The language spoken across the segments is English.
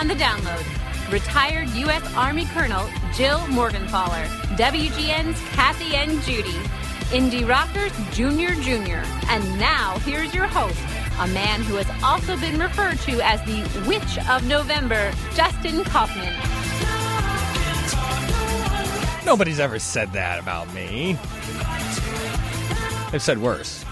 the download. Retired U.S. Army Colonel Jill Morgenthaler, WGN's Kathy and Judy, Indie Rockers Jr. And now, here's your host, a man who has also been referred to as the Witch of November, Justin Kaufman. Nobody's ever said that about me. They've said worse.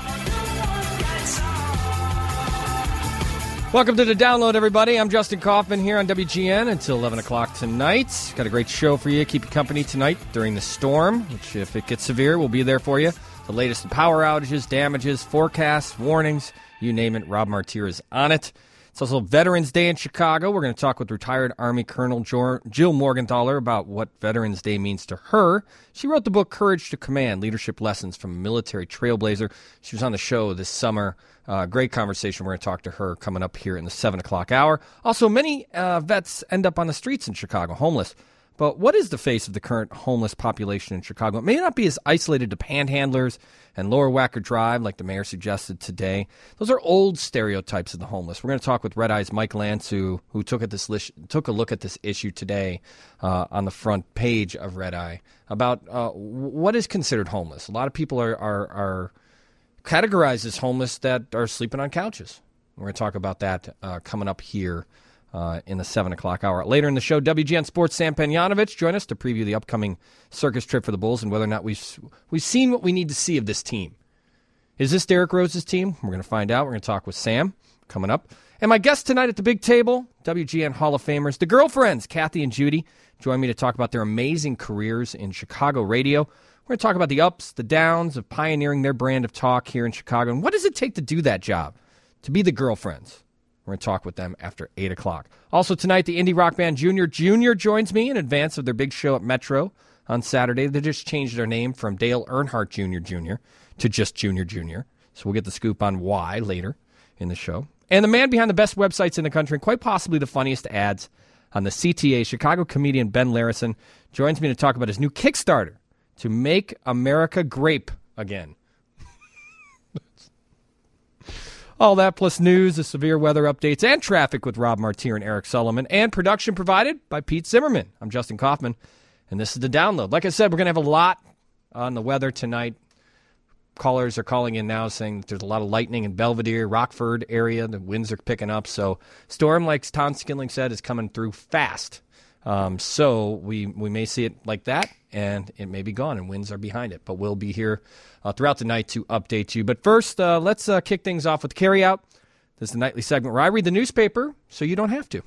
Welcome to the download, everybody. I'm Justin Kaufman here on WGN until 11 o'clock tonight. Got a great show for you. Keep you company tonight during the storm, which if it gets severe, we'll be there for you. The latest in power outages, damages, forecasts, warnings, you name it. Rob Martir is on it. It's also Veterans Day in Chicago. We're going to talk with retired Army Colonel Jill Morgenthaler about what Veterans Day means to her. She wrote the book Courage to Command, Leadership Lessons from a Military Trailblazer. She was on the show this summer. Great conversation. We're going to talk to her coming up here in the 7 o'clock hour. Also, many vets end up on the streets in Chicago, homeless. But what is the face of the current homeless population in Chicago? It may not be as isolated to panhandlers and Lower Wacker Drive like the mayor suggested today. Those are old stereotypes of the homeless. We're going to talk with Red Eye's Mike Lance, who took a look at this issue today on the front page of Red Eye about what is considered homeless. A lot of people are categorized as homeless that are sleeping on couches. We're going to talk about that coming up here in the 7 o'clock hour. Later in the show, WGN Sports' Sam Penyanovich join us to preview the upcoming circus trip for the Bulls and whether or not we've seen what we need to see of this team. Is this Derrick Rose's team? We're going to find out. We're going to talk with Sam coming up. And my guests tonight at the big table, WGN Hall of Famers, the girlfriends, Kathy and Judy, join me to talk about their amazing careers in Chicago radio. We're going to talk about the ups, the downs of pioneering their brand of talk here in Chicago. And what does it take to do that job, to be the girlfriends? We're going to talk with them after 8 o'clock. Also tonight, the indie rock band Junior joins me in advance of their big show at Metro on Saturday. They just changed their name from Dale Earnhardt Jr. to just Junior. So we'll get the scoop on why later in the show. And the man behind the best websites in the country and quite possibly the funniest ads on the CTA, Chicago comedian Ben Larison, joins me to talk about his new Kickstarter to make America grape again. All that plus news, the severe weather updates, and traffic with Rob Martir and Eric Sullivan, and production provided by Pete Zimmerman. I'm Justin Kaufman, and this is the download. Like I said, we're going to have a lot on the weather tonight. Callers are calling in now saying that there's a lot of lightning in Belvedere, Rockford area. The winds are picking up. So storm, like Tom Skilling said, is coming through fast. So we may see it like that, and it may be gone, and winds are behind it. But we'll be here throughout the night to update you. But first, let's kick things off with Carry Out. This is the nightly segment where I read the newspaper so you don't have to.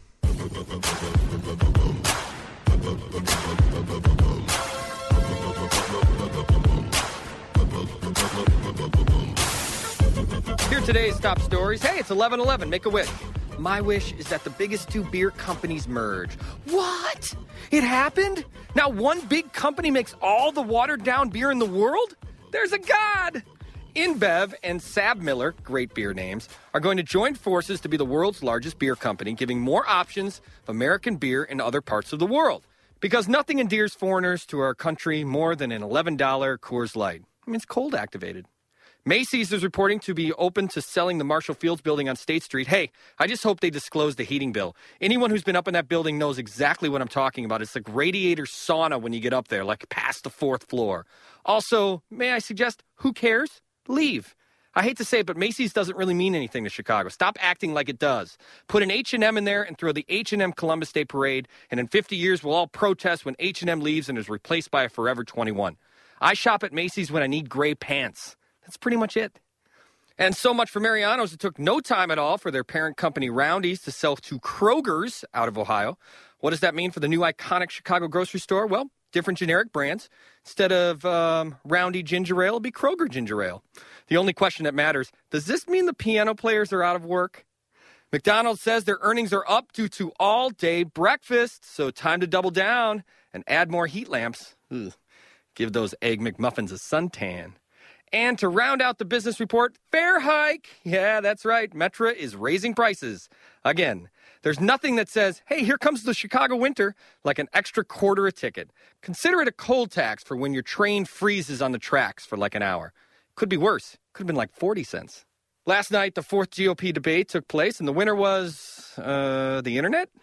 Here are today's top stories. Hey, it's 11/11. Make a wish. My wish is that the biggest two beer companies merge. What? It happened? Now one big company makes all the watered-down beer in the world? There's a God! InBev and SABMiller, great beer names, are going to join forces to be the world's largest beer company, giving more options of American beer in other parts of the world. Because nothing endears foreigners to our country more than an $11 Coors Light. I mean, it's cold activated. Macy's is reporting to be open to selling the Marshall Fields building on State Street. Hey, I just hope they disclose the heating bill. Anyone who's been up in that building knows exactly what I'm talking about. It's like radiator sauna when you get up there, like past the 4th floor. Also, may I suggest, who cares? Leave. I hate to say it, but Macy's doesn't really mean anything to Chicago. Stop acting like it does. Put an H&M in there and throw the H&M Columbus Day Parade, and in 50 years we'll all protest when H&M leaves and is replaced by a Forever 21. I shop at Macy's when I need gray pants. That's pretty much it. And so much for Mariano's. It took no time at all for their parent company Roundy's to sell to Kroger's out of Ohio. What does that mean for the new iconic Chicago grocery store? Well, different generic brands. Instead of Roundy Ginger Ale, it'll be Kroger Ginger Ale. The only question that matters, does this mean the piano players are out of work? McDonald's says their earnings are up due to all-day breakfast, so time to double down and add more heat lamps. Ugh. Give those Egg McMuffins a suntan. And to round out the business report, fare hike. Yeah, that's right. Metra is raising prices. Again, there's nothing that says, hey, here comes the Chicago winter, like an extra quarter a ticket. Consider it a cold tax for when your train freezes on the tracks for like an hour. Could be worse. Could have been like 40 cents. Last night, the 4th GOP debate took place, and the winner was, the internet?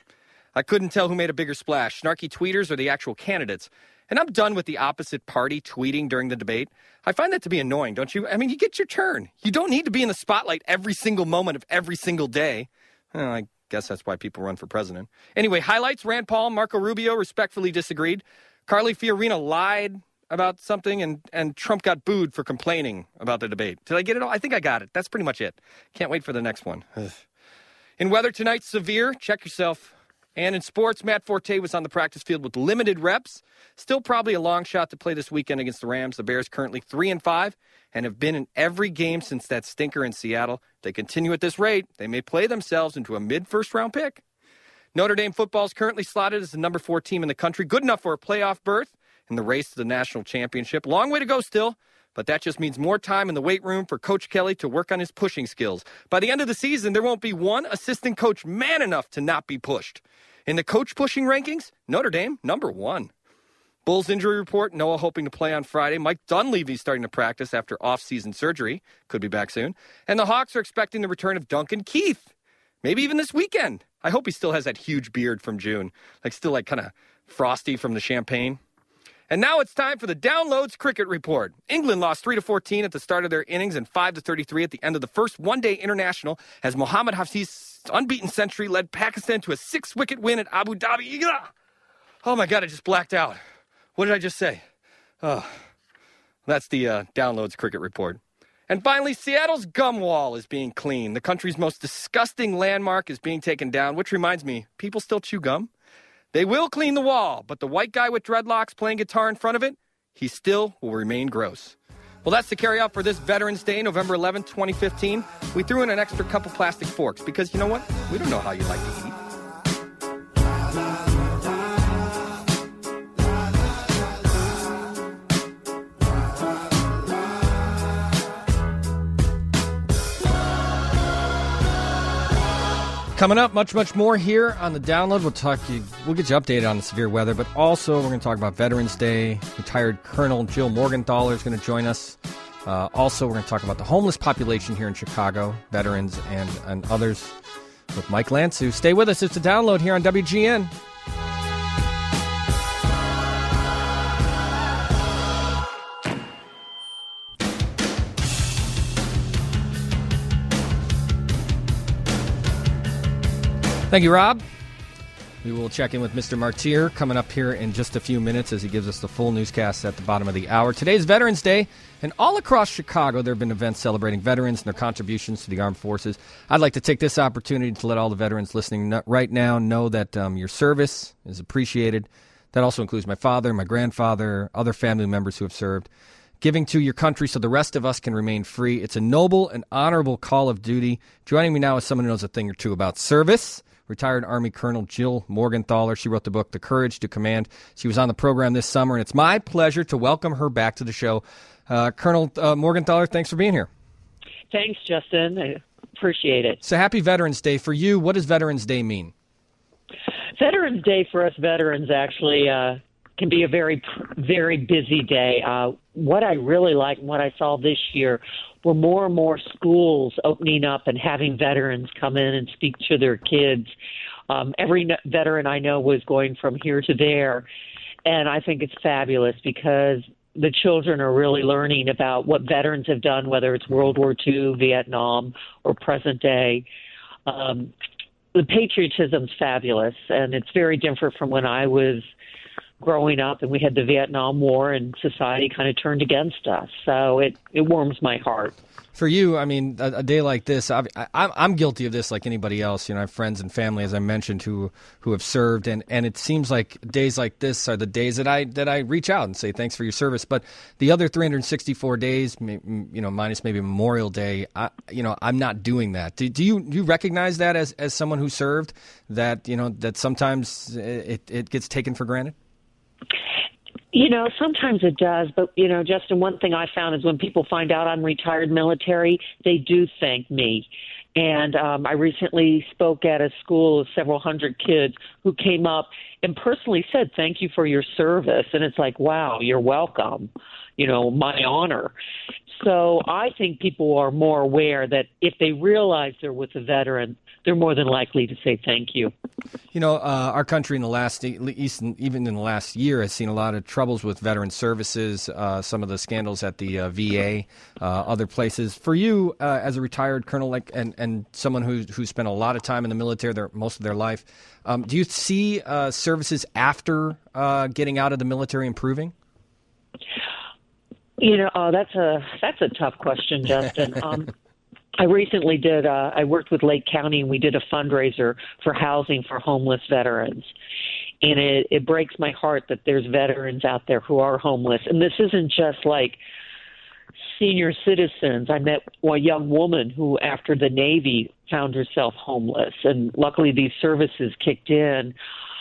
I couldn't tell who made a bigger splash, snarky tweeters or the actual candidates. And I'm done with the opposite party tweeting during the debate. I find that to be annoying, don't you? I mean, you get your turn. You don't need to be in the spotlight every single moment of every single day. Well, I guess that's why people run for president. Anyway, highlights: Rand Paul, Marco Rubio respectfully disagreed. Carly Fiorina lied about something, and Trump got booed for complaining about the debate. Did I get it all? I think I got it. That's pretty much it. Can't wait for the next one. In weather tonight, severe. Check yourself. And in sports, Matt Forte was on the practice field with limited reps. Still probably a long shot to play this weekend against the Rams. The Bears currently 3-5 and have been in every game since that stinker in Seattle. If they continue at this rate, they may play themselves into a mid-first round pick. Notre Dame football is currently slotted as the number 4 team in the country, good enough for a playoff berth in the race to the national championship. Long way to go still, but that just means more time in the weight room for Coach Kelly to work on his pushing skills. By the end of the season, there won't be one assistant coach man enough to not be pushed. In the coach pushing rankings, Notre Dame, number 1. Bulls injury report, Noah hoping to play on Friday. Mike Dunleavy starting to practice after off-season surgery. Could be back soon. And the Hawks are expecting the return of Duncan Keith. Maybe even this weekend. I hope he still has that huge beard from June. Still kind of frosty from the champagne. And now it's time for the Downloads Cricket Report. England lost 3-14 at the start of their innings and 5-33 at the end of the first one-day international as Mohammad Hafiz's unbeaten century led Pakistan to a 6-wicket win at Abu Dhabi. Oh my God, I just blacked out. What did I just say? Oh, that's the Downloads Cricket Report. And finally, Seattle's gum wall is being cleaned. The country's most disgusting landmark is being taken down, which reminds me, people still chew gum? They will clean the wall, but the white guy with dreadlocks playing guitar in front of it, he still will remain gross. Well, that's the carry out for this Veterans Day, November 11th, 2015. We threw in an extra couple plastic forks because, you know what? We don't know how you like to eat. Coming up, much more here on the Download. We'll get you updated on the severe weather, but also we're going to talk about Veterans Day. Retired Colonel Jill Morgenthaler is going to join us. Also, we're going to talk about the homeless population here in Chicago, veterans and others, with Mike Lansu. Stay with us. It's a Download here on WGN. Thank you, Rob. We will check in with Mr. Martyr coming up here in just a few minutes as he gives us the full newscast at the bottom of the hour. Today's Veterans Day, and all across Chicago there have been events celebrating veterans and their contributions to the armed forces. I'd like to take this opportunity to let all the veterans listening right now know that your service is appreciated. That also includes my father, my grandfather, other family members who have served. Giving to your country so the rest of us can remain free. It's a noble and honorable call of duty. Joining me now is someone who knows a thing or two about service. Retired Army Colonel Jill Morgenthaler. She wrote the book, The Courage to Command. She was on the program this summer, and it's my pleasure to welcome her back to the show. Colonel Morgenthaler, thanks for being here. Thanks, Justin. I appreciate it. So happy Veterans Day. For you, what does Veterans Day mean? Veterans Day for us veterans actually can be a very, very busy day. What I really like and what I saw this year were more and more schools opening up and having veterans come in and speak to their kids. Every veteran I know was going from here to there, and I think it's fabulous because the children are really learning about what veterans have done, whether it's World War II, Vietnam, or present day. The patriotism's fabulous, and it's very different from when I was growing up and we had the Vietnam War and society kind of turned against us. So it warms my heart. For you, I mean, a day like this, I'm guilty of this like anybody else. You know, I have friends and family, as I mentioned, who have served, and it seems like days like this are the days that I reach out and say thanks for your service. But the other 364 days, you know, minus maybe Memorial Day, I'm not doing that. Do you recognize that as someone who served, that, you know, that sometimes it gets taken for granted? You know, sometimes it does, but, you know, Justin, one thing I found is when people find out I'm retired military, they do thank me. And I recently spoke at a school of several hundred kids who came up and personally said, thank you for your service. And it's like, wow, you're welcome. my honor. So I think people are more aware that if they realize they're with a veteran, they're more than likely to say thank you. Our country in the last, even in the last year, has seen a lot of troubles with veteran services, some of the scandals at the VA, other places. For you, as a retired colonel and someone who spent a lot of time in the military most of their life, do you see services after getting out of the military improving? That's a tough question, Justin. I recently I worked with Lake County, and we did a fundraiser for housing for homeless veterans. And it breaks my heart that there's veterans out there who are homeless. And this isn't just like senior citizens. I met a young woman who, after the Navy, found herself homeless. And luckily these services kicked in.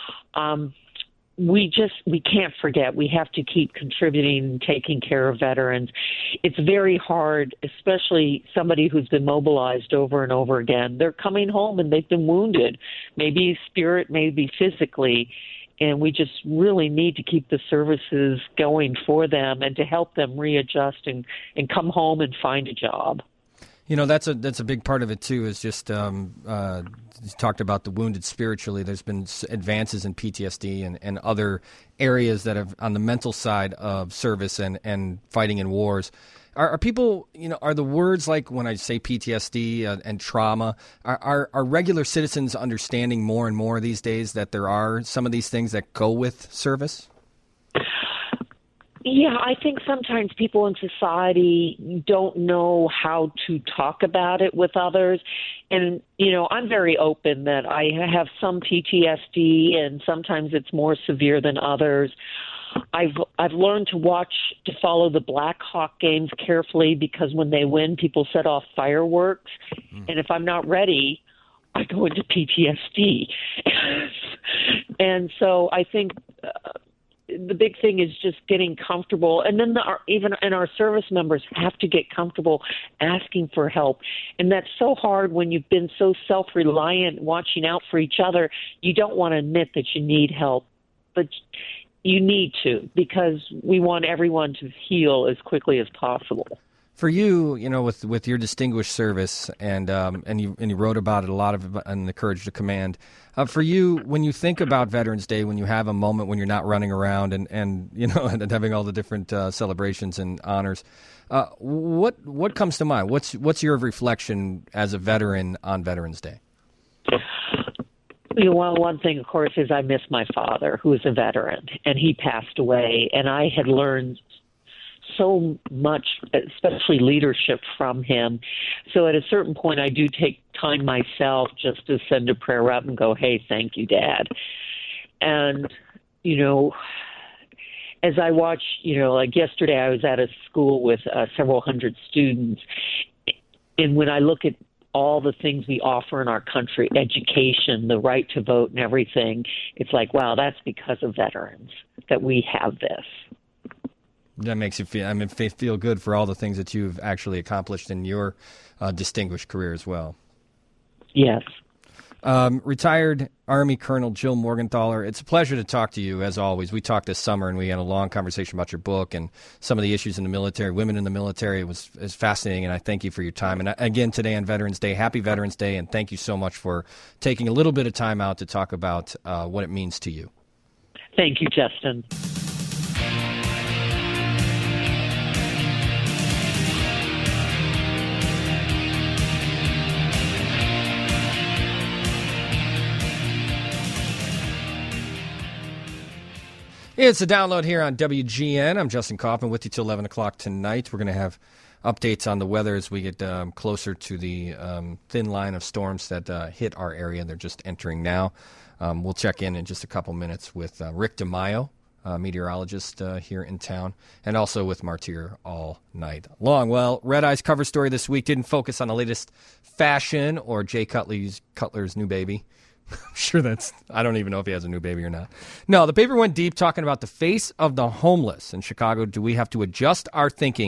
We can't forget. We have to keep contributing, taking care of veterans. It's very hard, especially somebody who's been mobilized over and over again. They're coming home and they've been wounded, maybe spirit, maybe physically, and we just really need to keep the services going for them and to help them readjust and come home and find a job. That's a big part of it too. Is just you talked about the wounded spiritually. There's been advances in PTSD and other areas that have on the mental side of service and fighting in wars. Are people, are the words like when I say PTSD and trauma, are regular citizens understanding more and more these days that there are some of these things that go with service? Yeah, I think sometimes people in society don't know how to talk about it with others. And, I'm very open that I have some PTSD and sometimes it's more severe than others. I've learned to follow the Black Hawk games carefully because when they win, people set off fireworks. And if I'm not ready, I go into PTSD. And so I think the big thing is just getting comfortable. And then our service members have to get comfortable asking for help. And that's so hard when you've been so self-reliant, watching out for each other. You don't want to admit that you need help, but you need to, because we want everyone to heal as quickly as possible. For you, with your distinguished service, and you wrote about it a lot in the Courage to Command. For you, when you think about Veterans Day, when you have a moment when you're not running around and and having all the different celebrations and honors, what comes to mind? What's your reflection as a veteran on Veterans Day? Well, one thing, of course, is I miss my father, who is a veteran, and he passed away, and I had learned so much, especially leadership, from him. So at a certain point, I do take time myself just to send a prayer up and go, hey, thank you, Dad. And, as I watch, like yesterday, I was at a school with several hundred students. And when I look at all the things we offer in our country, education, the right to vote and everything, it's like, wow, that's because of veterans that we have this. That makes you feel good for all the things that you've actually accomplished in your distinguished career as well. Yes. Retired Army Colonel Jill Morgenthaler, it's a pleasure to talk to you, as always. We talked this summer, and we had a long conversation about your book and some of the issues in the military, women in the military. It was fascinating, and I thank you for your time. And again, today on Veterans Day, happy Veterans Day, and thank you so much for taking a little bit of time out to talk about what it means to you. Thank you, Justin. It's a download here on WGN. I'm Justin Kaufman with you till 11 o'clock tonight. We're going to have updates on the weather as we get closer to the thin line of storms that hit our area. They're just entering now. We'll check in just a couple minutes with Rick DeMaio, meteorologist here in town, and also with Martyr all night long. Well, Red Eye's cover story this week didn't focus on the latest fashion or Jay Cutler's new baby. I'm sure I don't even know if he has a new baby or not. No, the paper went deep talking about the face of the homeless in Chicago. Do we have to adjust our thinking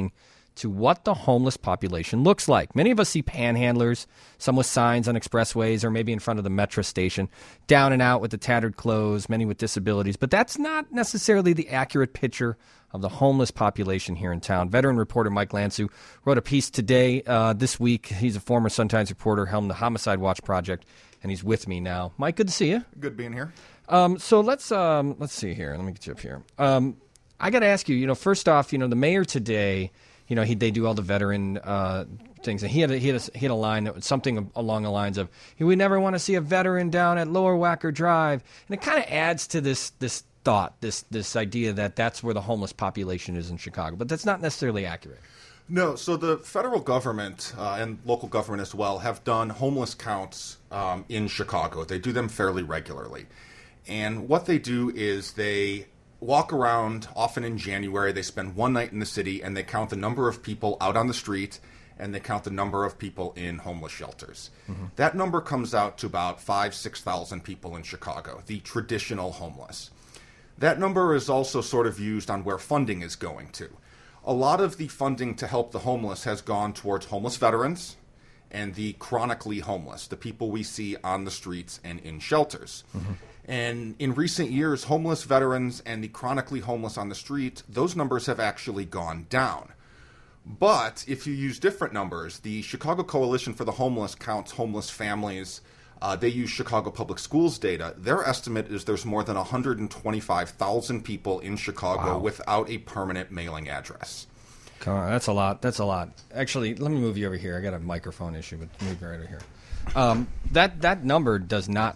to what the homeless population looks like. Many of us see panhandlers, some with signs on expressways or maybe in front of the metro station, down and out with the tattered clothes, many with disabilities. But that's not necessarily the accurate picture of the homeless population here in town. Veteran reporter Mike Lansu wrote a piece today, this week. He's a former Sun-Times reporter, helmed the Homicide Watch Project, and he's with me now. Mike, good to see you. Good being here. So let's see here. Let me get you up here. I got to ask you, first off, the mayor today, they do all the veteran things, and he had a line that was something along the lines of, "We never want to see a veteran down at Lower Wacker Drive," and it kind of adds to this thought, this idea that that's where the homeless population is in Chicago, but that's not necessarily accurate. No, so the federal government and local government as well have done homeless counts in Chicago. They do them fairly regularly. And what they do is they walk around, often in January. They spend one night in the city, and they count the number of people out on the street, and they count the number of people in homeless shelters. Mm-hmm. That number comes out to about 5,000-6,000 people in Chicago, the traditional homeless. That number is also sort of used on where funding is going to. A lot of the funding to help the homeless has gone towards homeless veterans and the chronically homeless, the people we see on the streets and in shelters. Mm-hmm. And in recent years, homeless veterans and the chronically homeless on the street, those numbers have actually gone down. But if you use different numbers, the Chicago Coalition for the Homeless counts homeless families. They use Chicago Public Schools data. Their estimate is there's more than 125,000 people in Chicago without a permanent mailing address. Come on, that's a lot. That's a lot. Actually, let me move you over here. I got a microphone issue, but move you right over here. That number does not.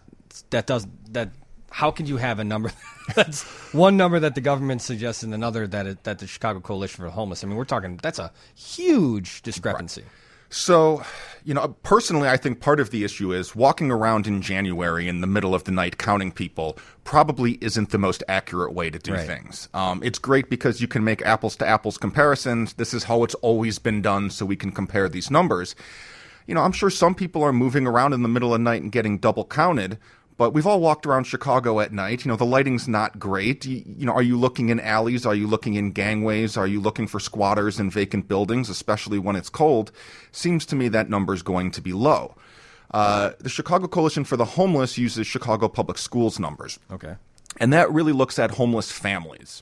How can you have a number that's one number that the government suggests and another that the Chicago Coalition for the Homeless? I mean, we're talking, that's a huge discrepancy. Right. So, personally, I think part of the issue is walking around in January in the middle of the night counting people probably isn't the most accurate way to do things. It's great because you can make apples-to-apples comparisons. This is how it's always been done, so we can compare these numbers. I'm sure some people are moving around in the middle of the night and getting double counted, but we've all walked around Chicago at night. The lighting's not great. Are you looking in alleys? Are you looking in gangways? Are you looking for squatters in vacant buildings, especially when it's cold? Seems to me that number's going to be low. The Chicago Coalition for the Homeless uses Chicago Public Schools numbers. Okay. And that really looks at homeless families.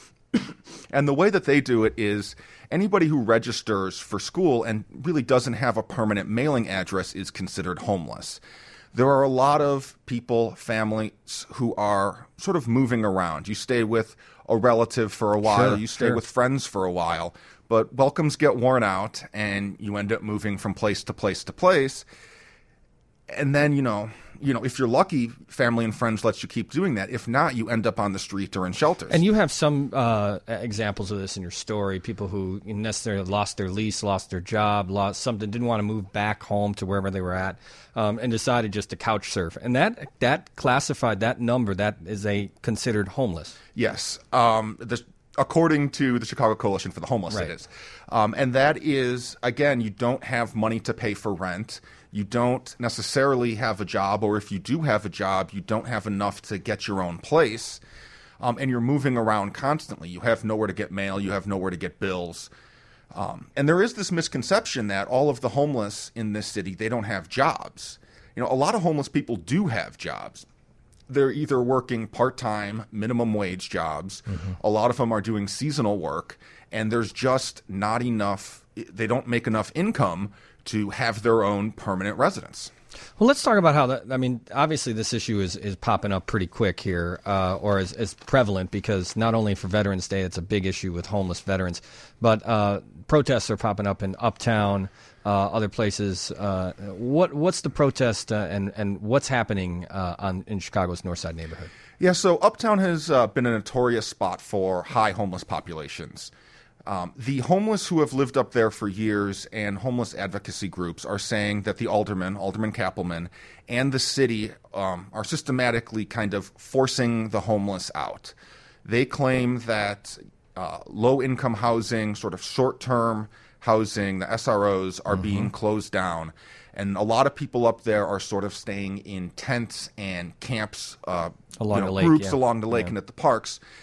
And the way that they do it is anybody who registers for school and really doesn't have a permanent mailing address is considered homeless. There are a lot of people, families, who are sort of moving around. You stay with a relative for a while, you stay with friends for a while, but welcomes get worn out, and you end up moving from place to place to place. And then, if you're lucky, family and friends let you keep doing that. If not, you end up on the street or in shelters. And you have some examples of this in your story, people who necessarily lost their lease, lost their job, lost something, didn't want to move back home to wherever they were at, and decided just to couch surf. And that classified, that number, that is considered homeless. Yes. According to the Chicago Coalition for the Homeless, it is. And that is, again, you don't have money to pay for rent. You don't necessarily have a job, or if you do have a job, you don't have enough to get your own place, and you're moving around constantly. You have nowhere to get mail. You have nowhere to get bills. And there is this misconception that all of the homeless in this city, they don't have jobs. A lot of homeless people do have jobs. They're either working part-time, minimum wage jobs. Mm-hmm. A lot of them are doing seasonal work, and there's just not enough. They don't make enough income to have their own permanent residence. Well, let's talk about how that. I mean, obviously, this issue is popping up pretty quick here, or is prevalent, because not only for Veterans Day, it's a big issue with homeless veterans, but protests are popping up in Uptown, other places. What's the protest and what's happening in Chicago's North Side neighborhood? Yeah, so Uptown has been a notorious spot for high homeless populations. The homeless who have lived up there for years and homeless advocacy groups are saying that the Alderman Kappelman, and the city are systematically kind of forcing the homeless out. They claim that low-income housing, sort of short-term housing, the SROs, are being closed down. And a lot of people up there are sort of staying in tents and camps, along the lake, groups along the lake and at the parks.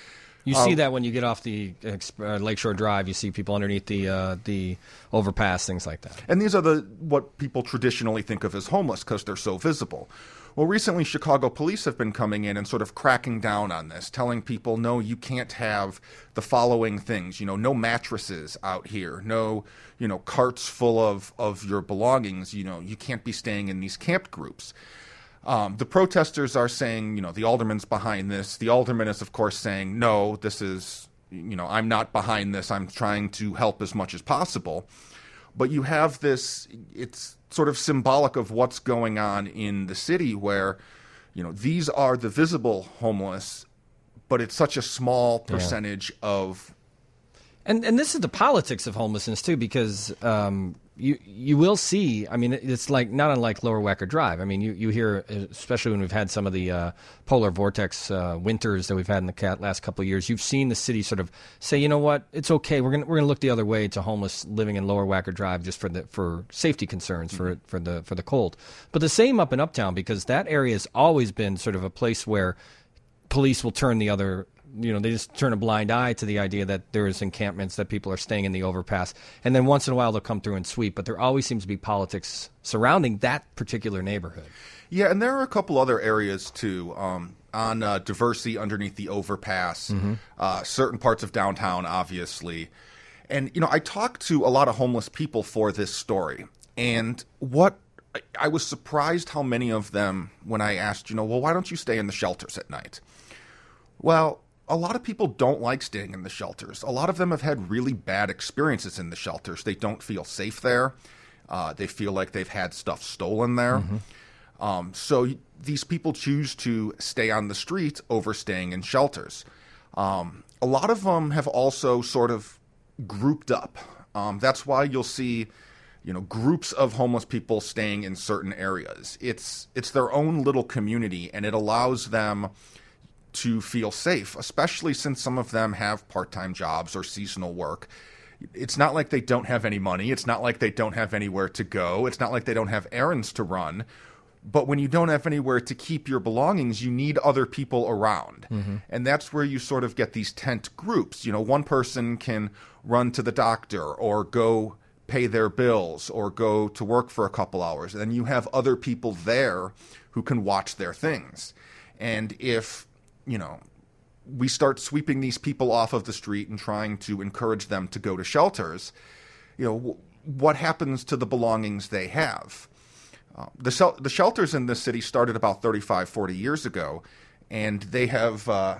You see that when you get off the Lakeshore Drive. You see people underneath the overpass, things like that. And these are what people traditionally think of as homeless because they're so visible. Well, recently, Chicago police have been coming in and sort of cracking down on this, telling people, no, you can't have the following things. No mattresses out here. No, carts full of your belongings. You can't be staying in these camped groups. The protesters are saying, the alderman's behind this. The alderman is, of course, saying, no, this is, I'm not behind this. I'm trying to help as much as possible. But you have this, it's sort of symbolic of what's going on in the city where, these are the visible homeless, but it's such a small percentage of. And this is the politics of homelessness, too, because you will see, I mean, it's like not unlike Lower Wacker Drive. I mean, you hear, especially when we've had some of the polar vortex winters that we've had in the last couple of years, you've seen the city sort of say, you know what, it's okay. We're gonna look the other way to homeless living in Lower Wacker Drive just for safety concerns, for the cold. But the same up in Uptown, because that area has always been sort of a place where police will turn the other. They just turn a blind eye to the idea that there is encampments, that people are staying in the overpass. And then once in a while they'll come through and sweep. But there always seems to be politics surrounding that particular neighborhood. Yeah, and there are a couple other areas, too, on Diversey underneath the overpass, certain parts of downtown, obviously. And, I talked to a lot of homeless people for this story. And I was surprised how many of them, when I asked, well, why don't you stay in the shelters at night? Well, a lot of people don't like staying in the shelters. A lot of them have had really bad experiences in the shelters. They don't feel safe there. They feel like they've had stuff stolen there. So these people choose to stay on the street over staying in shelters. A lot of them have also sort of grouped up. That's why you'll see, groups of homeless people staying in certain areas. It's their own little community, and it allows them to feel safe, especially since some of them have part-time jobs or seasonal work. It's not like they don't have any money. It's not like they don't have anywhere to go. It's not like they don't have errands to run. But when you don't have anywhere to keep your belongings, you need other people around. And that's where you sort of get these tent groups. One person can run to the doctor or go pay their bills or go to work for a couple hours. And then you have other people there who can watch their things. And if we start sweeping these people off of the street and trying to encourage them to go to shelters, what happens to the belongings they have? The shelters in this city started about 35, 40 years ago, and they were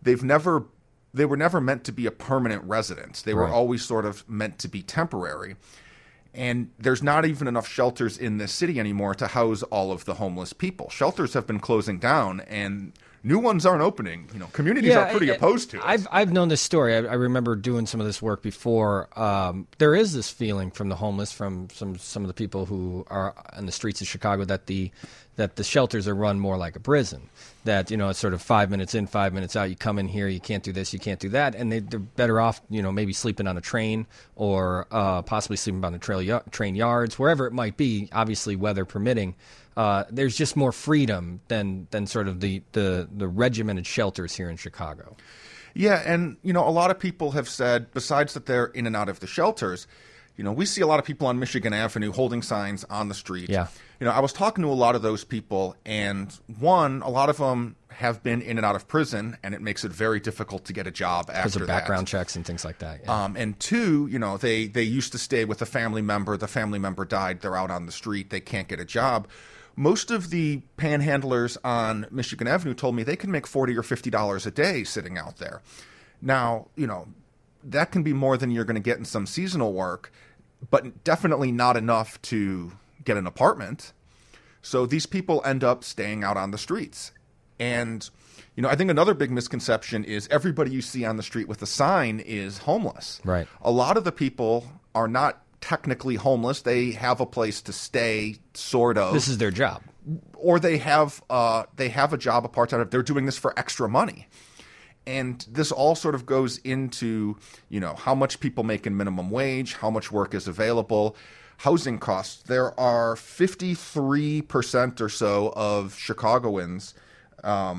never meant to be a permanent residence. They were always sort of meant to be temporary. And there's not even enough shelters in this city anymore to house all of the homeless people. Shelters have been closing down, and new ones aren't opening. Communities are pretty opposed to it. I've known this story. I remember doing some of this work before. There is this feeling from the homeless, from some of the people who are on the streets of Chicago, that the shelters are run more like a prison. That it's sort of 5 minutes in, 5 minutes out. You come in here, you can't do this, you can't do that, and they're better off, maybe sleeping on a train or possibly sleeping on the train yards, wherever it might be. Obviously, weather permitting. There's just more freedom than sort of the regimented shelters here in Chicago. Yeah, and a lot of people have said, besides that they're in and out of the shelters, we see a lot of people on Michigan Avenue holding signs on the street. Yeah. I was talking to a lot of those people, and a lot of them have been in and out of prison, and it makes it very difficult to get a job after that. Because of background checks and things like that. Yeah. And two, they used to stay with a family member. The family member died. They're out on the street. They can't get a job. Most of the panhandlers on Michigan Avenue told me they can make $40 or $50 a day sitting out there. Now, that can be more than you're going to get in some seasonal work, but definitely not enough to get an apartment. So these people end up staying out on the streets. And, I think another big misconception is everybody you see on the street with a sign is homeless. Right. A lot of the people are not technically homeless. They have a place to stay, sort of. This is their job. Or they have a job, a part-time. They're doing this for extra money. And this all sort of goes into, how much people make in minimum wage, how much work is available, housing costs. There are 53% or so of Chicagoans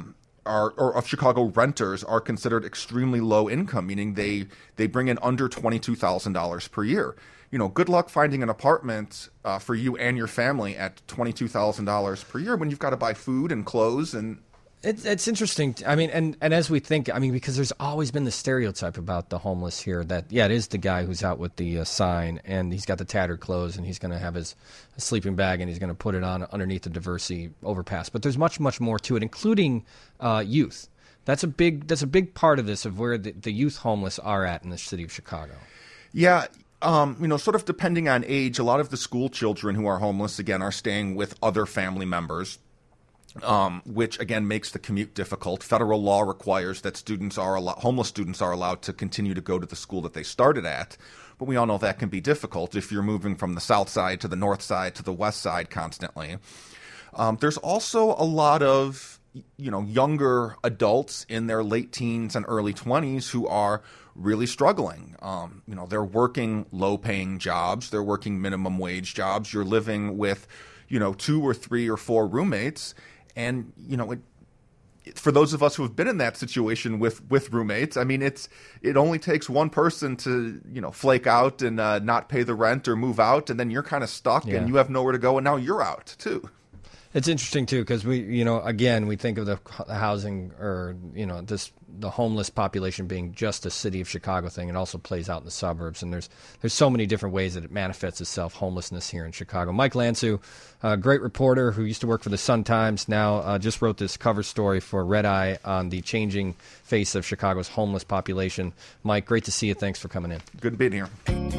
or of Chicago renters are considered extremely low income, meaning they bring in under $22,000 per year. Good luck finding an apartment for you and your family at $22,000 per year when you've got to buy food and clothes and. It's interesting. I mean, and as we think, I mean, because there's always been the stereotype about the homeless here that, it is the guy who's out with the sign and he's got the tattered clothes and he's going to have his sleeping bag and he's going to put it on underneath the Diversey overpass. But there's much, much more to it, including youth. That's a big part of this, of where the youth homeless are at in the city of Chicago. Yeah. Sort of depending on age, a lot of the school children who are homeless, again, are staying with other family members. Which again makes the commute difficult. Federal law requires that homeless students are allowed to continue to go to the school that they started at, but we all know that can be difficult if you're moving from the south side to the north side to the west side constantly. There's also a lot of younger adults in their late teens and early 20s who are really struggling. They're working low-paying jobs. They're working minimum wage jobs. You're living with 2 or 3 or 4 roommates. And, for those of us who have been in that situation with roommates, I mean, it only takes one person to, flake out and not pay the rent or move out, and then you're kind of stuck and you have nowhere to go, and now you're out, too. It's interesting, too, because again, we think of the housing or, the homeless population being just a city of Chicago thing. It also plays out in the suburbs, and there's so many different ways that it manifests itself, homelessness here in Chicago. Mike Lansu, a great reporter who used to work for the Sun-Times, now just wrote this cover story for Red Eye on the changing face of Chicago's homeless population. Mike, great to see you. Thanks for coming in. Good being here.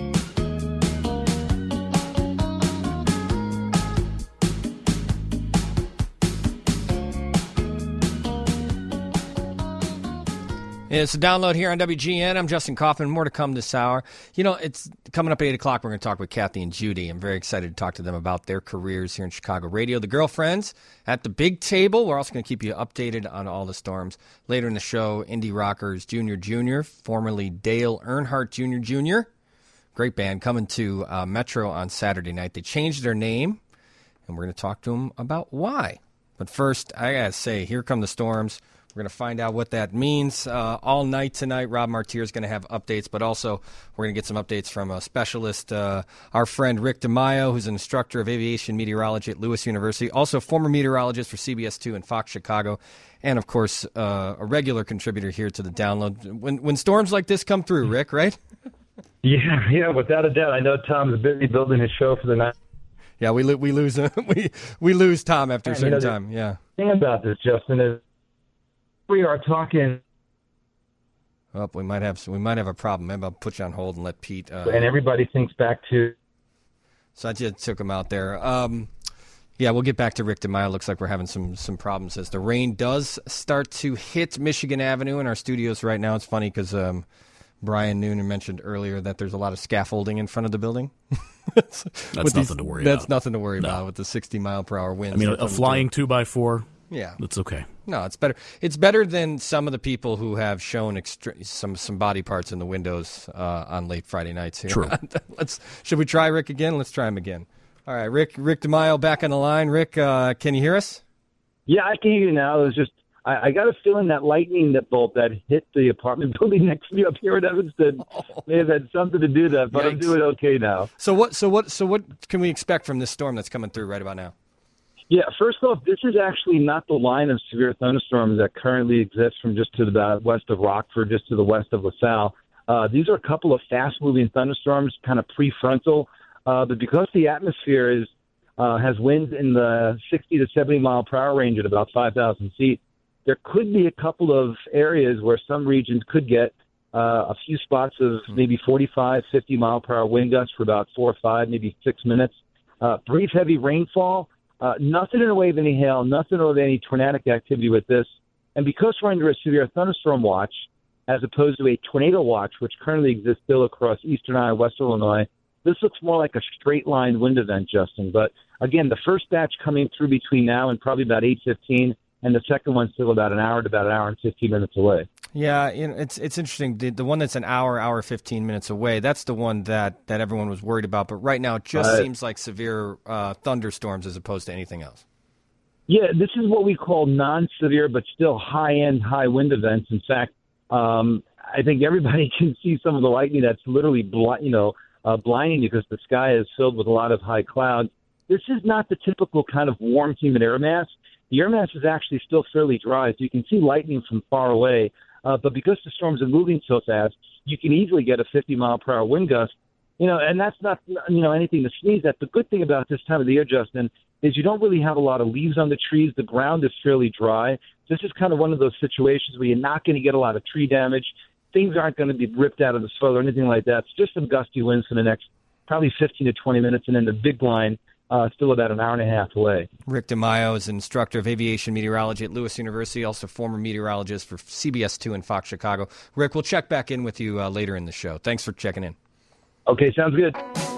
It's a download here on WGN. I'm Justin Kaufman. More to come this hour. It's coming up at 8 o'clock. We're going to talk with Kathy and Judy. I'm very excited to talk to them about their careers here in Chicago radio. The girlfriends at the big table. We're also going to keep you updated on all the storms. Later in the show, Indie Rockers Jr., formerly Dale Earnhardt Jr. Great band coming to Metro on Saturday night. They changed their name, and we're going to talk to them about why. But first, I got to say, here come the storms. We're going to find out what that means all night tonight. Rob Martier is going to have updates, but also we're going to get some updates from a specialist, our friend Rick DeMaio, who's an instructor of aviation meteorology at Lewis University, also former meteorologist for CBS 2 and Fox Chicago, and, of course, a regular contributor here to the download. When storms like this come through, Rick, right? Yeah, without a doubt. I know Tom's busy building his show for the night. Yeah, we lose we lose Tom after a certain time. Yeah. The thing about this, Justin, is we are talking. Oh, we might have a problem. Maybe I'll put you on hold and let Pete. And everybody thinks back to. So I just took him out there. Yeah, we'll get back to Rick DeMaio. Looks like we're having some problems as the rain does start to hit Michigan Avenue in our studios right now. It's funny because Brian Noonan mentioned earlier that there's a lot of scaffolding in front of the building. That's nothing to worry about. That's nothing to worry about with the 60-mile-per-hour winds. I mean, a flying 2x4. Yeah, that's okay. No, it's better. It's better than some of the people who have shown some body parts in the windows on late Friday nights here. True. Should we try Rick again? Let's try him again. All right, Rick DeMaio back on the line. Rick, can you hear us? Yeah, I can hear you now. It was just I got a feeling that lightning bolt that hit the apartment building next to me up here in Evanston may have had something to do with that, but I'm doing okay now. So what can we expect from this storm that's coming through right about now? Yeah, first off, this is actually not the line of severe thunderstorms that currently exists from just to the west of Rockford, just to the west of LaSalle. These are a couple of fast-moving thunderstorms, kind of prefrontal, but because the atmosphere has winds in the 60 to 70 mile per hour range at about 5,000 feet, there could be a couple of areas where some regions could get a few spots of maybe 45, 50 mile per hour wind gusts for about 4 or 5, maybe 6 minutes. Brief heavy rainfall. Nothing in the way of any hail, nothing of any tornadic activity with this. And because we're under a severe thunderstorm watch, as opposed to a tornado watch, which currently exists still across eastern Iowa, western Illinois, this looks more like a straight-line wind event, Justin. But, again, the first batch coming through between now and probably about 8:15, and the second one's still about an hour and 15 minutes away. Yeah, it's interesting. The one that's an hour 15 minutes away, that's the one that everyone was worried about. But right now it just seems like severe thunderstorms as opposed to anything else. Yeah, this is what we call non-severe but still high-end, high-wind events. In fact, I think everybody can see some of the lightning that's literally blinding you because the sky is filled with a lot of high clouds. This is not the typical kind of warm, humid air mass. The air mass is actually still fairly dry, so you can see lightning from far away. But because the storms are moving so fast, you can easily get a 50-mile-per-hour wind gust. And that's not, anything to sneeze at. The good thing about this time of the year, Justin, is you don't really have a lot of leaves on the trees. The ground is fairly dry. This is kind of one of those situations where you're not going to get a lot of tree damage. Things aren't going to be ripped out of the soil or anything like that. It's just some gusty winds for the next probably 15 to 20 minutes, and then the big blind still about an hour and a half away. Rick DeMaio is an instructor of aviation meteorology at Lewis University, also former meteorologist for CBS 2 and Fox Chicago. Rick, we'll check back in with you later in the show. Thanks for checking in. Okay, sounds good.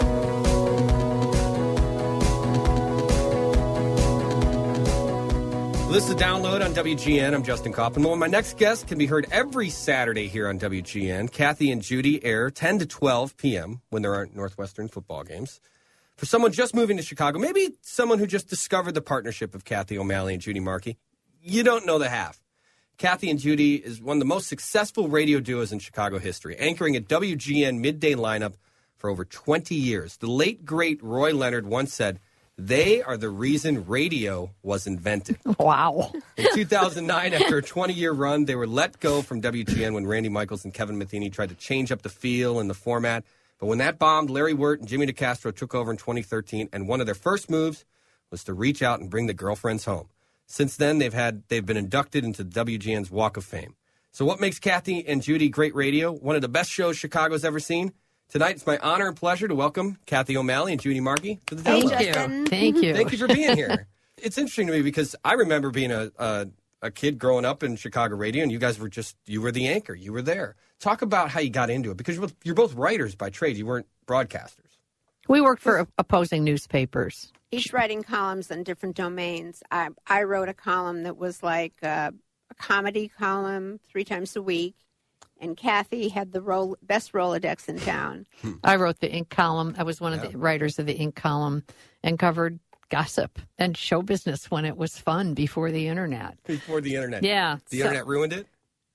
This is Download on WGN. I'm Justin Kaufman. Well, my next guest can be heard every Saturday here on WGN. Kathy and Judy air 10 to 12 p.m. when there aren't Northwestern football games. For someone just moving to Chicago, maybe someone who just discovered the partnership of Kathy O'Malley and Judy Markey, you don't know the half. Kathy and Judy is one of the most successful radio duos in Chicago history, anchoring a WGN midday lineup for over 20 years. The late, great Roy Leonard once said, "They are the reason radio was invented." Wow. In 2009, after a 20-year run, they were let go from WGN when Randy Michaels and Kevin Metheny tried to change up the feel and the format. But when that bombed, Larry Wirt and Jimmy DeCastro took over in 2013, and one of their first moves was to reach out and bring the girlfriends home. Since then, they've been inducted into WGN's Walk of Fame. So what makes Kathy and Judy great radio? One of the best shows Chicago's ever seen. Tonight, it's my honor and pleasure to welcome Kathy O'Malley and Judy Markey to the Download. Thank you. Thank you for being here. It's interesting to me because I remember being a kid growing up in Chicago radio, and you guys you were the anchor. You were there. Talk about how you got into it, because you're both writers by trade. You weren't broadcasters. We worked for opposing newspapers. Each writing columns on different domains. I wrote a column that was like a comedy column 3 times a week. And Kathy had the best Rolodex in town. I wrote the Ink column. I was one of the writers of the Ink column and covered gossip and show business when it was fun before the Internet. Before the Internet. Yeah. The Internet ruined it?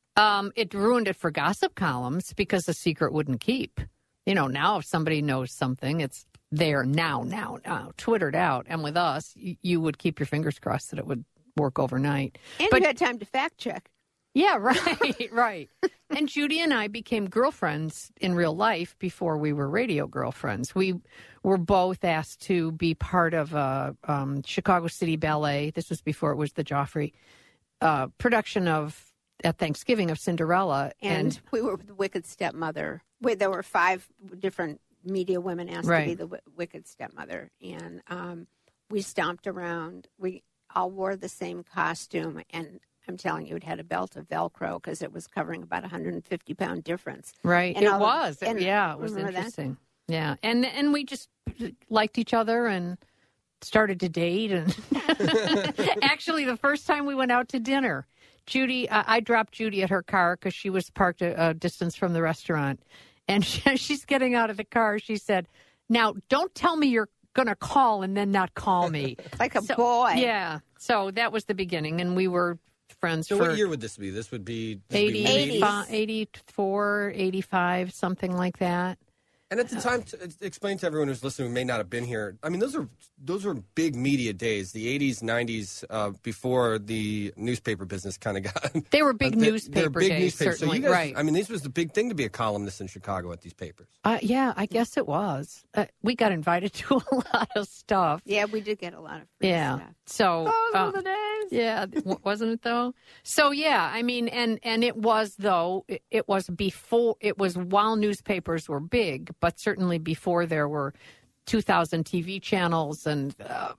It ruined it for gossip columns because the secret wouldn't keep. Now if somebody knows something, it's there now, twittered out. And with us, you would keep your fingers crossed that it would work overnight. And you had time to fact check. Yeah, right, right. And Judy and I became girlfriends in real life before we were radio girlfriends. We were both asked to be part of a Chicago City Ballet. This was before it was the Joffrey production at Thanksgiving of Cinderella. And we were the Wicked Stepmother. There were 5 different media women asked to be the Wicked Stepmother. And we stomped around. We all wore the same costume, and I'm telling you, it had a belt of Velcro because it was covering about 150-pound difference. Right. And it was. It was remember interesting. That? Yeah. And we just liked each other and started to date. And actually, the first time we went out to dinner, I dropped Judy at her car because she was parked a distance from the restaurant. And she's getting out of the car. She said, "Now, don't tell me you're going to call and then not call me." Like a boy. Yeah. So that was the beginning. And we were friends. So what year would this be? This would be 84, 85, something like that. And at the time, to explain to everyone who's listening who may not have been here, I mean, those were big media days, the 80s, 90s, before the newspaper business kind of got... They were big newspaper days, certainly, so you guys, right. I mean, this was the big thing to be a columnist in Chicago at these papers. Yeah, I guess it was. We got invited to a lot of stuff. Yeah, we did get a lot of free stuff. So, those were the days. Yeah, wasn't it though? So yeah, I mean, and it was though. It was while newspapers were big, but certainly before there were 2,000 TV channels and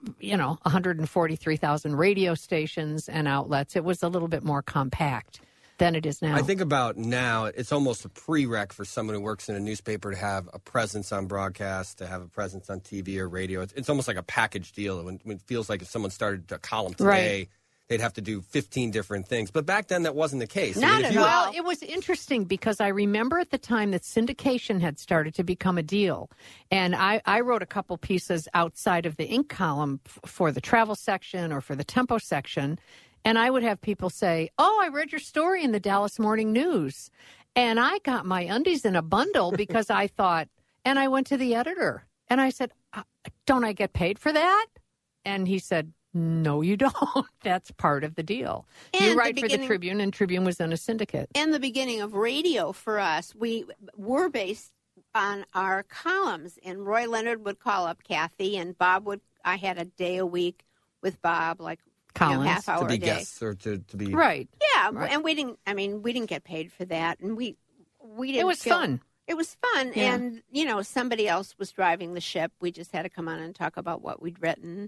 143,000 radio stations and outlets. It was a little bit more compact than it is now. I think about now, it's almost a prereq for someone who works in a newspaper to have a presence on broadcast, to have a presence on TV or radio. It's almost like a package deal. When it feels like if someone started a column today, they'd have to do 15 different things. But back then, that wasn't the case. Not at all. Well, it was interesting because I remember at the time that syndication had started to become a deal. And I wrote a couple pieces outside of the Ink column for the travel section or for the Tempo section. And I would have people say, oh, I read your story in the Dallas Morning News. And I got my undies in a bundle because I thought, and I went to the editor and I said, don't I get paid for that? And he said, no, you don't. That's part of the deal. And you write for the Tribune, and Tribune was in a syndicate. And the beginning of radio for us, we were based on our columns. And Roy Leonard would call up Kathy, and I had a day a week with Bob, like half hour to be a day. Guests or to be right. Yeah, right. And we didn't get paid for that, and we didn't. It was fun. It was fun, yeah. And somebody else was driving the ship. We just had to come on and talk about what we'd written.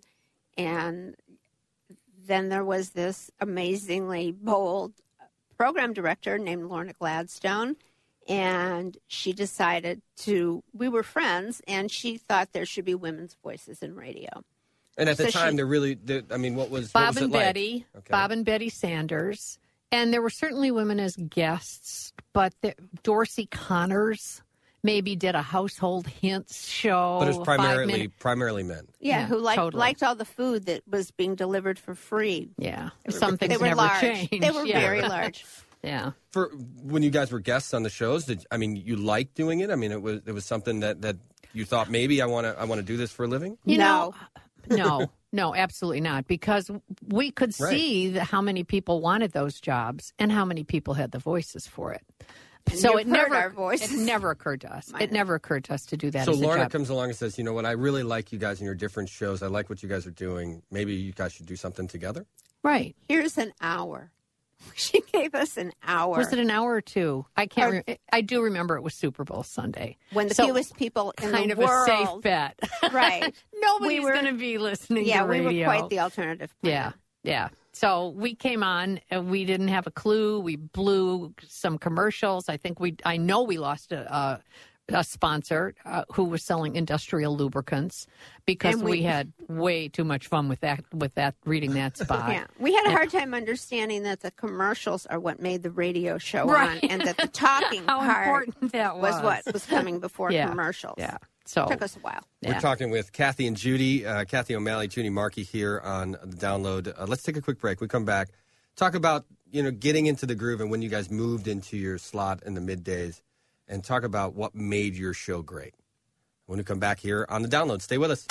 And then there was this amazingly bold program director named Lorna Gladstone, and she decided we were friends, and she thought there should be women's voices in radio. And at the time, what was Bob and Betty, like? Bob and Betty Sanders, and there were certainly women as guests, but Dorsey Connors maybe did a household hints show. But it was primarily men. Yeah, who liked all the food that was being delivered for free. Yeah, some things never large. changed. They were very large. Yeah. For when you guys were guests on the shows, you liked doing it? I mean, it was something that you thought maybe I want to do this for a living? No, absolutely not. Because we could see how many people wanted those jobs and how many people had the voices for it. And so it never occurred to us. It never occurred to us to do that. So as a Lorna job. comes along and says, you know what, I really like you guys in your different shows. I like what you guys are doing. Maybe you guys should do something together. Right. Here's an hour. She gave us an hour. Was it an hour or two? I can't. I do remember it was Super Bowl Sunday when the fewest people in kind the of world. A safe bet, right? Nobody's going to be listening. to radio. We were quite the alternative plan. Yeah. So we came on and we didn't have a clue. We blew some commercials. I know we lost a sponsor who was selling industrial lubricants because we had way too much fun with that reading that spot. Yeah, we had a hard time understanding that the commercials are what made the radio show on, and that the talking How part important that was what was coming before commercials. Yeah. So it took us a while. We're talking with Kathy and Judy, Kathy O'Malley, Judy Markey here on the Download. Let's take a quick break. We come back, talk about getting into the groove and when you guys moved into your slot in the middays, and talk about what made your show great. When we come back here on the Download, stay with us.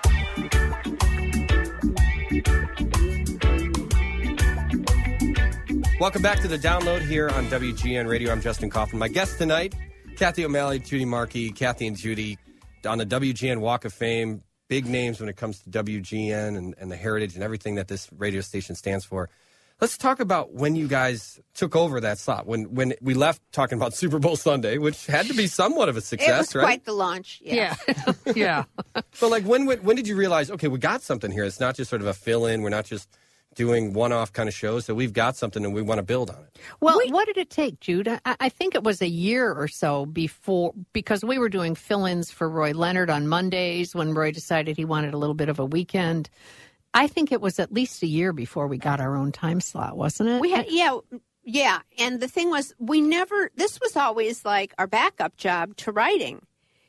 Welcome back to the Download here on WGN Radio. I'm Justin Kaufman. My guest tonight, Kathy O'Malley, Judy Markey. Kathy and Judy on the WGN Walk of Fame, big names when it comes to WGN and the heritage and everything that this radio station stands for. Let's talk about when you guys took over that slot. When we left talking about Super Bowl Sunday, which had to be somewhat of a success, right? It was quite the launch. Yeah. Yeah. But when did you realize, okay, we got something here. It's not just sort of a fill-in. We're not just doing one-off kind of shows, so we've got something and we want to build on it. Well, what did it take, Jude? I think it was a year or so before, because we were doing fill-ins for Roy Leonard on Mondays when Roy decided he wanted a little bit of a weekend. I think it was at least a year before we got our own time slot, wasn't it? We had, yeah. And the thing was, this was always like our backup job to writing.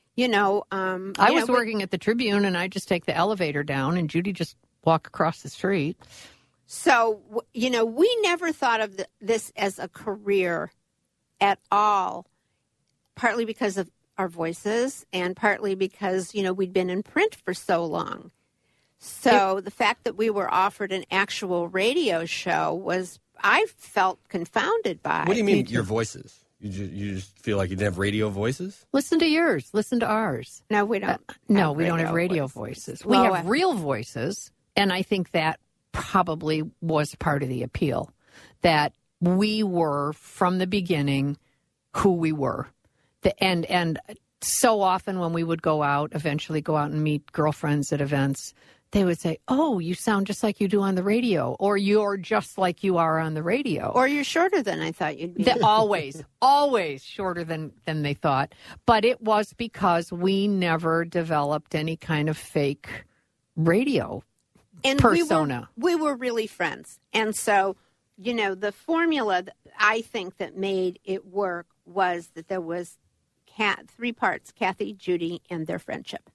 I was working at the Tribune, and I just take the elevator down, and Judy just walk across the street. So, we never thought of this as a career at all, partly because of our voices and partly because, we'd been in print for so long. So the fact that we were offered an actual radio show I felt confounded by. What do you mean your voices? You just feel like you didn't have radio voices? Listen to yours. Listen to ours. No, we don't. We don't have radio voices. We have real voices, and I think that probably was part of the appeal, that we were from the beginning who we were. And so often when we would eventually go out and meet girlfriends at events, they would say, oh, you sound just like you do on the radio, or you're just like you are on the radio. Or you're shorter than I thought you'd be. Always shorter than they thought. But it was because we never developed any kind of fake radio persona. We were really friends. And so, the formula that I think that made it work was that there was three parts, Kathy, Judy, and their friendship.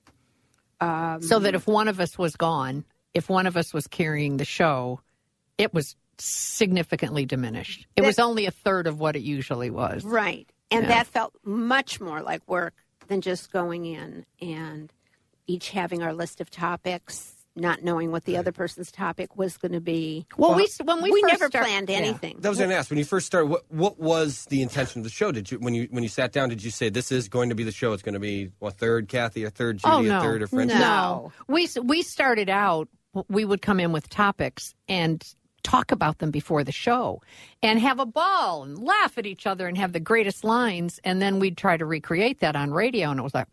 So that if one of us was gone, if one of us was carrying the show, it was significantly diminished. It was only a third of what it usually was. Right. And that felt much more like work than just going in and each having our list of topics, not knowing what the other person's topic was going to be. Well, we never planned anything. That was going to ask. When you first started, what was the intention of the show? Did you when you sat down, did you say this is going to be the show? It's going to be a third Kathy, a third Judy, a third a friendship? No. We started out. We would come in with topics and talk about them before the show and have a ball and laugh at each other and have the greatest lines, and then we'd try to recreate that on radio, and it was like.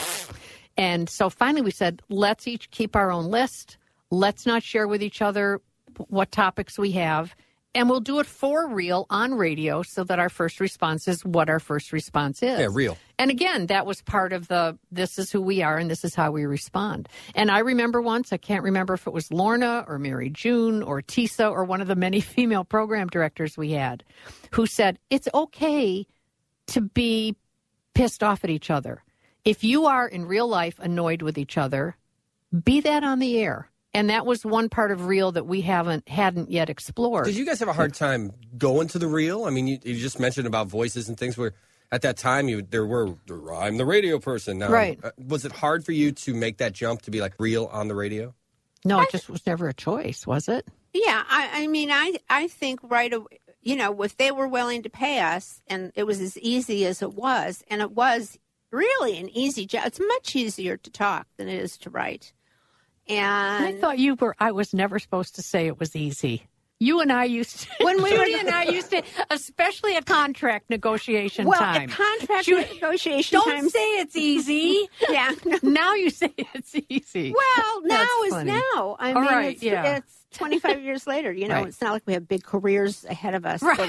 And so finally we said, let's each keep our own list. Let's not share with each other what topics we have. And we'll do it for real on radio so that our first response is what our first response is. Yeah, real. And again, that was part of this is who we are and this is how we respond. And I remember once, I can't remember if it was Lorna or Mary June or Tisa or one of the many female program directors we had, who said, it's okay to be pissed off at each other. If you are in real life annoyed with each other, be that on the air. And that was one part of Real that we hadn't yet explored. Did you guys have a hard time going to the Real? I mean, you just mentioned about voices and things where at that time I'm the radio person. Now, right. Was it hard for you to make that jump to be like Real on the radio? No, it just was never a choice, was it? Yeah, I think right away, if they were willing to pay us and it was as easy as it was, and it was really an easy job. It's much easier to talk than it is to write. And I thought I was never supposed to say it was easy. You and I used to, Judy and I used to, especially at contract negotiation time. Well, at contract negotiation time. Don't say it's easy. Yeah. Now you say it's easy. Well, now is now. I mean, it's 25 years later. Right. It's not like we have big careers ahead of us. Right. That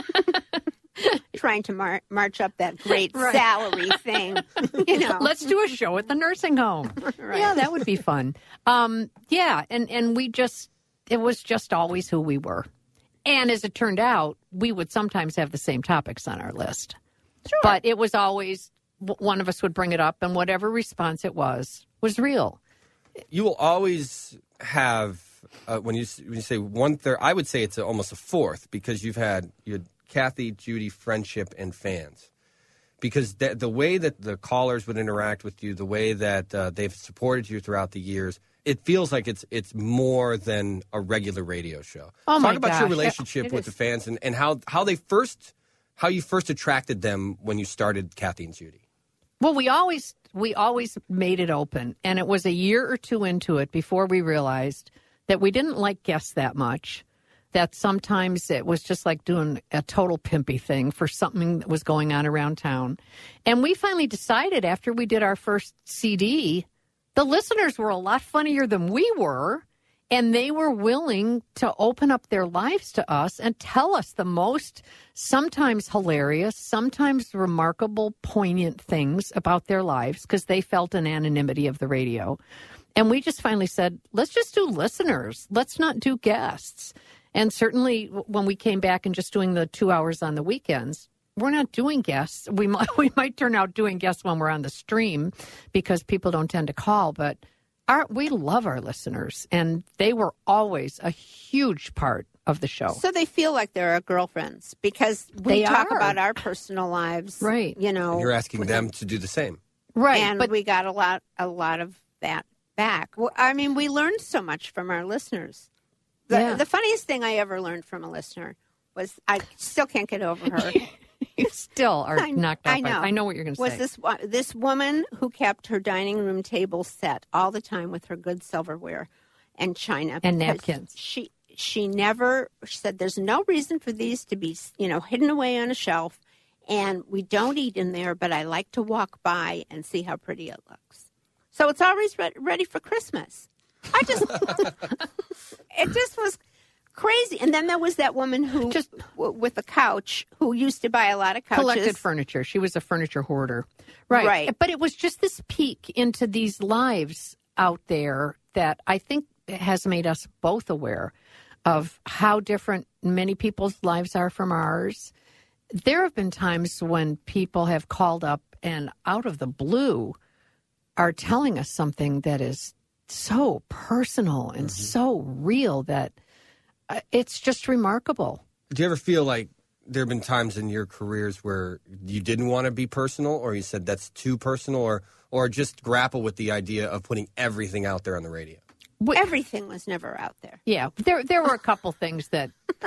we're trying to march up that great salary thing. Let's do a show at the nursing home. Right. Yeah, that would be fun. And it was just always who we were. And as it turned out, we would sometimes have the same topics on our list. Sure. But it was always one of us would bring it up, and whatever response it was real. You will always have, when you say 1/3, I would say it's almost a fourth, because you had Kathy, Judy, friendship, and fans. Because the way that the callers would interact with you, the way that they've supported you throughout the years, it feels like it's more than a regular radio show. Oh, Talk about your relationship with the fans and how you first attracted them when you started Kathy and Judy. Well, we always made it open, and it was a year or two into it before we realized that we didn't like guests that much. That sometimes it was just like doing a total pimpy thing for something that was going on around town. And we finally decided after we did our first CD, the listeners were a lot funnier than we were, and they were willing to open up their lives to us and tell us the most sometimes hilarious, sometimes remarkable, poignant things about their lives because they felt an anonymity of the radio. And we just finally said, let's just do listeners. Let's not do guests. And certainly when we came back and just doing the 2 hours on the weekends, we're not doing guests. We might turn out doing guests when we're on the stream because people don't tend to call. But we love our listeners, and they were always a huge part of the show. So they feel like they're our girlfriends because we talk about our personal lives. Right. And you're asking them to do the same. Right. And but we got a lot of that back. Well, I mean, we learned so much from our listeners. The funniest thing I ever learned from a listener was, I still can't get over her. You still are knocked up. I know. I know what you're going to say. Was this woman who kept her dining room table set all the time with her good silverware and china. And napkins. She never said there's no reason for these to be, hidden away on a shelf. And we don't eat in there, but I like to walk by and see how pretty it looks. So it's always ready for Christmas. It just was crazy. And then there was that woman who, with a couch, who used to buy a lot of couches. Collected furniture. She was a furniture hoarder. Right. But it was just this peek into these lives out there that I think has made us both aware of how different many people's lives are from ours. There have been times when people have called up and out of the blue are telling us something that is so personal and so real that it's just remarkable. Do you ever feel like there have been times in your careers where you didn't want to be personal, or you said that's too personal, or just grapple with the idea of putting everything out there on the radio? Everything was never out there. Yeah, there were a couple things that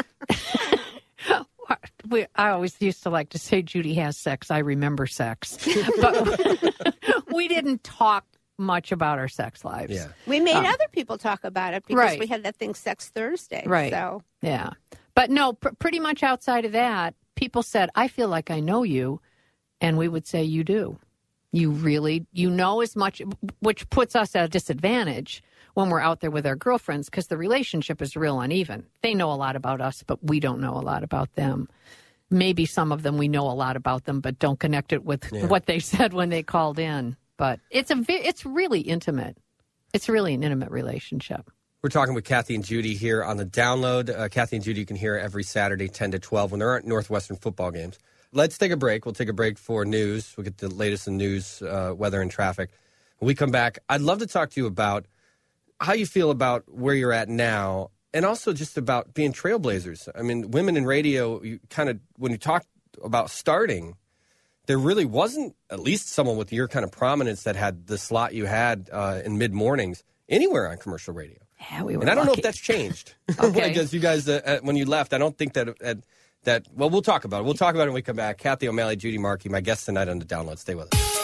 I always used to like to say, Judy has sex, I remember sex. But we didn't talk much about our sex lives. Yeah. We made other people talk about it because we had that thing Sex Thursday. Right. So. Yeah. But no, pretty much outside of that, people said, I feel like I know you. And we would say, you do. You know as much, which puts us at a disadvantage when we're out there with our girlfriends because the relationship is real uneven. They know a lot about us, but we don't know a lot about them. Maybe some of them we know a lot about them, but don't connect it with what they said when they called in. But it's really intimate. It's really an intimate relationship. We're talking with Kathy and Judy here on the Download. Kathy and Judy, you can hear every Saturday, 10 to 12, when there aren't Northwestern football games. Let's take a break. We'll take a break for news. We'll get the latest in news, weather, and traffic. When we come back, I'd love to talk to you about how you feel about where you're at now, and also just about being trailblazers. I mean, women in radio, when you talk about starting, there really wasn't at least someone with your kind of prominence that had the slot you had in mid-mornings anywhere on commercial radio. Yeah, we were And I don't lucky. know if that's changed. Okay. Because you guys, when you left, I don't think that, well, we'll talk about it. We'll talk about it when we come back. Kathy O'Malley, Judy Markey, my guests tonight on the Download. Stay with us.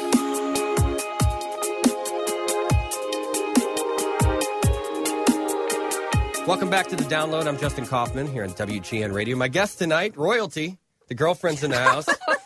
Welcome back to the Download. I'm Justin Kaufman here on WGN Radio. My guest tonight, royalty. The girlfriend's in the house.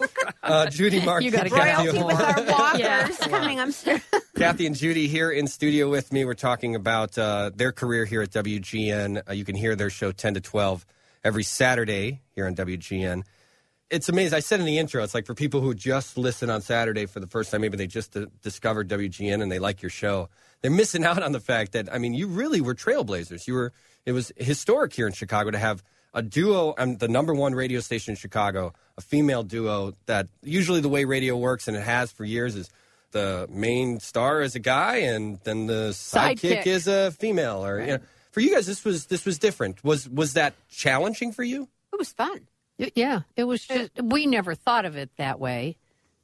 Judy Markey. You got to royalty with our walkers coming upstairs. Kathy and Judy here in studio with me. We're talking about their career here at WGN. You can hear their show 10 to 12 every Saturday here on WGN. It's amazing. I said in the intro, it's like for people who just listen on Saturday for the first time, maybe they just discovered WGN and they like your show. They're missing out on the fact that, I mean, you really were trailblazers. It was historic here in Chicago to have a duo on the number one radio station in Chicago, a female duo that usually the way radio works, and it has for years, is the main star is a guy and then the sidekick is a female. Or right. For you guys, this was different. Was that challenging for you? It was fun. Yeah, it was just, we never thought of it that way.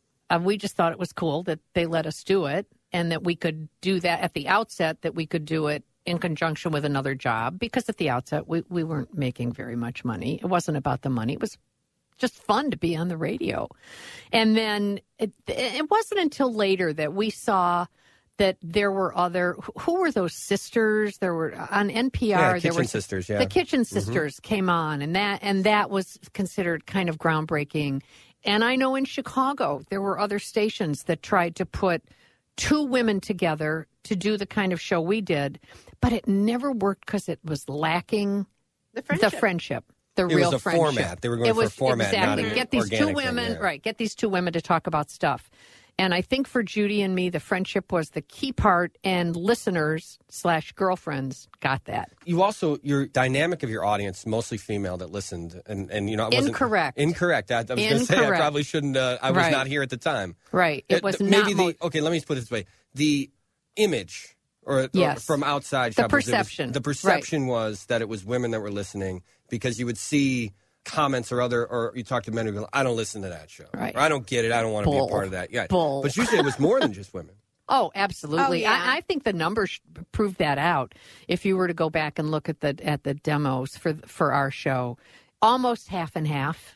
We just thought it was cool that they let us do it and that we could do that at the outset, that we could do it in conjunction with another job, because at the outset we weren't making very much money. It wasn't about the money. It was just fun to be on the radio. And then it wasn't until later that we saw that there were who were those sisters? There were on NPR. Kitchen Sisters. Yeah, the Kitchen Sisters came on, and that was considered kind of groundbreaking. And I know in Chicago there were other stations that tried to put two women together to do the kind of show we did, but it never worked because it was lacking the friendship. The it real was a friendship. Format. They were going for a format, exactly. not an Get these two organic women, thing, yeah. right? Get these two women to talk about stuff. And I think for Judy and me, the friendship was the key part, and listeners / girlfriends got that. You also, your dynamic of your audience, mostly female that listened, and it wasn't incorrect. Incorrect. I was going to say I probably shouldn't. I was not here at the time. Right. It was maybe not. Okay, let me put it this way: the image, or from outside, the perception. The perception was that it was women that were listening, because you would see comments or you talk to men who go, I don't listen to that show. Right. Or I don't get it. I don't want to be a part of that. Yeah. Bull. But usually it was more than just women. Oh, absolutely. Oh, yeah. I think the numbers prove that out. If you were to go back and look at the demos for our show, almost half and half.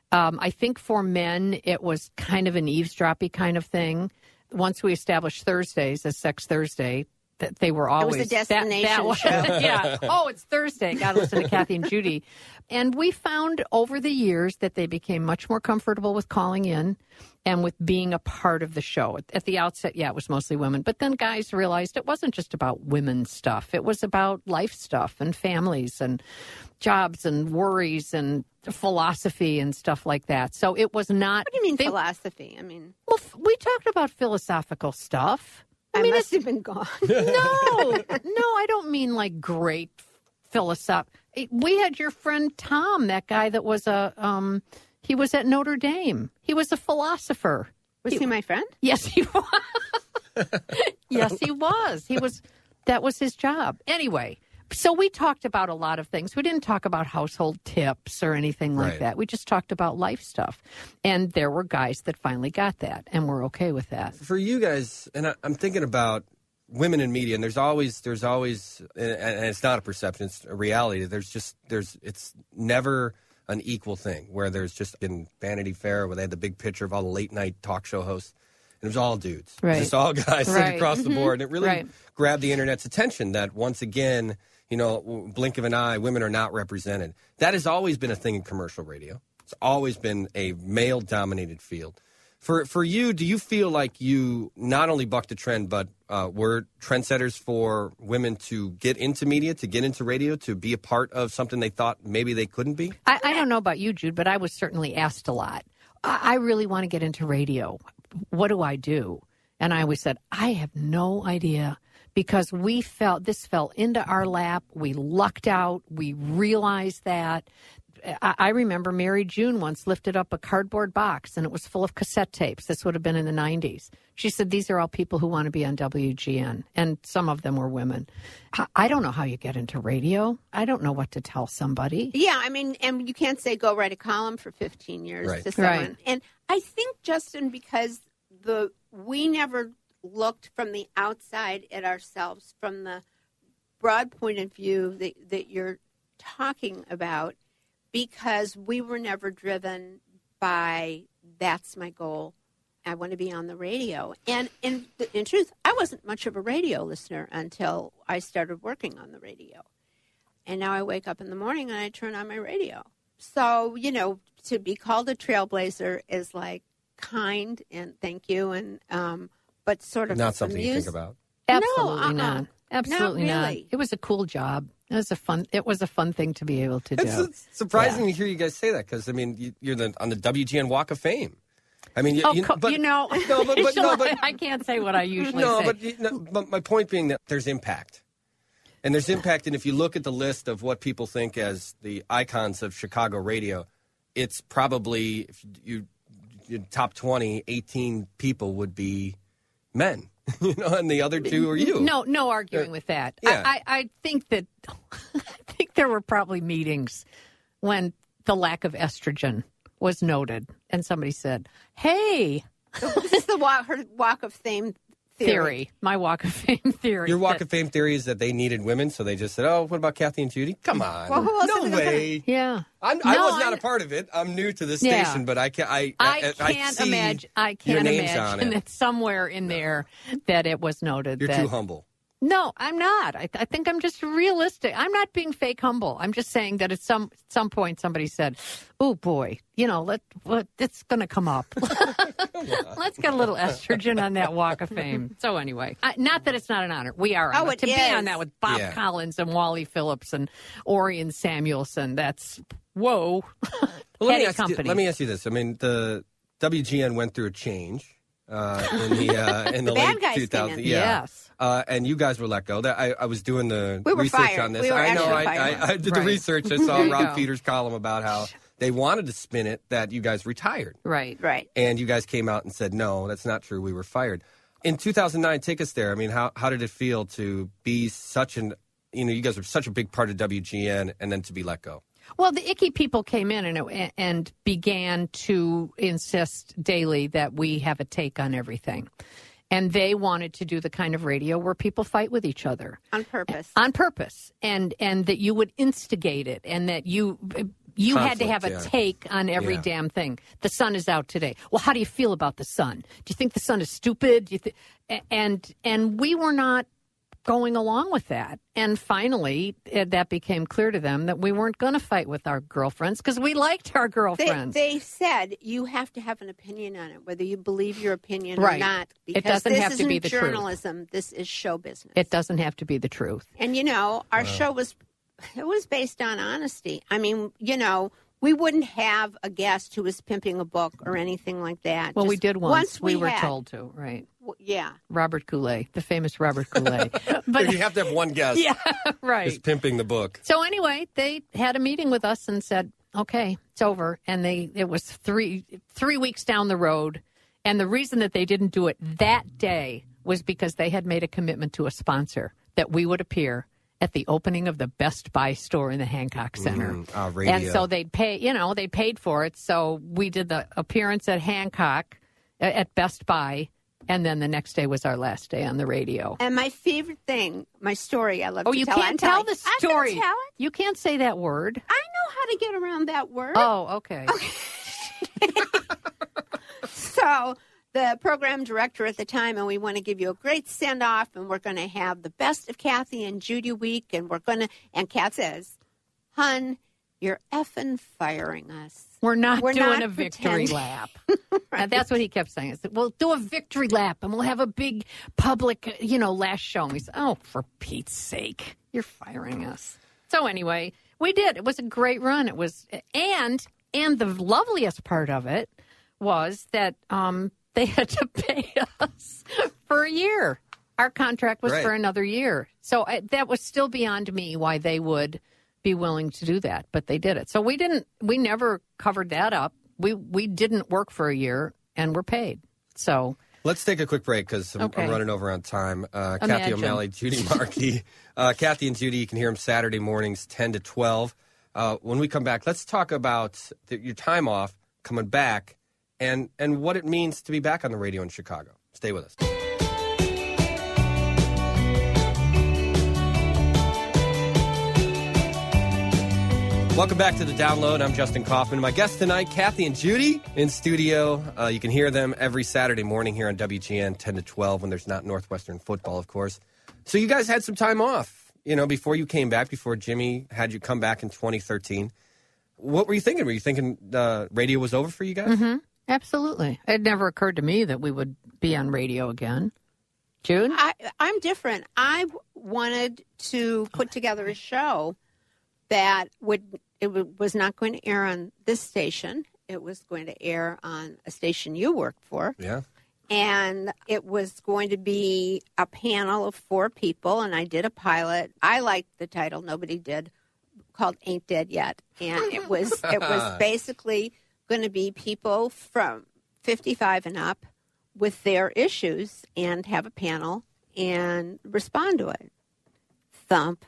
I think for men, it was kind of an eavesdroppy kind of thing. Once we established Thursdays as Sex Thursday, that they were always it was a destination show. Yeah. Oh, it's Thursday. Got to listen to Kathy and Judy. And we found over the years that they became much more comfortable with calling in and with being a part of the show. At the outset, it was mostly women. But then guys realized it wasn't just about women's stuff. It was about life stuff and families and jobs and worries and philosophy and stuff like that. So it was not... What do you mean philosophy? I mean... Well, we talked about philosophical stuff. I must have been gone. No, I don't mean like great philosoph. We had your friend Tom, that guy that was he was at Notre Dame. He was a philosopher. Was he my friend? Yes, he was. Yes, he was. That was his job. Anyway, so we talked about a lot of things. We didn't talk about household tips or anything like that. We just talked about life stuff. And there were guys that finally got that, and we're okay with that. For you guys, and I'm thinking about women in media, and there's always, and it's not a perception, it's a reality. It's never an equal thing, where there's just in Vanity Fair, where they had the big picture of all the late night talk show hosts, and it was all dudes. Right. Just all guys across the board. And it really grabbed the internet's attention that once again, blink of an eye, women are not represented. That has always been a thing in commercial radio. It's always been a male-dominated field. For you, do you feel like you not only bucked the trend, but were trendsetters for women to get into media, to get into radio, to be a part of something they thought maybe they couldn't be? I don't know about you, Jude, but I was certainly asked a lot. I really want to get into radio. What do I do? And I always said, I have no idea, because this fell into our lap. We lucked out. We realized that. I remember Mary June once lifted up a cardboard box, and it was full of cassette tapes. This would have been in the 90s. She said, these are all people who want to be on WGN, and some of them were women. I don't know how you get into radio. I don't know what to tell somebody. Yeah, I mean, and you can't say go write a column for 15 years to someone. Right. And I think, Justin, because we never looked from the outside at ourselves from the broad point of view that you're talking about, because we were never driven by, that's my goal, I want to be on the radio. And in truth, I wasn't much of a radio listener until I started working on the radio. And now I wake up in the morning and I turn on my radio. So, to be called a trailblazer is like kind and thank you, and but sort of not something you think about. Absolutely not. Absolutely not. Really. Not. It was a cool job. It was a fun thing to be able to do. It's surprising to hear you guys say that, because I mean, you're on the WGN Walk of Fame. I mean, I can't say what I usually say. But my point being that there's impact. And there's impact, and if you look at the list of what people think as the icons of Chicago radio, it's probably, if you top 20, 18 people would be men. And the other two are you. No arguing with that. Yeah. I think that there were probably meetings when the lack of estrogen was noted, and somebody said, "Hey, this is her Walk of Fame theory. My Walk of Fame theory. Your Walk of Fame theory is that they needed women, so they just said, "Oh, what about Kathy and Judy? Come on, well, who else no way." Yeah, I was not a part of it. I'm new to this station, but I can't imagine that somewhere in there that it was noted. You're too humble. No, I'm not. I think I'm just realistic. I'm not being fake humble. I'm just saying that at some point somebody said, "Oh boy, it's going to come up. Let's get a little estrogen on that Walk of Fame." So anyway, not that it's not an honor. We are honored to be on that with Bob Collins and Wally Phillips and Orion Samuelson. That's whoa. Well, let me ask you this. I mean, the WGN went through a change in the late 2000s. Yes. And you guys were let go. I was doing the research fired. on this. We were I did the research. I saw Rob Peters' column about how they wanted to spin it that you guys retired. Right. And you guys came out and said, no, that's not true. We were fired. In 2009, take us there. I mean, how did it feel to be you guys were such a big part of WGN and then to be let go? Well, the icky people came in and began to insist daily that we have a take on everything. And they wanted to do the kind of radio where people fight with each other. On purpose. On purpose. And that you would instigate it, and that you had to have a take on every damn thing. The sun is out today. Well, how do you feel about the sun? Do you think the sun is stupid? And we were not going along with that. And finally, that became clear to them that we weren't going to fight with our girlfriends because we liked our girlfriends. They said you have to have an opinion on it, whether you believe your opinion or not. Because it doesn't have to be the journalism. Truth. This is show business. It doesn't have to be the truth. And, our show was based on honesty. I mean, we wouldn't have a guest who was pimping a book or anything like that. Well, Just we did once. We were had, told to, right? Yeah. Robert Goulet, the famous Robert Goulet. But you have to have one guest. Yeah, right. Who's pimping the book. So anyway, they had a meeting with us and said, okay, it's over. And it was three weeks down the road. And the reason that they didn't do it that day was because they had made a commitment to a sponsor that we would appear at the opening of the Best Buy store in the Hancock Center. Radio. And so they'd pay, they paid for it. So we did the appearance at Hancock, at Best Buy, and then the next day was our last day on the radio. And my favorite thing, my story I love to tell. Oh, you can't tell the story. I'm gonna tell it. You can't say that word. I know how to get around that word. Oh, okay. So the program director at the time, and we want to give you a great send-off, and we're going to have the Best of Kathy and Judy week, and and Kat says, "Hun, you're effing firing us. We're not doing a victory lap." Right. That's what he kept saying. I said, "We'll do a victory lap, and we'll have a big public, last show." And we said, "Oh, for Pete's sake, you're firing us." So anyway, we did. It was a great run. It was, and the loveliest part of it was that they had to pay us for a year. Our contract was for another year. So that was still beyond me why they would be willing to do that, but they did it. So we never covered that up. We didn't work for a year and we're paid. So let's take a quick break because I'm running over on time. Kathy O'Malley, Judy Markey. Kathy and Judy, you can hear them Saturday mornings, 10 to 12. When we come back, let's talk about your time off, coming back, and what it means to be back on the radio in Chicago. Stay with us. Welcome back to The Download. I'm Justin Kaufman. My guests tonight, Kathy and Judy in studio. You can hear them every Saturday morning here on WGN, 10 to 12, when there's not Northwestern football, of course. So you guys had some time off, before you came back, before Jimmy had you come back in 2013. What were you thinking? Were you thinking radio was over for you guys? Mm-hmm. Absolutely. It never occurred to me that we would be on radio again. Jude? I'm different. I wanted to put together a show that was not going to air on this station. It was going to air on a station you worked for. Yeah. And it was going to be a panel of 4 people, and I did a pilot. I liked the title. Nobody did. Called Ain't Dead Yet. And it was basically going to be people from 55 and up with their issues and have a panel and respond to it. Thump.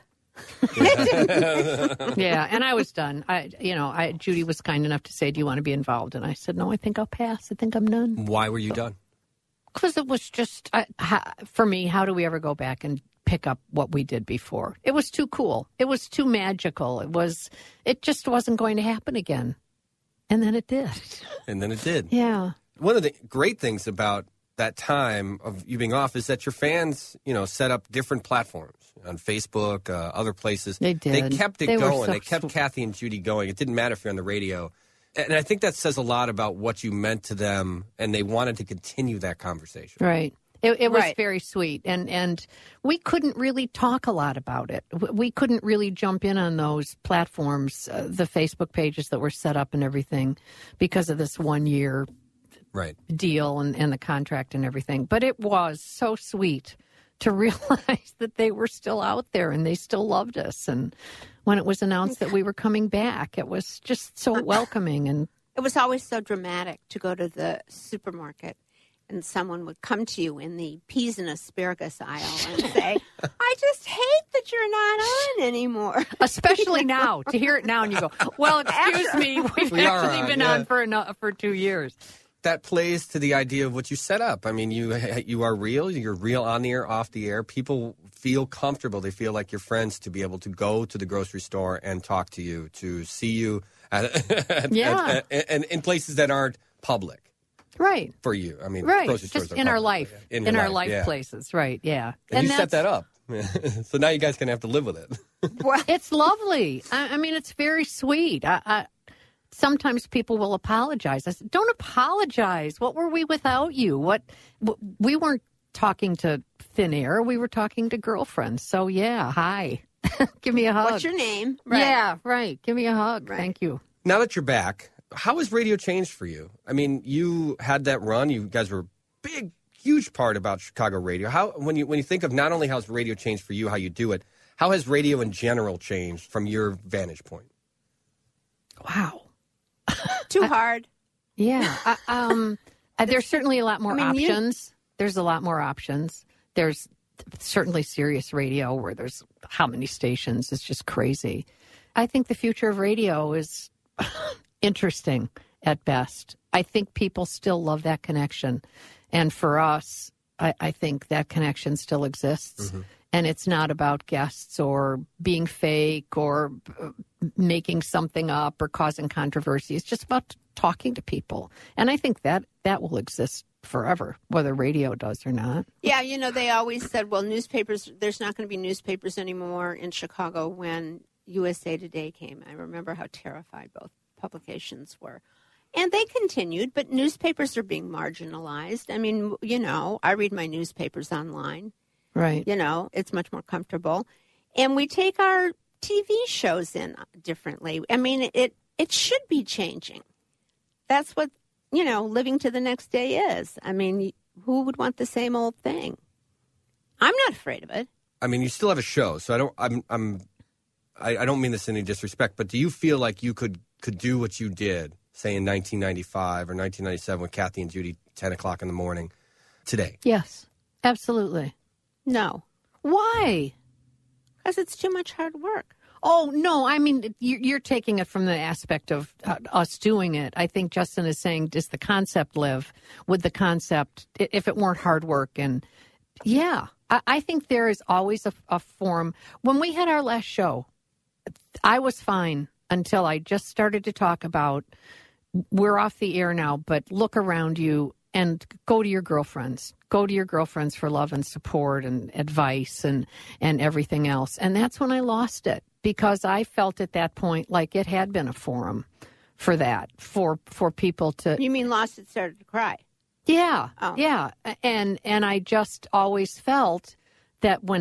Yeah, and I was done. Judy was kind enough to say, "Do you want to be involved?" And I said, "No, I think I'll pass. I think I'm done." Why were you done? Because it was just, for me, how do we ever go back and pick up what we did before? It was too cool. It was too magical. It just wasn't going to happen again. And then it did. And then it did. Yeah. One of the great things about that time of you being off is that your fans, set up different platforms on Facebook, other places. They did. They kept it going. They kept Kathy and Judy going. It didn't matter if you're on the radio. And I think that says a lot about what you meant to them, and they wanted to continue that conversation. Right. It was very sweet, and we couldn't really talk a lot about it. We couldn't really jump in on those platforms, the Facebook pages that were set up and everything, because of this 1-year deal and the contract and everything. But it was so sweet to realize that they were still out there and they still loved us. And when it was announced that we were coming back, it was just so welcoming. And it was always so dramatic to go to the supermarket and someone would come to you in the peas and asparagus aisle and say, "I just hate that you're not on anymore." Especially now, to hear it now and you go, "Well, excuse me, we've actually been on for 2 years." That plays to the idea of what you set up. I mean, you are real. You're real on the air, off the air. People feel comfortable. They feel like your friends to be able to go to the grocery store and talk to you, to see you and in places that aren't public. Right. For you. I mean, grocery stores just in our life. In our life places. Right, yeah. And you set that up. So now you guys can have to live with it. Well, it's lovely. I mean, it's very sweet. Sometimes people will apologize. I said, "Don't apologize. What were we without you? We weren't talking to thin air. We were talking to girlfriends. So, yeah, hi. Give me a hug. What's your name? Right. Yeah, right. Give me a hug. Right. Thank you. Now that you're back, how has radio changed for you? I mean, you had that run. You guys were a big, huge part about Chicago radio. How, when you think of not only how's radio changed for you, how you do it, how has radio in general changed from your vantage point? Wow. Too hard. Yeah. There's certainly a lot more options. There's a lot more options. There's certainly Sirius Radio where there's how many stations. It's just crazy. I think the future of radio is interesting at best. I think people still love that connection. And for us, I think that connection still exists. Mm-hmm. And it's not about guests or being fake or making something up or causing controversy. It's just about talking to people. And I think that will exist forever, whether radio does or not. Yeah, they always said, well, newspapers, there's not going to be newspapers anymore in Chicago when USA Today came. I remember how terrified both publications were. And they continued, but newspapers are being marginalized. I mean, I read my newspapers online. Right. It's much more comfortable. And we take our TV shows in differently. I mean, it should be changing. That's what, living to the next day is. I mean, who would want the same old thing? I'm not afraid of it. I mean, you still have a show, so I don't mean this in any disrespect, but do you feel like you could do what you did, say in 1995 or 1997 with Kathy and Judy, 10 o'clock in the morning, today? Yes, absolutely. No. Why? Because it's too much hard work. Oh, no. I mean, you're taking it from the aspect of us doing it. I think Justin is saying, does the concept live? Would the concept, if it weren't hard work? And yeah, I think there is always a form. When we had our last show, I was fine until I just started to talk about, we're off the air now, but look around you and go to your girlfriends. Go to your girlfriends for love and support and advice and everything else. And that's when I lost it, because I felt at that point like it had been a forum for that, for people to... You mean lost it, started to cry? Yeah, oh. Yeah. And I just always felt that when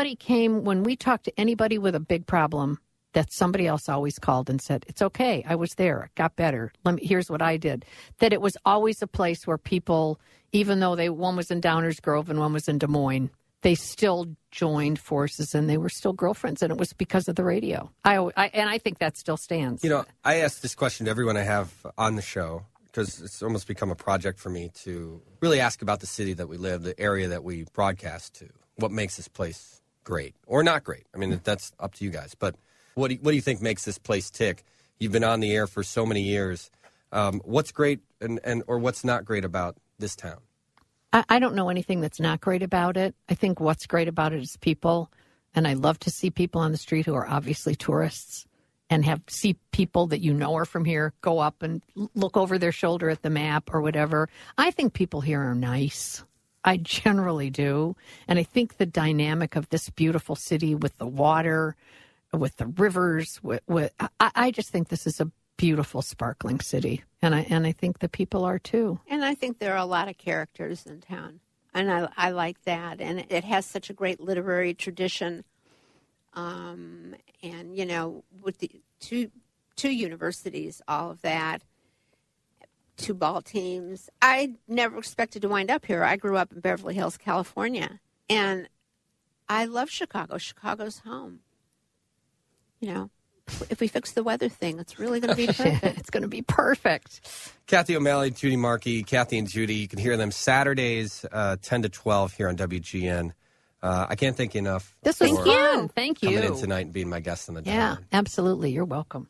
we talked to anybody with a big problem, that somebody else always called and said, it's okay, I was there, it got better, here's what I did. That it was always a place where people, even though one was in Downers Grove and one was in Des Moines, they still joined forces and they were still girlfriends, and it was because of the radio. I think that still stands. I ask this question to everyone I have on the show, because it's almost become a project for me to really ask about the city that we live, the area that we broadcast to. What makes this place great or not great? I mean, that's up to you guys, but what do you think makes this place tick? You've been on the air for so many years. What's great or what's not great about this town? I don't know anything that's not great about it. I think what's great about it is people, and I love to see people on the street who are obviously tourists and see people that are from here go up and look over their shoulder at the map or whatever. I think people here are nice. I generally do. And I think the dynamic of this beautiful city with the water, with the rivers, I just think this is a beautiful, sparkling city, and I think the people are too. And I think there are a lot of characters in town, and I like that. And it has such a great literary tradition, and with the two universities, all of that, 2 ball teams. I never expected to wind up here. I grew up in Beverly Hills, California, and I love Chicago. Chicago's home. If we fix the weather thing, it's really going to be perfect. It's going to be perfect. Kathy O'Malley, Judy Markey, Kathy and Judy. You can hear them Saturdays, 10 to 12 here on WGN. I can't thank you enough. This was fun. Thank you. Coming in tonight and being my guest on the Yeah, absolutely. You're welcome.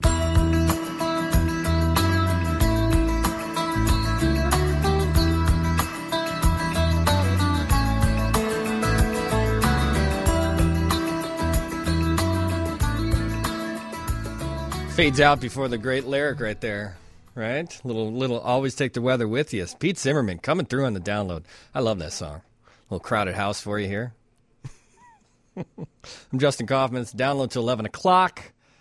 Fades out before the great lyric right there, right? Little always take the weather with you. Pete Zimmerman coming through on the download. I love that song. Little crowded house for you here. I'm Justin Kaufman. It's download till 11 o'clock.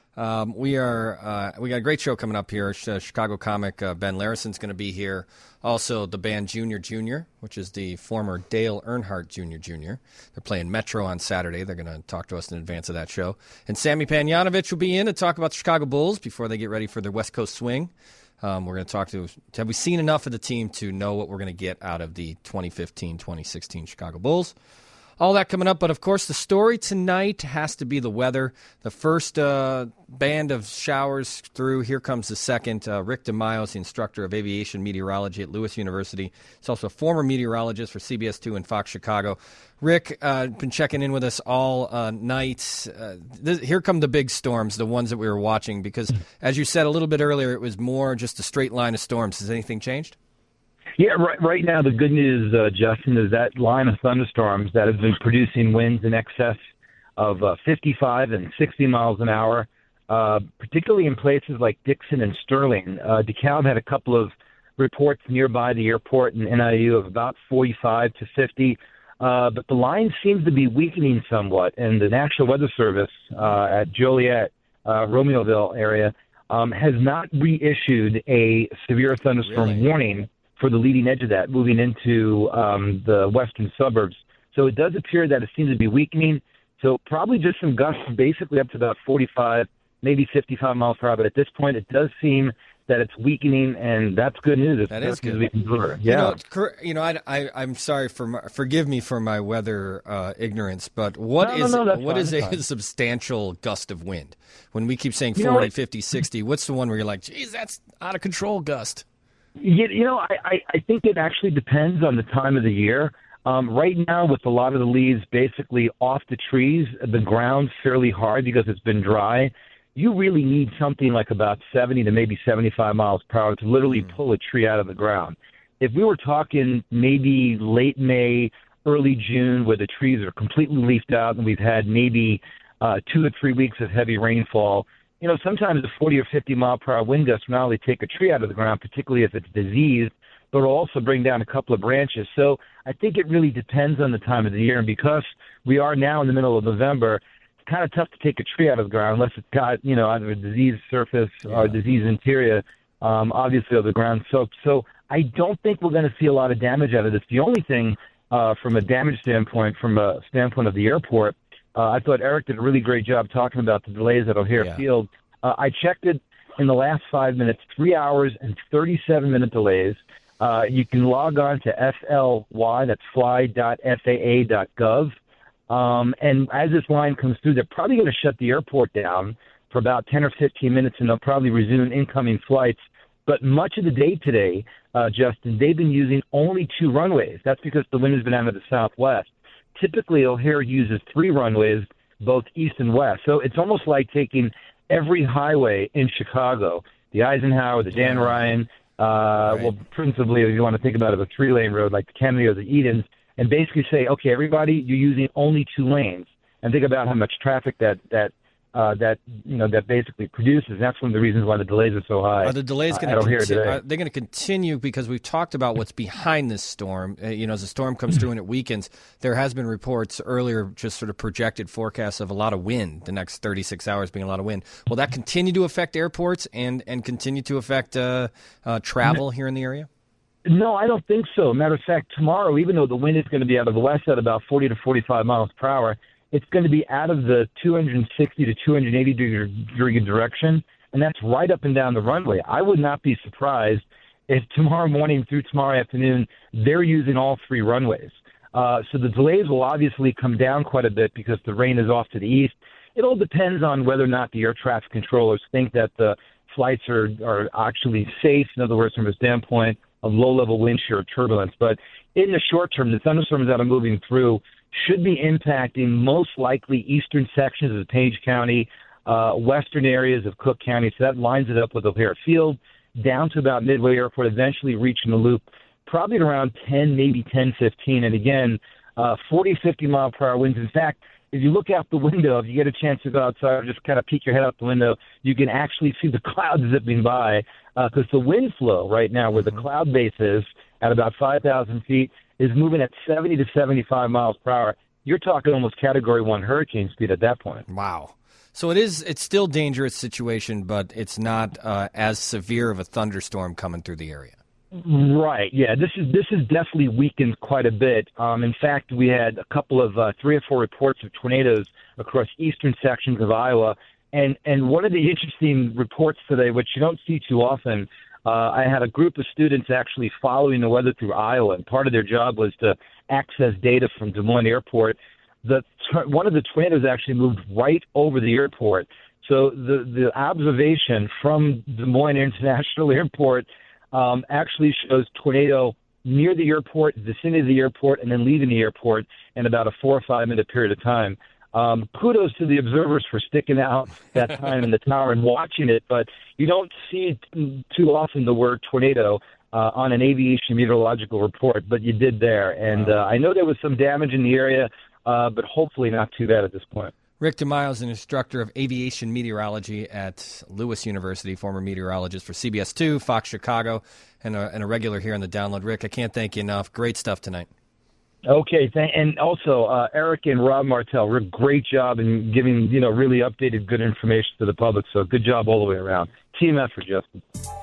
We got a great show coming up here. Chicago comic Ben Larison's going to be here. Also, the band Junior Junior, which is the former Dale Earnhardt Jr. They're playing Metro on Saturday. They're going to talk to us in advance of that show. And Sammy Panayotovich will be in to talk about the Chicago Bulls before they get ready for their West Coast swing. We're going to talk to have we seen enough of the team to know what we're going to get out of the 2015-2016 Chicago Bulls. All that coming up, but of course the story tonight has to be the weather. The first band of showers through. Here comes the second. Rick DeMaio is the instructor of aviation meteorology at Lewis University. He's also a former meteorologist for CBS 2 and Fox Chicago. Rick, been checking in with us all night. Here come the big storms, the ones that we were watching, because as you said a little bit earlier, it was more just a straight line of storms. Has anything changed? Yeah, right now the good news, Justin, is that line of thunderstorms that have been producing winds in excess of 55 and 60 miles an hour, particularly in places like Dixon and Sterling. DeKalb had a couple of reports nearby the airport and NIU of about 45 to 50, but the line seems to be weakening somewhat, and the National Weather Service at Joliet, Romeoville area, has not reissued a severe thunderstorm warning for the leading edge of that, moving into the western suburbs. So it does appear that it seems to be weakening. So probably just some gusts, basically up to about 45, maybe 55 miles per hour. But at this point, it does seem that it's weakening, and that's good news. That is good. We can deliver. Yeah. I'm sorry forgive me for my weather ignorance, but what is a substantial gust of wind? When we keep saying 40, 50, 60, what's the one where you're like, geez, that's out of control gust? I think it actually depends on the time of the year. Right now, with a lot of the leaves basically off the trees, the ground's fairly hard because it's been dry. You really need something like about 70 to maybe 75 miles per hour to literally pull a tree out of the ground. If we were talking maybe late May, early June, where the trees are completely leafed out and we've had maybe 2 to 3 weeks of heavy rainfall, sometimes a 40 or 50 mile per hour wind gust will not only take a tree out of the ground, particularly if it's diseased, but it'll also bring down a couple of branches. So I think it really depends on the time of the year. And because we are now in the middle of November, it's kind of tough to take a tree out of the ground unless it's got, either a diseased surface or a diseased interior, obviously, of the ground soaked. So I don't think we're going to see a lot of damage out of this. The only thing from a damage standpoint, from a standpoint of the airport, I thought Eric did a really great job talking about the delays at O'Hare Field. I checked it in the last 5 minutes, 3 hours and 37-minute delays. You can log on to FLY, that's fly.faa.gov. And as this line comes through, they're probably going to shut the airport down for about 10 or 15 minutes, and they'll probably resume incoming flights. But much of the day today, Justin, they've been using only 2 runways. That's because the wind has been out of the southwest. Typically, O'Hare uses 3 runways, both east and west. So it's almost like taking every highway in Chicago, the Eisenhower, the Dan Ryan, well, principally, if you want to think about it, a 3-lane road like the Kennedy or the Edens, and basically say, okay, everybody, you're using only 2 lanes, and think about how much traffic that basically produces. That's one of the reasons why the delays are so high. Are the delays going to continue? They're going to continue because we've talked about what's behind this storm. As the storm comes through and it weakens, there has been reports earlier, just sort of projected forecasts of a lot of wind. The next 36 hours being a lot of wind. Will that continue to affect airports and continue to affect travel here in the area? No, I don't think so. Matter of fact, tomorrow, even though the wind is going to be out of the west at about 40 to 45 miles per hour, it's going to be out of the 260 to 280 degree direction, and that's right up and down the runway. I would not be surprised if tomorrow morning through tomorrow afternoon they're using all 3 runways. So the delays will obviously come down quite a bit because the rain is off to the east. It all depends on whether or not the air traffic controllers think that the flights are actually safe, in other words, from a standpoint of low-level wind shear or turbulence. But in the short term, the thunderstorms that are moving through should be impacting most likely eastern sections of Page County, western areas of Cook County. So that lines it up with O'Hare Field down to about Midway Airport, eventually reaching the loop probably at around 10, maybe 10:15. And again, 40, 50 mile per hour winds. In fact, if you look out the window, if you get a chance to go outside or just kind of peek your head out the window, you can actually see the clouds zipping by because the wind flow right now where the cloud base is at about 5,000 feet is moving at 70 to 75 miles per hour. You're talking almost Category 1 hurricane speed at that point. Wow. So it's still a dangerous situation, but it's not as severe of a thunderstorm coming through the area. Right. Yeah. This is definitely weakened quite a bit. In fact, we had a couple of 3 or 4 reports of tornadoes across eastern sections of Iowa. And one of the interesting reports today, which you don't see too often, I had a group of students actually following the weather through Iowa, and part of their job was to access data from Des Moines Airport. One of the tornadoes actually moved right over the airport. So the observation from Des Moines International Airport actually shows tornado near the airport, vicinity of the airport, and then leaving the airport in about a 4 or 5 minute period of time. Kudos to the observers for sticking out that time in the tower and watching it, but you don't see too often the word tornado on an aviation meteorological report, but you did there. And I know there was some damage in the area, but hopefully not too bad at this point. Rick DeMaio is an instructor of aviation meteorology at Lewis University, former meteorologist for CBS2, Fox Chicago, and a regular here on the Download. Rick, I can't thank you enough. Great stuff tonight. Okay, and also Eric and Rob Martell, great job in giving really updated, good information to the public. So good job all the way around. Team effort, Justin.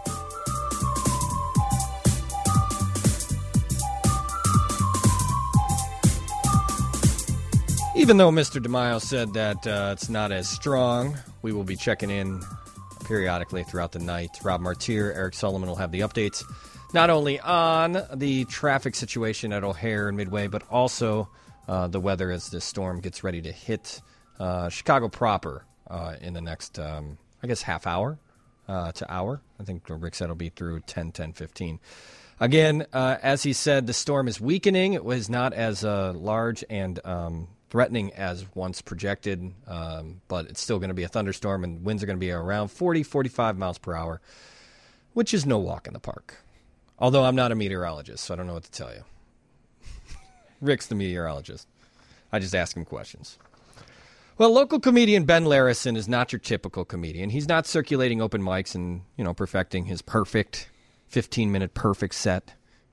Even though Mr. DeMaio said that it's not as strong, we will be checking in periodically throughout the night. Rob Martier, Eric Solomon will have the updates, not only on the traffic situation at O'Hare and Midway, but also the weather as this storm gets ready to hit Chicago proper in the next, half hour to hour. I think Rick said it'll be through 10:15. Again, as he said, the storm is weakening. It was not as large and threatening as once projected, but it's still going to be a thunderstorm, and winds are going to be around 40, 45 miles per hour, which is no walk in the park. Although I'm not a meteorologist, so I don't know what to tell you. Rick's the meteorologist. I just ask him questions. Well, local comedian Ben Larison is not your typical comedian. He's not circulating open mics and, perfecting his perfect 15-minute perfect set.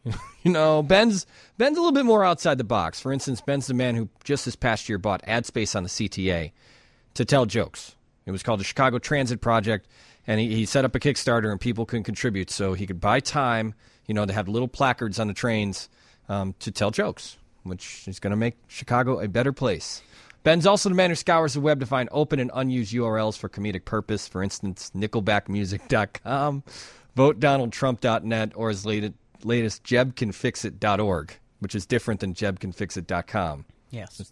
Ben's a little bit more outside the box. For instance, Ben's the man who just this past year bought ad space on the CTA to tell jokes. It was called the Chicago Transit Project, and he set up a Kickstarter, and people can contribute so he could buy time, to have little placards on the trains to tell jokes, which is going to make Chicago a better place. Ben's also the man who scours the web to find open and unused URLs for comedic purpose. For instance, nickelbackmusic.com, votedonaldtrump.net, or his latest jebcanfixit.org, which is different than jebcanfixit.com. Yes.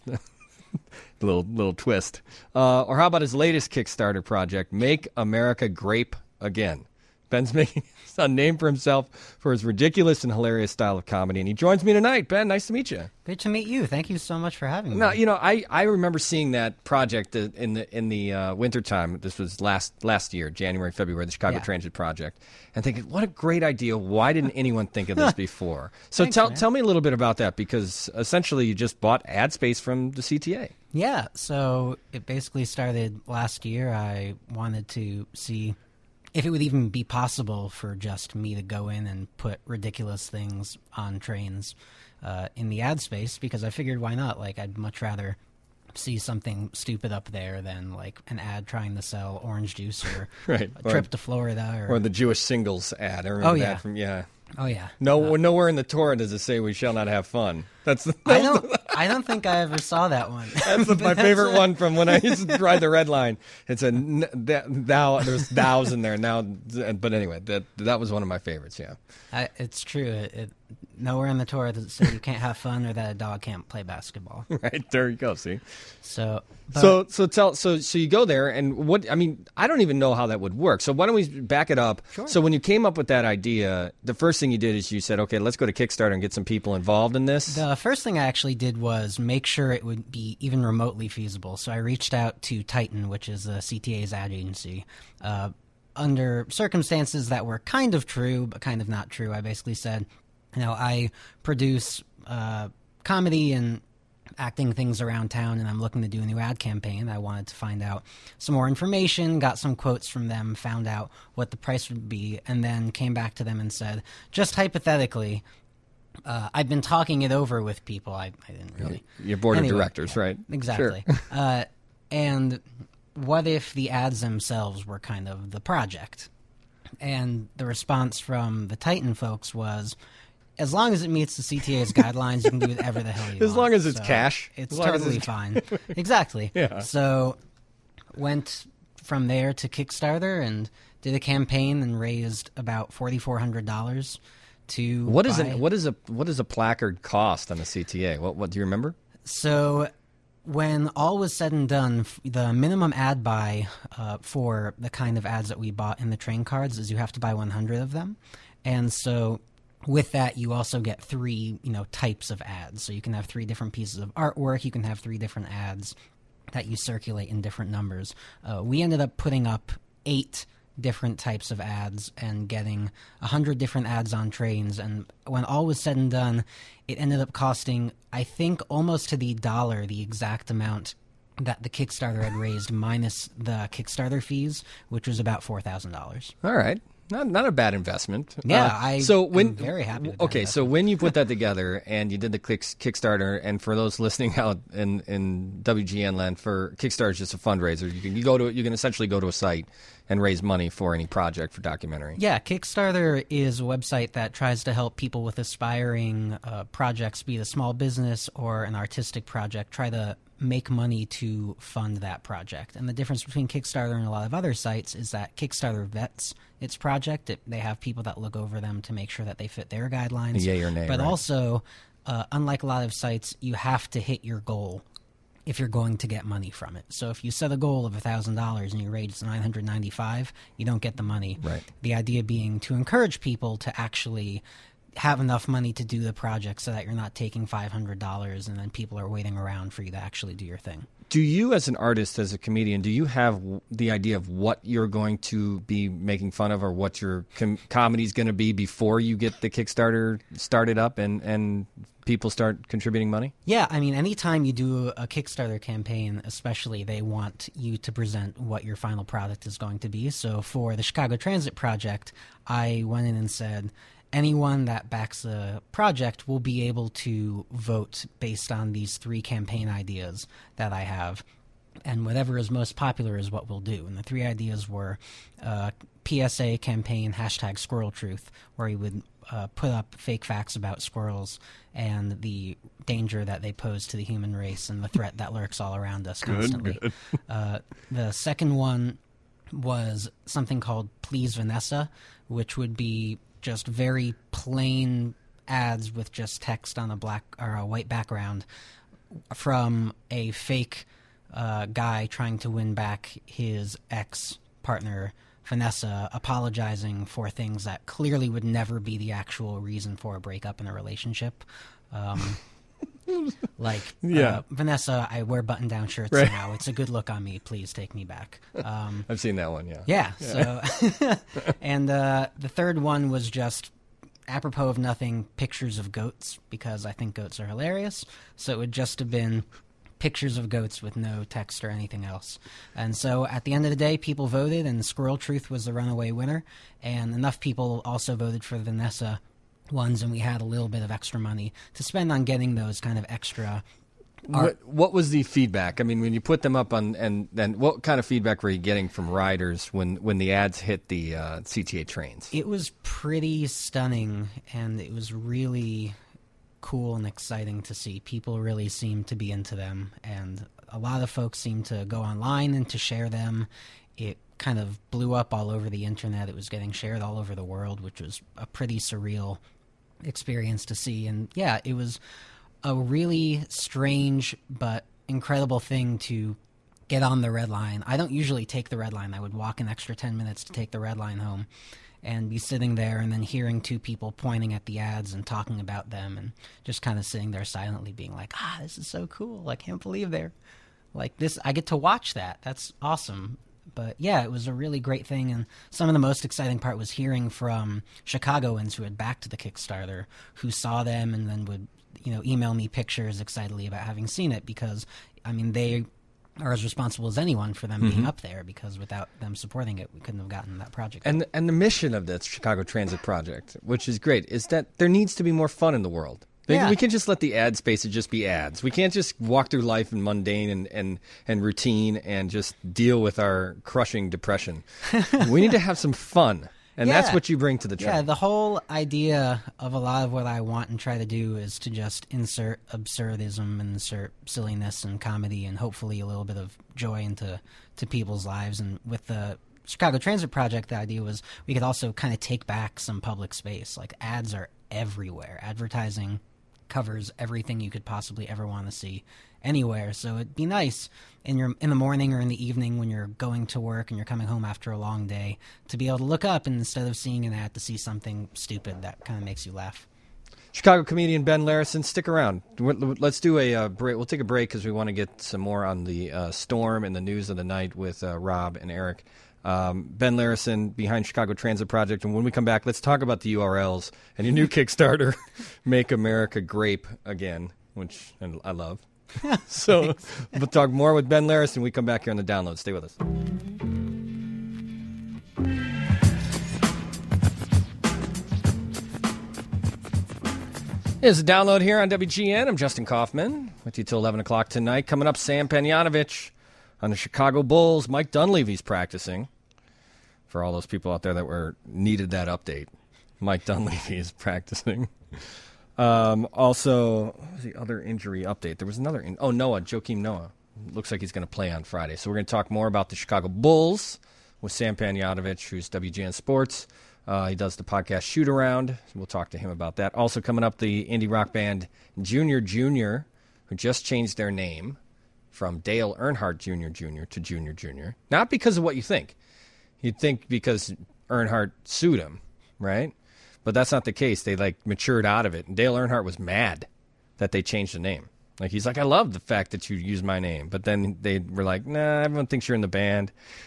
little twist. Or how about his latest Kickstarter project, Make America Grape Again? Ben's making a name for himself for his ridiculous and hilarious style of comedy, and he joins me tonight. Ben, nice to meet you. Good to meet you. Thank you so much for having me. Now, I remember seeing that project in the wintertime. This was last year, January, February, the Chicago Transit Project, and thinking, what a great idea. Why didn't anyone think of this before? So tell me a little bit about that, because essentially you just bought ad space from the CTA. Yeah, so it basically started last year. I wanted to see if it would even be possible for just me to go in and put ridiculous things on trains in the ad space, because I figured, why not? I'd much rather see something stupid up there than an ad trying to sell orange juice or a trip to Florida or the Jewish Singles ad. I remember that from Oh yeah. Nowhere in the Torah does it say we shall not have fun. I don't think I ever saw that one. That's my favorite one from when I used to ride the Red Line. It's there's thous in there now, but anyway, that was one of my favorites. Yeah, it's true. Nowhere in the Torah does it say you can't have fun or that a dog can't play basketball. Right, there you go. See, so you go there, and I don't even know how that would work. So why don't we back it up? Sure. So when you came up with that idea, the first thing you did is you said, okay, let's go to Kickstarter and get some people involved in this. The first thing I actually did was make sure it would be even remotely feasible. So I reached out to Titan, which is the CTA's ad agency, under circumstances that were kind of true but kind of not true. I basically said, I produce comedy and acting things around town, and I'm looking to do a new ad campaign. I wanted to find out some more information, got some quotes from them, found out what the price would be, and then came back to them and said, just hypothetically, I've been talking it over with people. I didn't really. Your board of directors, right? Exactly. Sure. And what if the ads themselves were kind of the project? And the response from the Titan folks was, as long as it meets the CTA's guidelines, you can do whatever the hell you want. As long as it's cash. It's totally fine. Exactly. Yeah. So went from there to Kickstarter and did a campaign and raised about $4,400 to what does a placard cost on a CTA? What do you remember? So when all was said and done, the minimum ad buy for the kind of ads that we bought in the train cards is you have to buy 100 of them. And so with that, you also get 3, types of ads. So you can have 3 different pieces of artwork. You can have 3 different ads that you circulate in different numbers. We ended up putting up 8 different types of ads and getting 100 different ads on trains. And when all was said and done, it ended up costing, I think, almost to the dollar, the exact amount that the Kickstarter had raised minus the Kickstarter fees, which was about $4,000. All right. Not a bad investment. Yeah, I'm very happy with that. Okay, so when you put that together and you did the Kickstarter, and for those listening out in WGN land, for Kickstarter is just a fundraiser. You can essentially go to a site and raise money for any project for documentary. Yeah, Kickstarter is a website that tries to help people with aspiring projects, be it a small business or an artistic project, try to make money to fund that project. And the difference between Kickstarter and a lot of other sites is that Kickstarter vets its project. They have people that look over them to make sure that they fit their guidelines. Yay or nay, but right? Also, unlike a lot of sites, you have to hit your goal if you're going to get money from it. So if you set a goal of $1,000 and you raise $995, you don't get the money. Right. The idea being to encourage people to actually have enough money to do the project so that you're not taking $500 and then people are waiting around for you to actually do your thing. Do you, as an artist, as a comedian, do you have the idea of what you're going to be making fun of or what your comedy's going to be before you get the Kickstarter started up and people start contributing money? Yeah, I mean, anytime you do a Kickstarter campaign, especially, they want you to present what your final product is going to be. So for the Chicago Transit Project, I went in and said, anyone that backs a project will be able to vote based on these 3 campaign ideas that I have. And whatever is most popular is what we'll do. And the 3 ideas were PSA campaign, #SquirrelTruth, where he would put up fake facts about squirrels and the danger that they pose to the human race and the threat that lurks all around us constantly. Good. The second one was something called Please Vanessa, which would be just very plain ads with just text on a black or a white background from a fake guy trying to win back his ex-partner, Vanessa, apologizing for things that clearly would never be the actual reason for a breakup in a relationship. Vanessa, I wear button-down shirts now. It's a good look on me. Please take me back. I've seen that one, yeah. Yeah. So, and the third one was just, apropos of nothing, pictures of goats, because I think goats are hilarious. So it would just have been pictures of goats with no text or anything else. And so at the end of the day, people voted, and SquirrelTruth was the runaway winner. And enough people also voted for Vanessa ones, and we had a little bit of extra money to spend on getting those kind of extra art. What was the feedback? I mean, when you put them up on, and what kind of feedback were you getting from riders when the ads hit the CTA trains? It was pretty stunning, and it was really cool and exciting to see. People really seemed to be into them, and a lot of folks seemed to go online and to share them. It kind of blew up all over the internet. It was getting shared all over the world, which was a pretty surreal experience to see. And yeah, it was a really strange but incredible thing to get on the Red Line. I don't usually take the Red Line. I would walk an extra 10 minutes to take the Red Line home and be sitting there and then hearing 2 people pointing at the ads and talking about them and just kind of sitting there silently being like, this is so cool. I can't believe they're like this. I get to watch that. That's awesome. But yeah, it was a really great thing, and some of the most exciting part was hearing from Chicagoans who had backed the Kickstarter, who saw them and then would, email me pictures excitedly about having seen it, because, I mean, they are as responsible as anyone for them being up there, because without them supporting it, we couldn't have gotten that project. And the mission of the Chicago Transit Project, which is great, is that there needs to be more fun in the world. We can't just let the ad spaces just be ads. We can't just walk through life in mundane and routine and just deal with our crushing depression. We need to have some fun. And that's what you bring to the train. Yeah, the whole idea of a lot of what I want and try to do is to just insert absurdism and insert silliness and comedy and hopefully a little bit of joy into people's lives. And with the Chicago Transit Project, the idea was we could also kind of take back some public space. Like, ads are everywhere. Advertising covers everything you could possibly ever want to see anywhere. So it'd be nice in the morning or in the evening when you're going to work and you're coming home after a long day to be able to look up and instead of seeing an ad to see something stupid that kind of makes you laugh. Chicago comedian Ben Larison, stick around. Let's do a break. We'll take a break because we want to get some more on the storm and the news of the night with Rob and Eric. Ben Larison behind Chicago Transit Project. And when we come back, let's talk about the URLs and your new Kickstarter, Make America Grape Again, which I love. So we'll talk more with Ben Larison when we come back here on the Download. Stay with us. It's a Download here on WGN. I'm Justin Kaufman with you till 11 o'clock tonight. Coming up, Sam Panayotovich on the Chicago Bulls. Mike Dunleavy's practicing. For all those people out there that needed that update, Mike Dunleavy is practicing. Also, what was the other injury update? There was another. Joakim Noah. Looks like he's going to play on Friday. So we're going to talk more about the Chicago Bulls with Sam Panayotovich, who's WGN Sports. He does the podcast Shoot Around. So we'll talk to him about that. Also coming up, the indie rock band Junior Junior, who just changed their name from Dale Earnhardt Jr. Jr. to Junior Jr. Not because of what you think. You'd think because Earnhardt sued him, right? But that's not the case. They matured out of it. And Dale Earnhardt was mad that they changed the name. He's like, I love the fact that you use my name. But then they were like, nah, everyone thinks you're in the band.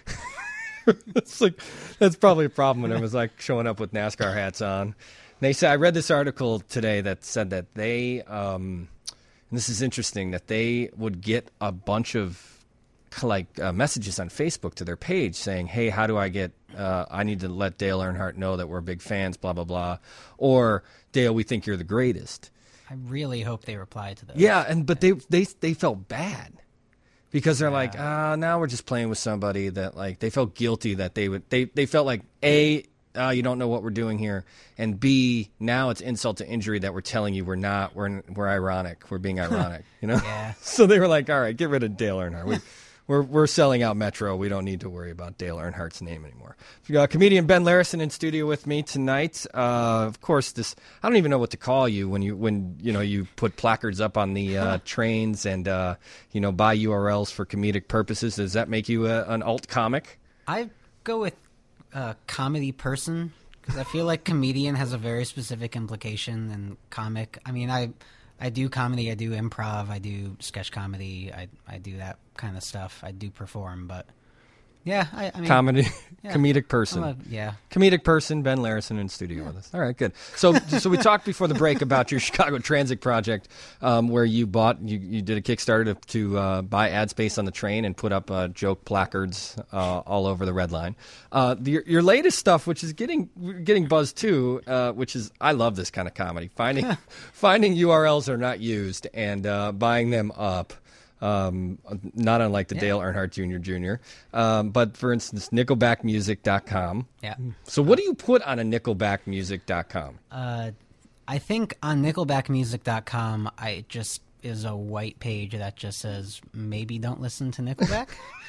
It's that's probably a problem when everyone's showing up with NASCAR hats on. And they said, I read this article today that said that they, and this is interesting, that they would get a bunch of messages on Facebook to their page saying, hey, how do I get, I need to let Dale Earnhardt know that we're big fans, blah, blah, blah. Or, Dale, we think you're the greatest. I really hope they replied to those. Yeah, but they felt bad. Because they're now we're just playing with somebody that, they felt guilty that they felt like, A, you don't know what we're doing here, and B, now it's insult to injury that we're telling you we're not, we're ironic, we're being ironic, Yeah. So they were like, all right, get rid of Dale Earnhardt. We're selling out Metro. We don't need to worry about Dale Earnhardt's name anymore. We got comedian Ben Larison in studio with me tonight. Of course, I don't even know what to call you when you put placards up on the trains and buy URLs for comedic purposes. Does that make you an alt comic? I go with comedy person because I feel like comedian has a very specific implication, and comic. I mean, I do comedy, I do improv, I do sketch comedy, I do that kind of stuff. I do perform, but yeah, I mean... Comedy, yeah, comedic person. Comedic person, Ben Larison in studio with us. All right, good. So we talked before the break about your Chicago Transit Project, where you did a Kickstarter to buy ad space on the train and put up joke placards all over the Red Line. Your latest stuff, which is getting buzz too, which is, I love this kind of comedy, finding URLs that are not used and buying them up. Not unlike the Dale Earnhardt Jr. Jr. But for instance, nickelbackmusic.com. Yeah. So what do you put on a nickelbackmusic.com? I think on nickelbackmusic.com, I just is a white page that just says, maybe don't listen to Nickelback.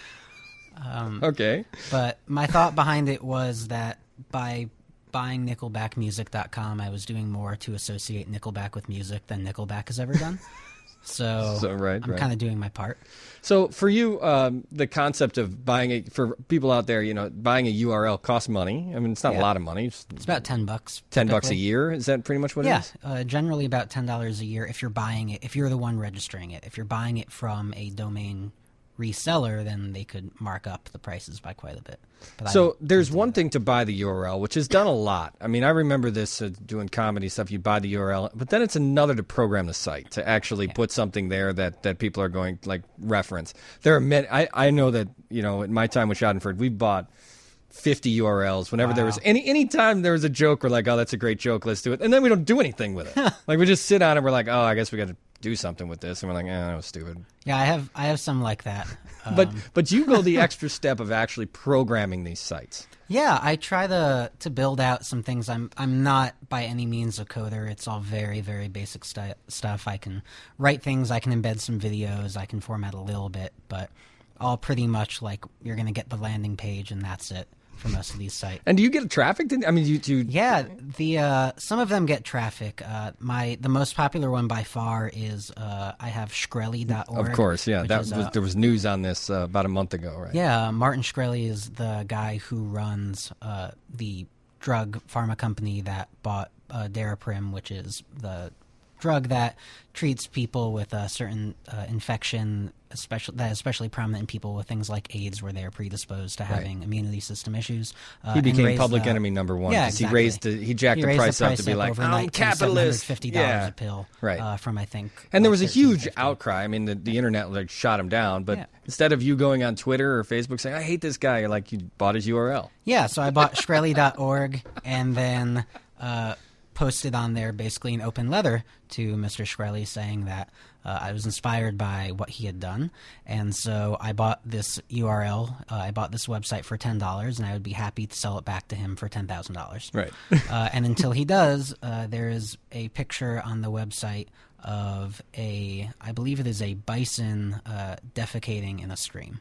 Okay. But my thought behind it was that by buying nickelbackmusic.com, I was doing more to associate Nickelback with music than Nickelback has ever done. So I'm kind of doing my part. So for you, the concept of for people out there, buying a URL costs money. I mean, it's not a lot of money. It's about $10. $10 a year? Is that pretty much what it is? Yeah, generally about $10 a year if you're buying it, if you're the one registering it. If you're buying it from a domain reseller, then they could mark up the prices by quite a bit. But so there's one thing to buy the URL, which is done a lot. I mean, I remember this doing comedy stuff. You buy the URL, but then it's another to program the site, to actually put something there that people are going reference. There are many. I know that in my time with Schadenfreude, we bought 50 URLs whenever there was any time there was a joke. We're like, oh, that's a great joke. Let's do it. And then we don't do anything with it. Like we just sit on it. We're like, oh, I guess we got to do something with this. And we're like, that was stupid. Yeah, I have some like that. But you go the extra step of actually programming these sites. Yeah, I try to build out some things. I'm not by any means a coder. It's all very, very basic stuff. I can write things. I can embed some videos. I can format a little bit, but all pretty much like you're going to get the landing page and that's it for most of these sites. And do you get traffic? Yeah, some of them get traffic. The most popular one by far is I have Shkreli.org. Of course, yeah. There was news on this about a month ago, right? Yeah, Martin Shkreli is the guy who runs the drug pharma company that bought Daraprim, which is the drug that treats people with a certain infection, especially prominent in people with things like AIDS, where they're predisposed to having immunity system issues. He became public enemy number one because exactly. he jacked the price up to be like, I'm capitalist. $750 a pill from, I think. And there was a huge outcry. I mean, the internet like shot him down. But instead of you going on Twitter or Facebook saying, I hate this guy, you're like, you bought his URL. Yeah, so I bought Shkreli.org and then posted on there basically an open letter to Mr. Shkreli saying that I was inspired by what he had done, and so I bought this URL. I bought this website for $10, and I would be happy to sell it back to him for $10,000. Right. And until he does, there is a picture on the website of I believe it is a bison defecating in a stream.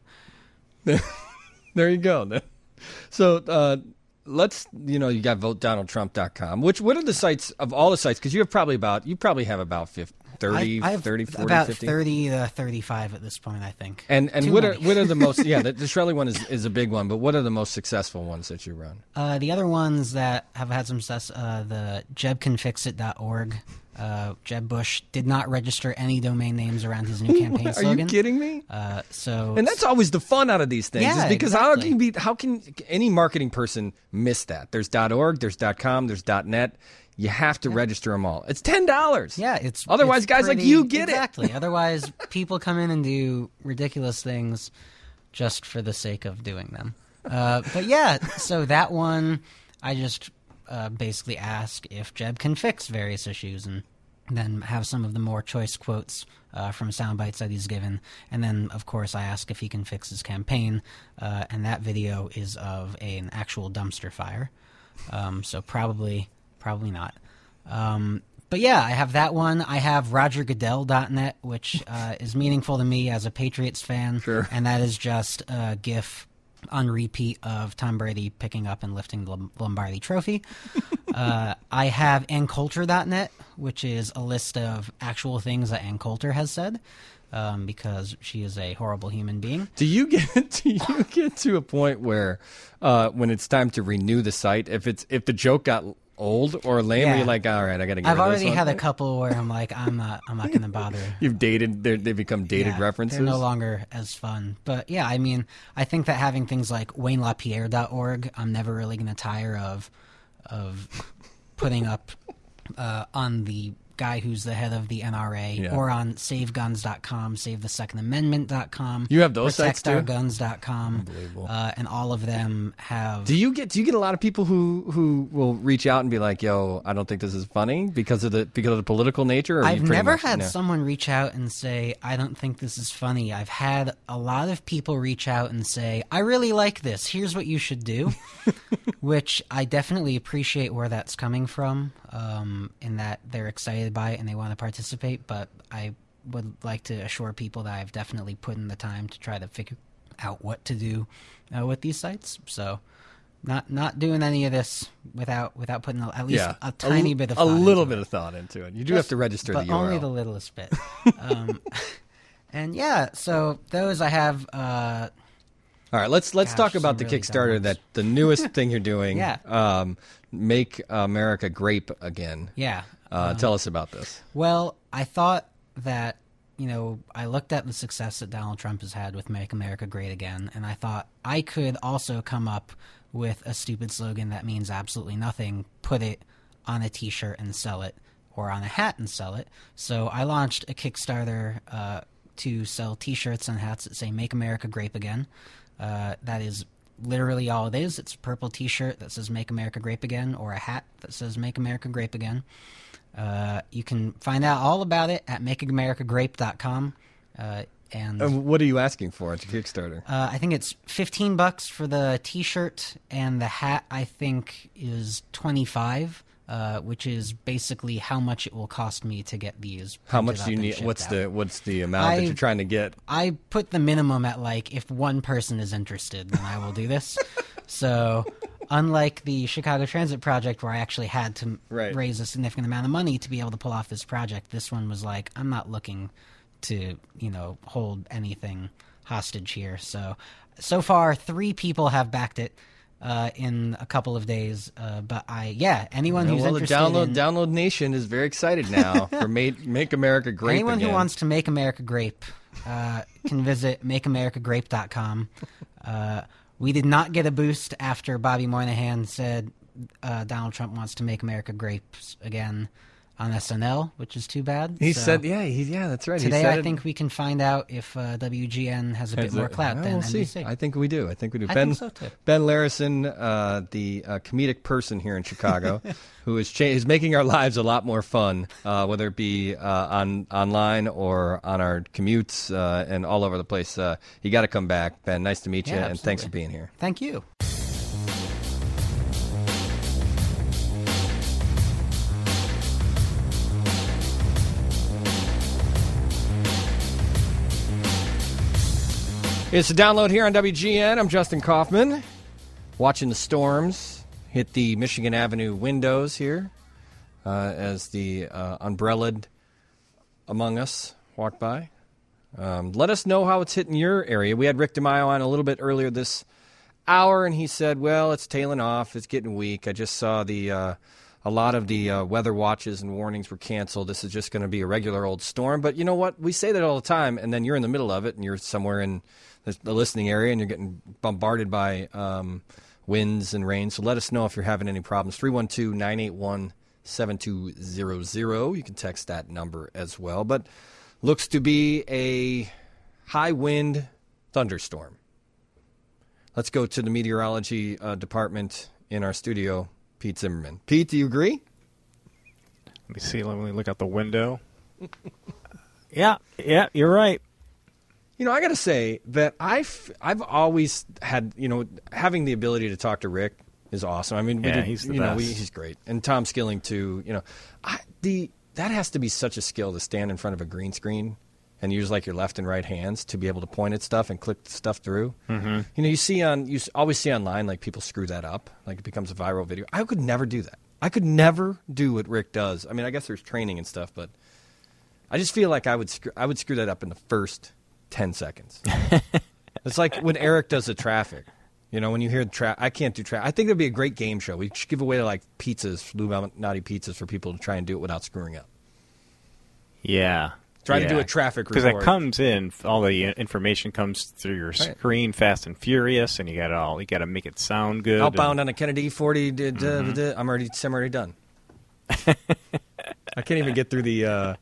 There you go. So you got VoteDonaldTrump.com. What are the sites of all the sites? Because you probably have about 30, 40, about 50? 30 to 35 at this point, I think. And what are the most? Yeah, the Shkreli one is a big one. But what are the most successful ones that you run? The other ones that have had some success, the JebCanFixIt.org. Jeb Bush did not register any domain names around his new campaign slogan. Are you kidding me? And that's always the fun out of these things, is because exactly. how can any marketing person miss that? There's .org, there's .com, there's .net. You have to register them all. It's $10. Yeah, otherwise guys like you get exactly. Otherwise, people come in and do ridiculous things just for the sake of doing them. But yeah, so that one, I just basically ask if Jeb can fix various issues, and then have some of the more choice quotes from sound bites that he's given. And then, of course, I ask if he can fix his campaign, and that video is of an actual dumpster fire. So probably not. But yeah, I have that one. I have RogerGoodell.net, which is meaningful to me as a Patriots fan. Sure. And that is just a GIF on repeat of Tom Brady picking up and lifting the Lombardi Trophy. I have AnnCoulter.net, which is a list of actual things that Ann Coulter has said, because she is a horrible human being. Do you get to a point where when it's time to renew the site, if the joke got old or lame, you're like, all right, I got to get rid of this one? I've already had a couple where I'm like, I'm not going to bother. You've dated, they become dated references? They're no longer as fun. But yeah, I mean, I think that having things like WayneLaPierre.org, I'm never really going to tire of putting up on the guy who's the head of the NRA, or on SaveGuns.com, SaveTheSecondAmendment.com. You have those sites too? ProtectOurGuns.com. Unbelievable. And all of them have. Do you get a lot of people who will reach out and be like, "Yo, I don't think this is funny," because of the political nature? Or I've never had someone reach out and say, "I don't think this is funny." I've had a lot of people reach out and say, "I really like this. Here's what you should do," which I definitely appreciate where that's coming from, in that they're excited by it and they want to participate. But I would like to assure people that I've definitely put in the time to try to figure out what to do with these sites. So not doing any of this without putting at least a tiny bit of thought, a little bit of thought into it. You do have to register the URL, but only the littlest bit. And yeah, so those I have. All right, let's talk about the Kickstarter, that the newest thing you're doing. Yeah. Make America Grape Again. Yeah. Tell us about this. Well, I thought that, I looked at the success that Donald Trump has had with Make America Great Again, and I thought I could also come up with a stupid slogan that means absolutely nothing, put it on a T-shirt and sell it, or on a hat and sell it. So I launched a Kickstarter to sell T-shirts and hats that say Make America Grape Again. That is literally all it is. It's a purple T-shirt that says "Make America Grape Again" or a hat that says "Make America Grape Again." You can find out all about it at makeamericagrape.com. And what are you asking for at your Kickstarter? I think it's $15 for the T-shirt, and the hat I think is $25, which is basically how much it will cost me to get these. How much do you need? What's the amount that you're trying to get? I put the minimum at if one person is interested, then I will do this. So, unlike the Chicago Transit Project, where I actually had to raise a significant amount of money to be able to pull off this project, this one was I'm not looking to, hold anything hostage here. So far, 3 people have backed it in a couple of days. But anyone who's interested Download Nation is very excited now for Make America Grape Anyone again. Who wants to make America grape can visit makeamericagrape.com. We did not get a boost after Bobby Moynihan said Donald Trump wants to make America grapes again on SNL, which is too bad. He said, that's right. Today, I think we can find out if WGN has a bit more clout than NBC. See. I think we do. I think so too. Ben Larison, the comedic person here in Chicago, who is making our lives a lot more fun, whether it be online or on our commutes and all over the place. You got to come back, Ben. Nice to meet you, and thanks for being here. Thank you. It's a download here on WGN. I'm Justin Kaufman, watching the storms hit the Michigan Avenue windows here as the umbrellaed among us walk by. Let us know how it's hitting your area. We had Rick DeMaio on a little bit earlier this hour, and he said, well, it's tailing off. It's getting weak. I just saw a lot of the weather watches and warnings were canceled. This is just going to be a regular old storm. But you know what? We say that all the time, and then you're in the middle of it, and you're somewhere in the listening area, and you're getting bombarded by winds and rain. So let us know if you're having any problems. 312-981-7200. You can text that number as well. But looks to be a high wind thunderstorm. Let's go to the meteorology department in our studio, Pete Zimmerman. Pete, do you agree? Let me see. Let me look out the window. Yeah, you're right. I got to say that I've always had, having the ability to talk to Rick is awesome. I mean, he's the best. He's great. And Tom Skilling, too. That has to be such a skill to stand in front of a green screen and use your left and right hands to be able to point at stuff and click stuff through. Mm-hmm. You always see online people screw that up, it becomes a viral video. I could never do that. I could never do what Rick does. I mean, I guess there's training and stuff, but I just feel like I would screw that up in the first 10 seconds. It's like when Eric does the traffic. When you hear I can't do traffic. I think it'd be a great game show. We should give away pizzas, Lou Malnati pizzas, for people to try and do it without screwing up. Yeah. Try to do a traffic report. Because it comes in, all the information comes through your screen fast and furious, and you got to make it sound good. Outbound on a Kennedy 40. I'm already done. I can't even get through the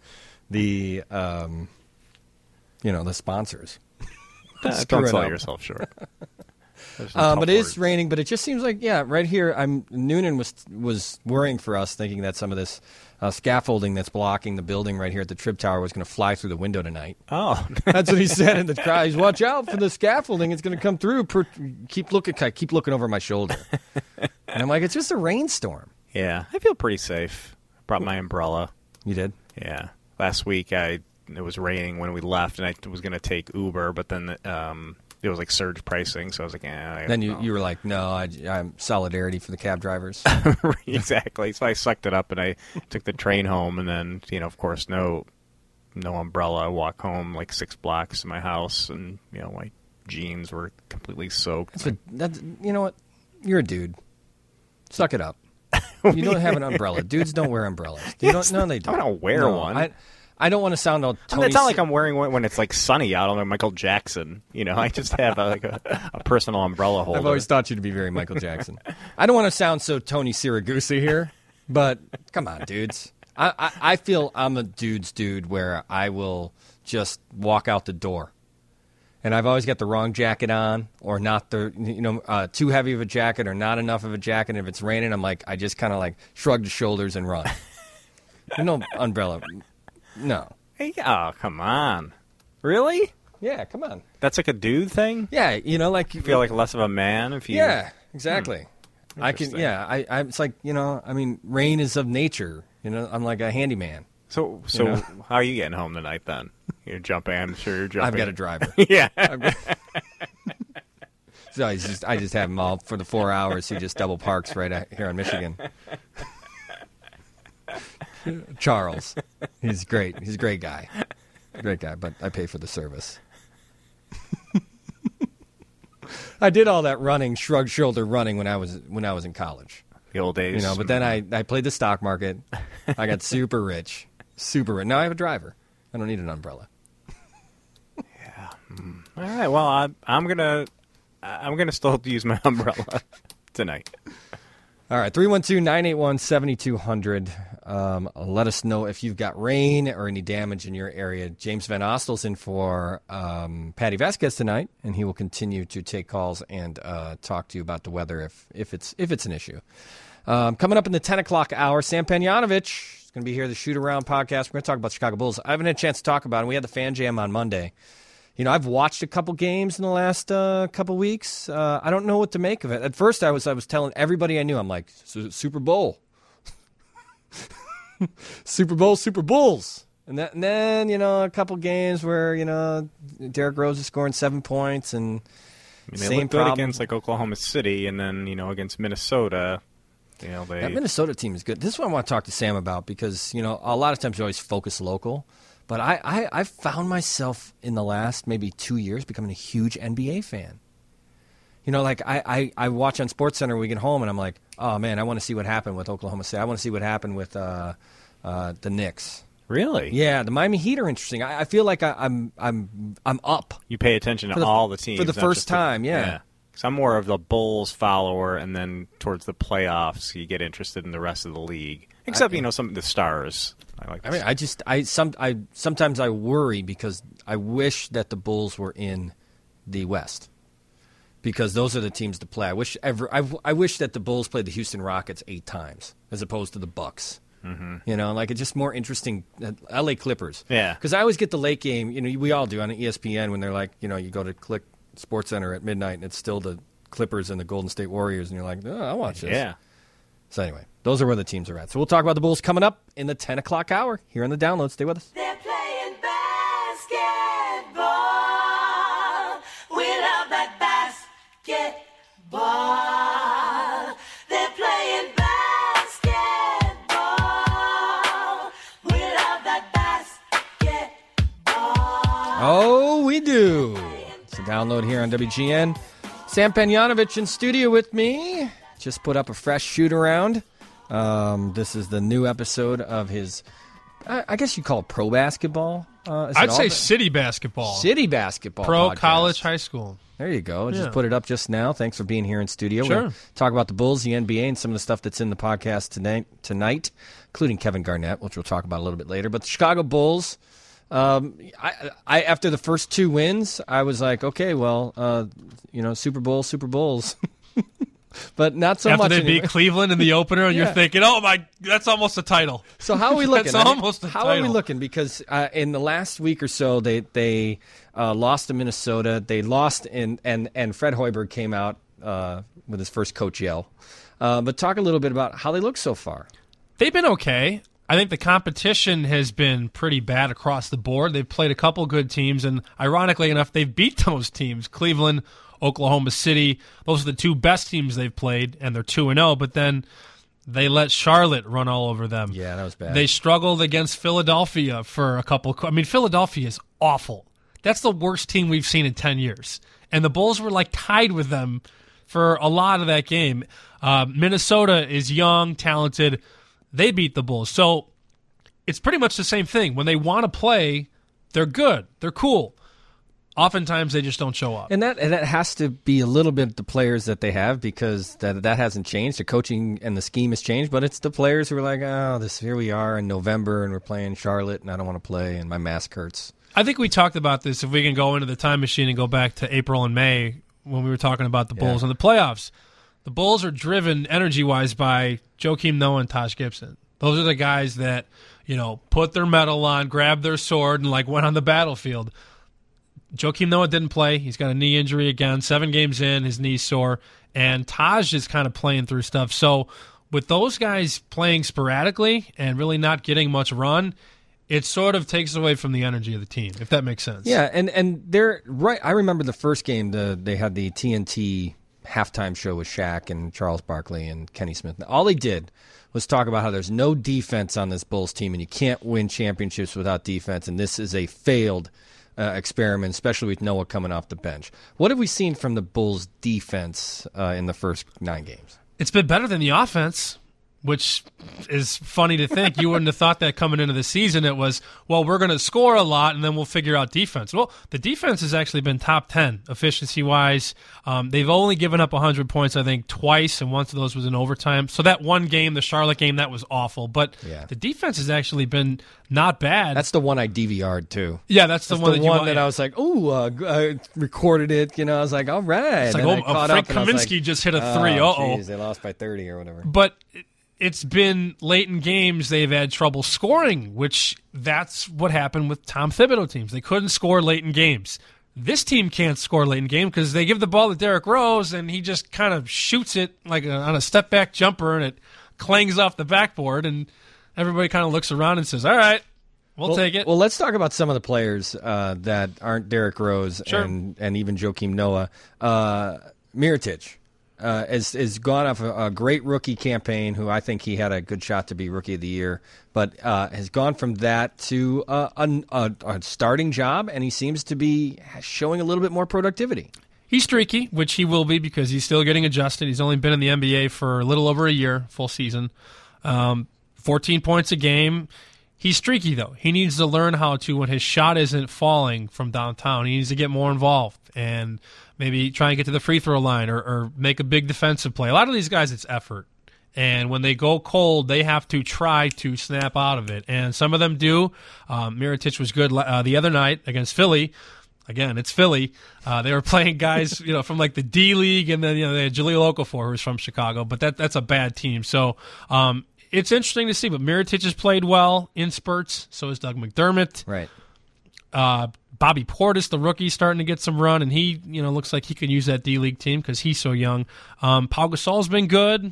sponsors. Don't sell yourself short. But it is raining, but it just seems right here, Noonan was worrying for us, thinking that some of this scaffolding that's blocking the building right here at the Trib Tower was going to fly through the window tonight. Oh. That's what he said in the crowd. He's, watch out for the scaffolding. It's going to come through. Keep looking over my shoulder. And I'm like, it's just a rainstorm. Yeah, I feel pretty safe. Brought my umbrella. You did? Yeah. Last week, it was raining when we left, and I was going to take Uber, but then it was surge pricing, so I was like, Then you were like, no, I'm solidarity for the cab drivers. Exactly. So I sucked it up, and I took the train home, and then, of course, no umbrella. I walk home 6 blocks to my house, and, my jeans were completely soaked. You know what? You're a dude. Suck it up. You don't have an umbrella. Dudes don't wear umbrellas. No, they don't. I don't wear one. I don't want to sound all Tony. It's not like I'm wearing one when it's sunny out. I'm like Michael Jackson. I just have a personal umbrella holder. I've always thought you to be very Michael Jackson. I don't want to sound so Tony Siragusa here, but come on, dudes. I feel I'm a dude's dude where I will just walk out the door. And I've always got the wrong jacket on, or not too heavy of a jacket, or not enough of a jacket. And if it's raining, I'm like, I just kind of like shrug the shoulders and run. No umbrella. No. Hey, oh, come on. Really? Yeah, come on. That's like a dude thing? Yeah, like you feel like less of a man if you. Yeah, exactly. I can. Yeah, I. It's like rain is of nature. I'm like a handyman. So how are you getting home tonight then? You're jumping. I'm sure you're jumping. I've got a driver. Yeah. So I just have him all for the 4 hours. He just double parks right here in Michigan. Charles, he's great. He's a great guy. Great guy, but I pay for the service. I did all that running, shrug shoulder running when I was in college. The old days. But then I played the stock market. I got super rich. Super rich. Now I have a driver. I don't need an umbrella. Yeah. All right. Well, I'm gonna still use my umbrella tonight. All right. 312-981-7200. Let us know if you've got rain or any damage in your area. James Van Ostel's in for Patty Vasquez tonight, and he will continue to take calls and talk to you about the weather if it's an issue. Coming up in the 10 o'clock hour, Sam Pejanovic is going to be here, the Shoot Around podcast. We're going to talk about the Chicago Bulls. I haven't had a chance to talk about it. We had the Fan Jam on Monday. I've watched a couple games in the last couple weeks. I don't know what to make of it. At first, I was telling everybody I knew, I'm like, Super Bowl. Super Bowl, Super Bulls. And then, a couple games where, Derrick Rose is scoring 7 points. And they looked good against like Oklahoma City, and then, against Minnesota. That Minnesota team is good. This is what I want to talk to Sam about because, a lot of times you always focus local. But I found myself in the last maybe 2 years becoming a huge NBA fan. I watch on SportsCenter when we get home, and I'm like, oh, man, I want to see what happened with Oklahoma City. I want to see what happened with the Knicks. Really? Yeah, the Miami Heat are interesting. I feel like I'm up. You pay attention to all the teams. For the first time, yeah. Because I'm more of the Bulls follower, and then towards the playoffs, you get interested in the rest of the league. Except, some of the stars. Sometimes I worry because I wish that the Bulls were in the West because those are the teams to play. I wish that the Bulls played the Houston Rockets 8 times as opposed to the Bucks. Mm-hmm. It's just more interesting. L.A. Clippers. Yeah. Because I always get the late game. We all do on ESPN when they're like, you go to click SportsCenter at midnight and it's still the Clippers and the Golden State Warriors, and you're like, oh, I'll watch this. Yeah. So anyway, those are where the teams are at. So we'll talk about the Bulls coming up in the 10 o'clock hour here on the Download. Stay with us. They're playing basketball. We love that basketball. They're playing basketball. We love that basketball. Oh, we do. It's a Download here on WGN. Sam Pejanovic in studio with me. Just put up a fresh shoot around. This is the new episode of his, I guess you call it pro basketball. I'd say city basketball. City basketball. Pro, podcast. college, high school. There you go. Just put it up just now. Thanks for being here in studio. Sure. We'll talk about the Bulls, the NBA, and some of the stuff that's in the podcast tonight, including Kevin Garnett, which we'll talk about a little bit later. But the Chicago Bulls, I after the first 2 wins, I was like, okay, well, Super Bulls. But not so much. After they beat Cleveland in the opener, and you're thinking, oh, my, that's almost a title. So how are we looking? That's almost a title. How are we looking? Because in the last week or so, they lost to Minnesota. They lost, and Fred Hoiberg came out with his first coach yell. But talk a little bit about how they look so far. They've been okay. I think the competition has been pretty bad across the board. They've played a couple good teams, and ironically enough, they've beat those teams. Cleveland, Oklahoma City, those are the 2 best teams they've played, and they're 2-0, but then they let Charlotte run all over them. Yeah, that was bad. They struggled against Philadelphia for a couple. Philadelphia is awful. That's the worst team we've seen in 10 years. And the Bulls were tied with them for a lot of that game. Minnesota is young, talented. They beat the Bulls. So it's pretty much the same thing. When they want to play, they're good. They're cool. Oftentimes, they just don't show up. And that has to be a little bit the players that they have because that hasn't changed. The coaching and the scheme has changed, but it's the players who are like, here we are in November, and we're playing Charlotte, and I don't want to play, and my mask hurts. I think we talked about this. If we can go into the time machine and go back to April and May when we were talking about the Bulls and the playoffs, the Bulls are driven energy-wise by Joakim Noah and Taj Gibson. Those are the guys that, put their medal on, grabbed their sword, and went on the battlefield. Joakim Noah didn't play. He's got a knee injury again. 7 games in, his knee's sore. And Taj is kind of playing through stuff. So with those guys playing sporadically and really not getting much run, it sort of takes away from the energy of the team, if that makes sense. Yeah, and they're right. I remember the first game, they had the TNT halftime show with Shaq and Charles Barkley and Kenny Smith. All they did was talk about how there's no defense on this Bulls team and you can't win championships without defense, and this is a failed experiment, especially with Noah coming off the bench. What have we seen from the Bulls' defense in the first 9 games? It's been better than the offense, which is funny to think. You wouldn't have thought that coming into the season. It was, we're going to score a lot, and then we'll figure out defense. Well, the defense has actually been top 10 efficiency-wise. They've only given up 100 points, I think, twice, and once of those was in overtime. So that one game, the Charlotte game, that was awful. But the defense has actually been not bad. That's the one I DVR'd, too. Yeah, that's the one that I was like, I recorded it. I was like, all right. It's like, Frank Kaminsky just hit a 3. Geez, they lost by 30 or whatever. But it's been late in games they've had trouble scoring, which that's what happened with Tom Thibodeau teams. They couldn't score late in games. This team can't score late in game because they give the ball to Derrick Rose, and he just kind of shoots it on a step-back jumper, and it clangs off the backboard, and everybody kind of looks around and says, all right, we'll take it. Well, let's talk about some of the players that aren't Derrick Rose and even Joakim Noah. Mirotic. Has gone off a great rookie campaign, who I think he had a good shot to be Rookie of the Year, but has gone from that to a starting job, and he seems to be showing a little bit more productivity. He's streaky, which he will be because he's still getting adjusted. He's only been in the NBA for a little over a year, full season. 14 points a game. He's streaky, though. He needs to learn how to, when his shot isn't falling from downtown, he needs to get more involved and maybe try and get to the free throw line or make a big defensive play. A lot of these guys, it's effort. And when they go cold, they have to try to snap out of it. And some of them do. Mirotic was good the other night against Philly. Again, it's Philly. They were playing guys, from the D League, and then they had Jahlil Okafor, who's from Chicago. But that's a bad team. So it's interesting to see. But Mirotic has played well in spurts. So has Doug McDermott. Right. Bobby Portis, the rookie, starting to get some run, and he, looks like he could use that D League team because he's so young. Pau Gasol's been good.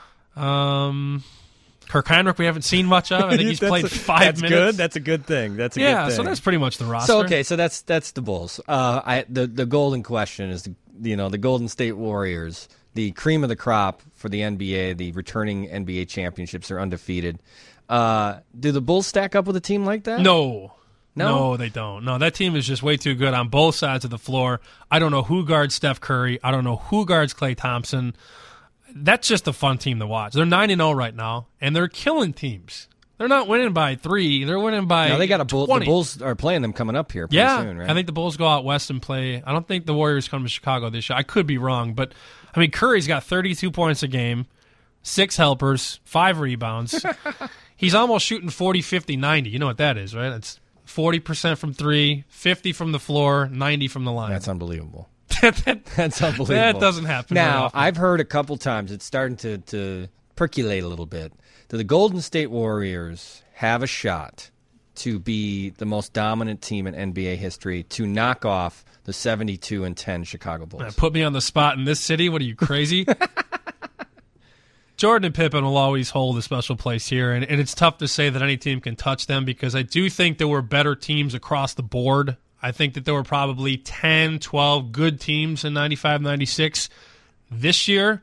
Kirk Heinrich, we haven't seen much of. I think he's played 5 minutes. Good. That's a good thing. That's a good thing. So that's pretty much the roster. So that's the Bulls. The golden question is the Golden State Warriors, the cream of the crop for the NBA, the returning NBA championships, are undefeated. Do the Bulls stack up with a team like that? No, they don't. No, that team is just way too good on both sides of the floor. I don't know who guards Steph Curry. I don't know who guards Klay Thompson. That's just a fun team to watch. They're 9-0 right now, and they're killing teams. They're not winning by 3. They're winning by 20. They got the Bulls are playing them coming up here pretty soon, right? I think the Bulls go out west and play. I don't think the Warriors come to Chicago this year. I could be wrong, but, Curry's got 32 points a game, 6 helpers, 5 rebounds. He's almost shooting 40, 50, 90. You know what that is, right? That's 40% from 3, 50 from the floor, 90 from the line. That's unbelievable. That's unbelievable. That doesn't happen. Now, I've heard a couple times, it's starting to percolate a little bit. Do the Golden State Warriors have a shot to be the most dominant team in NBA history, to knock off the 72-10 Chicago Bulls? Put me on the spot in this city? What are you, crazy? Jordan and Pippen will always hold a special place here, and it's tough to say that any team can touch them because I do think there were better teams across the board. I think that there were probably 10, 12 good teams in 95, 96. This year,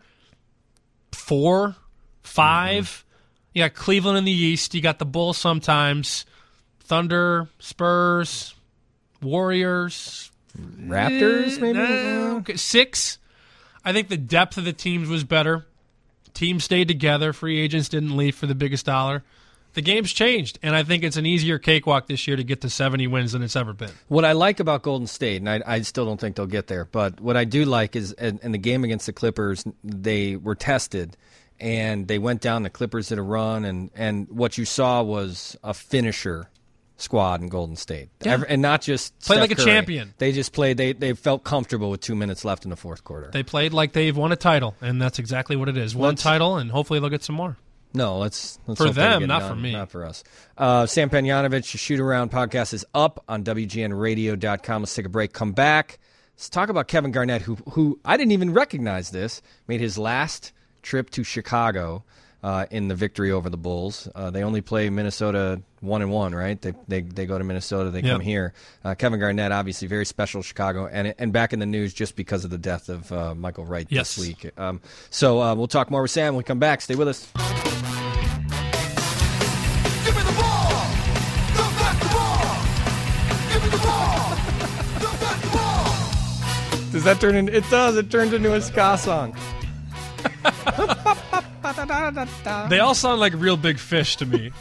4, 5. You got Cleveland in the East. You got the Bulls sometimes. Thunder, Spurs, Warriors. Raptors, maybe? 6. I think the depth of the teams was better. Teams stayed together. Free agents didn't leave for the biggest dollar. The game's changed, and I think it's an easier cakewalk this year to get to 70 wins than it's ever been. What I like about Golden State, and I still don't think they'll get there, but what I do like is in the game against the Clippers, they were tested, and they went down. The Clippers did a run, and what you saw was a finisher squad in Golden State. Yeah. And not just played Steph like a Curry. champion. They just played. They felt comfortable with 2 minutes left in the fourth quarter. They played like they've won a title, and that's exactly what it is. One title, and hopefully they'll get some more. No, let's for hope them, they get not done. for me. Not for us. Sam Penyanovich, the Shoot Around podcast is up on WGNradio.com. Let's take a break. Come back. Let's talk about Kevin Garnett, who I didn't even recognize this, made his last trip to Chicago in the victory over the Bulls. They only play Minnesota 1-1, right? They go to Minnesota, they come here. Kevin Garnett, obviously very special Chicago, and back in the news just because of the death of Michael Wright this week. So we'll talk more with Sam when we come back. Stay with us. Give me the ball! The basketball! Give me the ball! The basketball! Does that turn into... It does. It turns into a ska song. They all sound like Real Big Fish to me.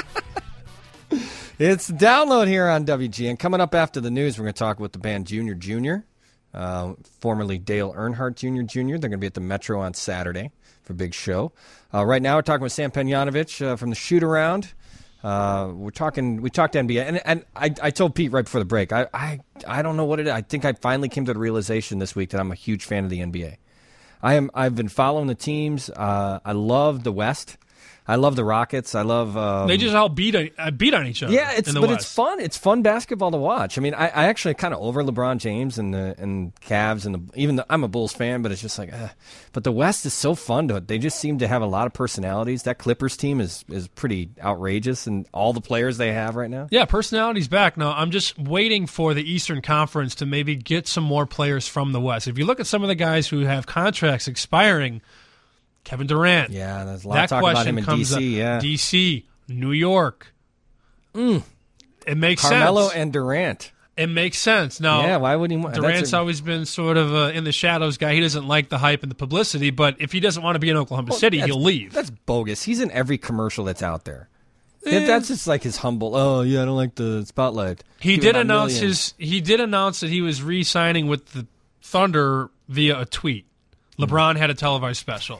It's Download here on WGN. Coming up after the news, we're going to talk with the band Junior Junior, formerly Dale Earnhardt Jr. They're going to be at the Metro on Saturday for a big show. Right now, we're talking with Sam Penyanovich from the Shoot Around. We talked NBA, and I told Pete right before the break. I don't know what it is. I think I finally came to the realization this week that I'm a huge fan of the NBA. I've been following the teams. I love the West. I love the Rockets. I love. They just all beat on each other. Yeah, in the but West. it's fun. It's fun basketball to watch. I mean, I actually kind of over LeBron James and Cavs and I'm a Bulls fan, but it's just like, but the West is so fun to it. They just seem to have a lot of personalities. That Clippers team is pretty outrageous, and all the players they have right now. Yeah, personality's back. Now, I'm just waiting for the Eastern Conference to maybe get some more players from the West. If you look at some of the guys who have contracts expiring, Kevin Durant. Yeah, there's a lot of talk about him in D.C., D.C., New York. It makes sense. Carmelo and Durant. It makes sense. Now, yeah, why would he want... Durant's always been sort of in the shadows guy. He doesn't like the hype and the publicity, but if he doesn't want to be in Oklahoma City, he'll leave. That's bogus. He's in every commercial that's out there. That's just like his humble, I don't like the spotlight. He did announce that he was re-signing with the Thunder via a tweet. LeBron had a televised special.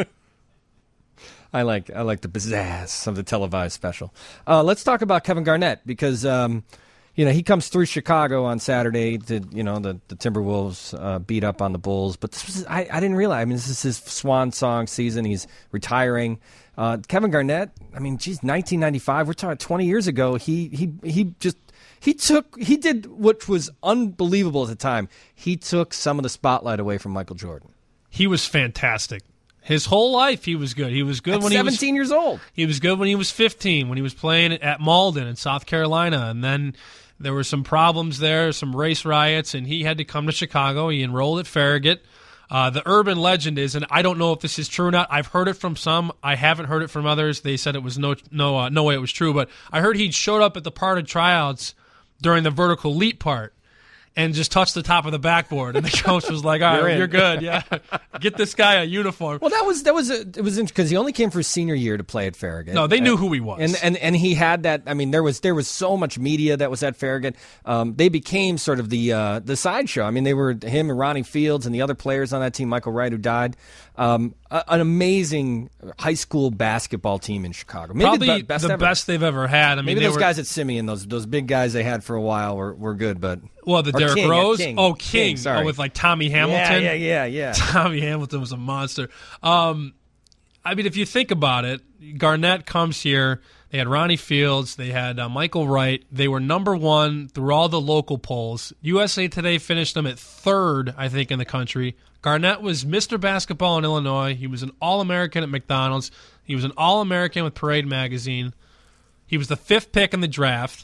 I like the pizzazz of the televised special. Let's talk about Kevin Garnett because he comes through Chicago on Saturday. The Timberwolves beat up on the Bulls, but I didn't realize. I mean, this is his swan song season. He's retiring. Kevin Garnett. I mean, 1995. We're talking 20 years ago. He did what was unbelievable at the time. He took some of the spotlight away from Michael Jordan. He was fantastic. His whole life, he was good. He was good when he was 17 years old. He was good when he was 15, when he was playing at Malden in South Carolina. And then there were some problems there, some race riots, and he had to come to Chicago. He enrolled at Farragut. The urban legend is, and I don't know if this is true or not. I've heard it from some. I haven't heard it from others. They said it was no way it was true. But I heard he showed up at the parted tryouts during the vertical leap part and just touched the top of the backboard, and the coach was like, "All right, you're good. Yeah, get this guy a uniform." Well, it was interesting because he only came for his senior year to play at Farragut. No, they knew who he was, and he had that. I mean, there was so much media that was at Farragut. They became sort of the sideshow. I mean, they were him and Ronnie Fields and the other players on that team, Michael Wright, who died. An amazing high school basketball team in Chicago. Maybe probably the best they've ever had. I mean, maybe those guys at Simeon, those big guys they had for a while were good, but Derrick King, Rose, King, sorry, with like Tommy Hamilton. Yeah. Tommy Hamilton was a monster. I mean, if you think about it, Garnett comes here. They had Ronnie Fields. They had Michael Wright. They were number one through all the local polls. USA Today finished them at third, I think, in the country. Garnett was Mr. Basketball in Illinois. He was an All-American at McDonald's. He was an All-American with Parade Magazine. He was the fifth pick in the draft.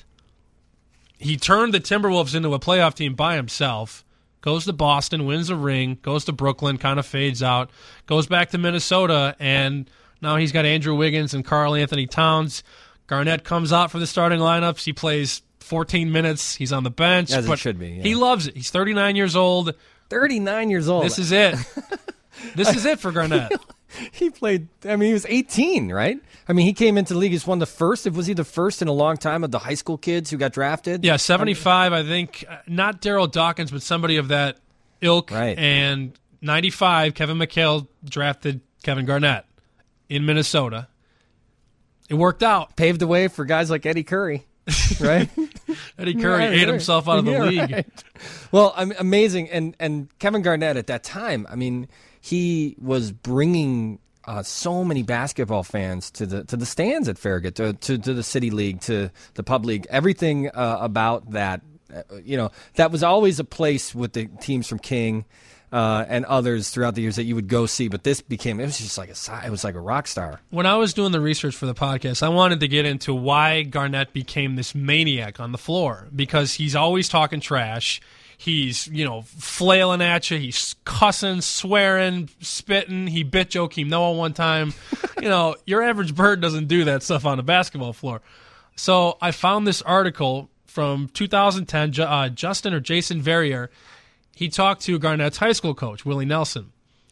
He turned the Timberwolves into a playoff team by himself. Goes to Boston, wins a ring, goes to Brooklyn, kind of fades out, goes back to Minnesota, and now he's got Andrew Wiggins and Karl Anthony Towns. Garnett comes out for the starting lineups. He plays 14 minutes. He's on the bench. As it should be. Yeah. He loves it. He's 39 years old. 39 years old. This is it. This is it for Garnett. He played, I mean, he was 18, right? I mean, he came into the league as one of the first. Was he the first in a long time of the high school kids who got drafted? Yeah, 75, I think. Not Daryl Dawkins, but somebody of that ilk. Right. And 95, Kevin McHale drafted Kevin Garnett in Minnesota. It worked out. Paved the way for guys like Eddie Curry. right? Eddie Curry ate himself out of the league. Right. Well, amazing. And Kevin Garnett at that time, I mean, he was bringing so many basketball fans to the stands at Farragut, to the City League, to the Pub League. Everything about that, that was always a place with the teams from King and others throughout the years that you would go see. But it was just like a rock star. When I was doing the research for the podcast, I wanted to get into why Garnett became this maniac on the floor, because he's always talking trash. He's, flailing at you. He's cussing, swearing, spitting. He bit Joakim Noah one time. Your average bird doesn't do that stuff on the basketball floor. So I found this article from 2010. Jason Verrier, he talked to Garnett's high school coach, Willie Nelson.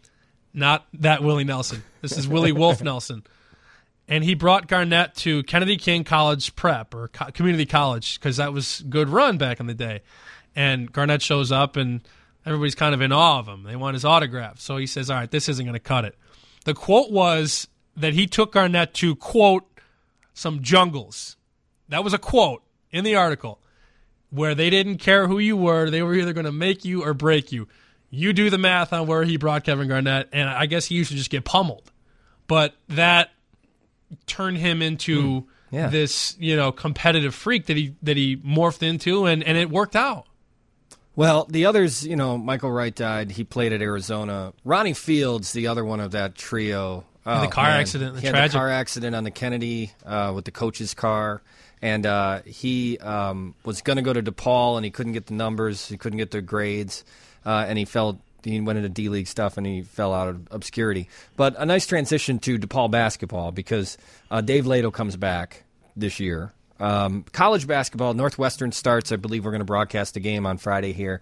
Not that Willie Nelson. This is Willie Wolf Nelson. And he brought Garnett to Kennedy King College Prep, or community college, because that was a good run back in the day. And Garnett shows up, and everybody's kind of in awe of him. They want his autograph. So he says, all right, this isn't going to cut it. The quote was that he took Garnett to, quote, some jungles. That was a quote in the article, where they didn't care who you were. They were either going to make you or break you. You do the math on where he brought Kevin Garnett, and I guess he used to just get pummeled. But that turned him into this, competitive freak that he morphed into, and it worked out. Well, the others, Michael Wright died. He played at Arizona. Ronnie Fields, the other one of that trio. The car accident. He had the car accident on the Kennedy with the coach's car. And he was going to go to DePaul, and he couldn't get the numbers. He couldn't get the grades. And he went into D-League stuff, and he fell out of obscurity. But a nice transition to DePaul basketball, because Dave Lato comes back this year. College basketball, Northwestern starts. I believe we're going to broadcast a game on Friday here.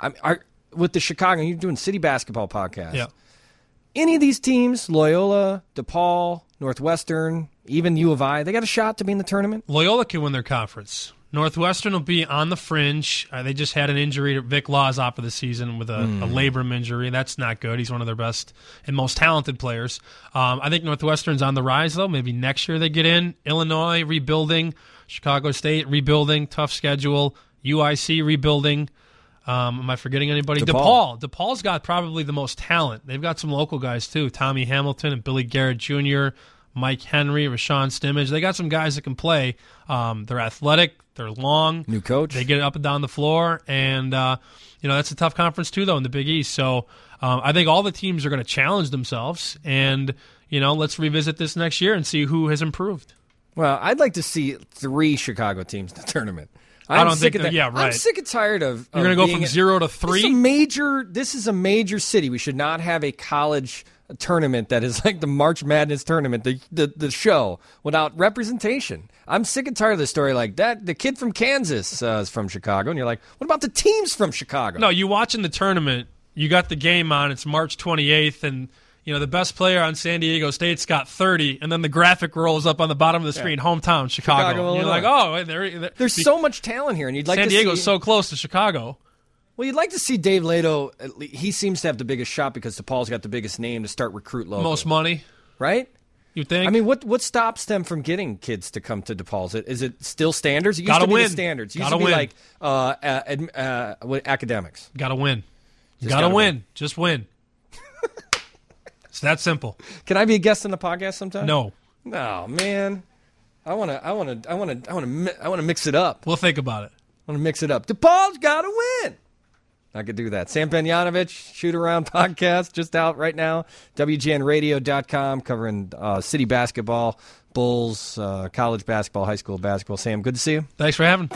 With the Chicago, you're doing City Basketball podcast. Yeah. Any of these teams, Loyola, DePaul, Northwestern, even U of I, they got a shot to be in the tournament? Loyola can win their conference. Northwestern will be on the fringe. They just had an injury to Vic Laws off of the season with a labrum injury. That's not good. He's one of their best and most talented players. I think Northwestern's on the rise, though. Maybe next year they get in. Illinois rebuilding. Chicago State rebuilding. Tough schedule. UIC rebuilding. Am I forgetting anybody? DePaul. DePaul's got probably the most talent. They've got some local guys, too. Tommy Hamilton and Billy Garrett Jr., Mike Henry, Rashawn Stimmage. They got some guys that can play. They're athletic. They're long. New coach. They get up and down the floor. And, that's a tough conference, too, though, in the Big East. So I think all the teams are going to challenge themselves. And, let's revisit this next year and see who has improved. Well, I'd like to see 3 Chicago teams in the tournament. I don't think that. Yeah, right. I'm sick and tired of. You're going to go from 0 to 3. This is a major city. We should not have a college tournament that is like the March Madness tournament, the show, without representation. I'm sick and tired of the story like that. The kid from Kansas is from Chicago, and you're like, what about the teams from Chicago? No, you watching the tournament. You got the game on. It's March 28th, and the best player on San Diego State's got 30, and then the graphic rolls up on the bottom of the screen, hometown, Chicago. And you're like, oh, there's so much talent here, and you'd like San to Diego's see, so close to Chicago. Well, you'd like to see Dave Lato. He seems to have the biggest shot because DePaul's got the biggest name to start recruit local. Most money, right? You think? I mean, what stops them from getting kids to come to DePaul? Is it still standards? It used to be win. The standards. It used to be like academics. Got to win. Got to win. Just win. It's that simple. Can I be a guest on the podcast sometime? No. No, man. I want to mix it up. We'll think about it. I want to mix it up. DePaul's got to win. I could do that. Sam Benyanovich, Shoot Around podcast, just out right now. WGNradio.com, covering city basketball, Bulls, college basketball, high school basketball. Sam, good to see you. Thanks for having me.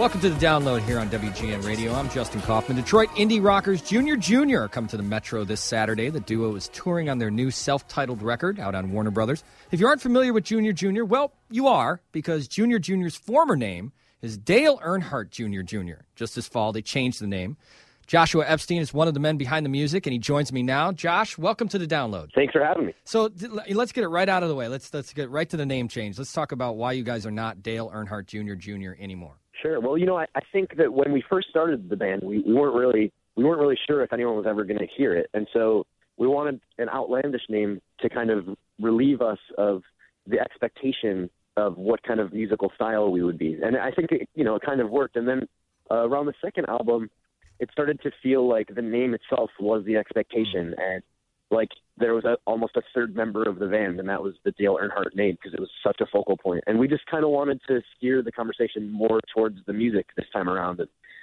Welcome to the Download here on WGN Radio. I'm Justin Kaufman. Detroit indie rockers Junior Jr. come to the Metro this Saturday. The duo is touring on their new self-titled record out on Warner Brothers. If you aren't familiar with Junior Jr., well, you are, because Junior Jr.'s former name is Dale Earnhardt Jr. Jr. Just this fall, they changed the name. Joshua Epstein is one of the men behind the music, and he joins me now. Josh, welcome to the Download. Thanks for having me. So let's get it right out of the way. Let's get right to the name change. Let's talk about why you guys are not Dale Earnhardt Jr. Jr. anymore. Sure. Well, I think that when we first started the band, we weren't really sure if anyone was ever going to hear it, and so we wanted an outlandish name to kind of relieve us of the expectation of what kind of musical style we would be. And I think it kind of worked. And then around the second album, it started to feel like the name itself was the expectation, and like there was almost a third member of the band, and that was the Dale Earnhardt name because it was such a focal point. And we just kind of wanted to steer the conversation more towards the music this time around.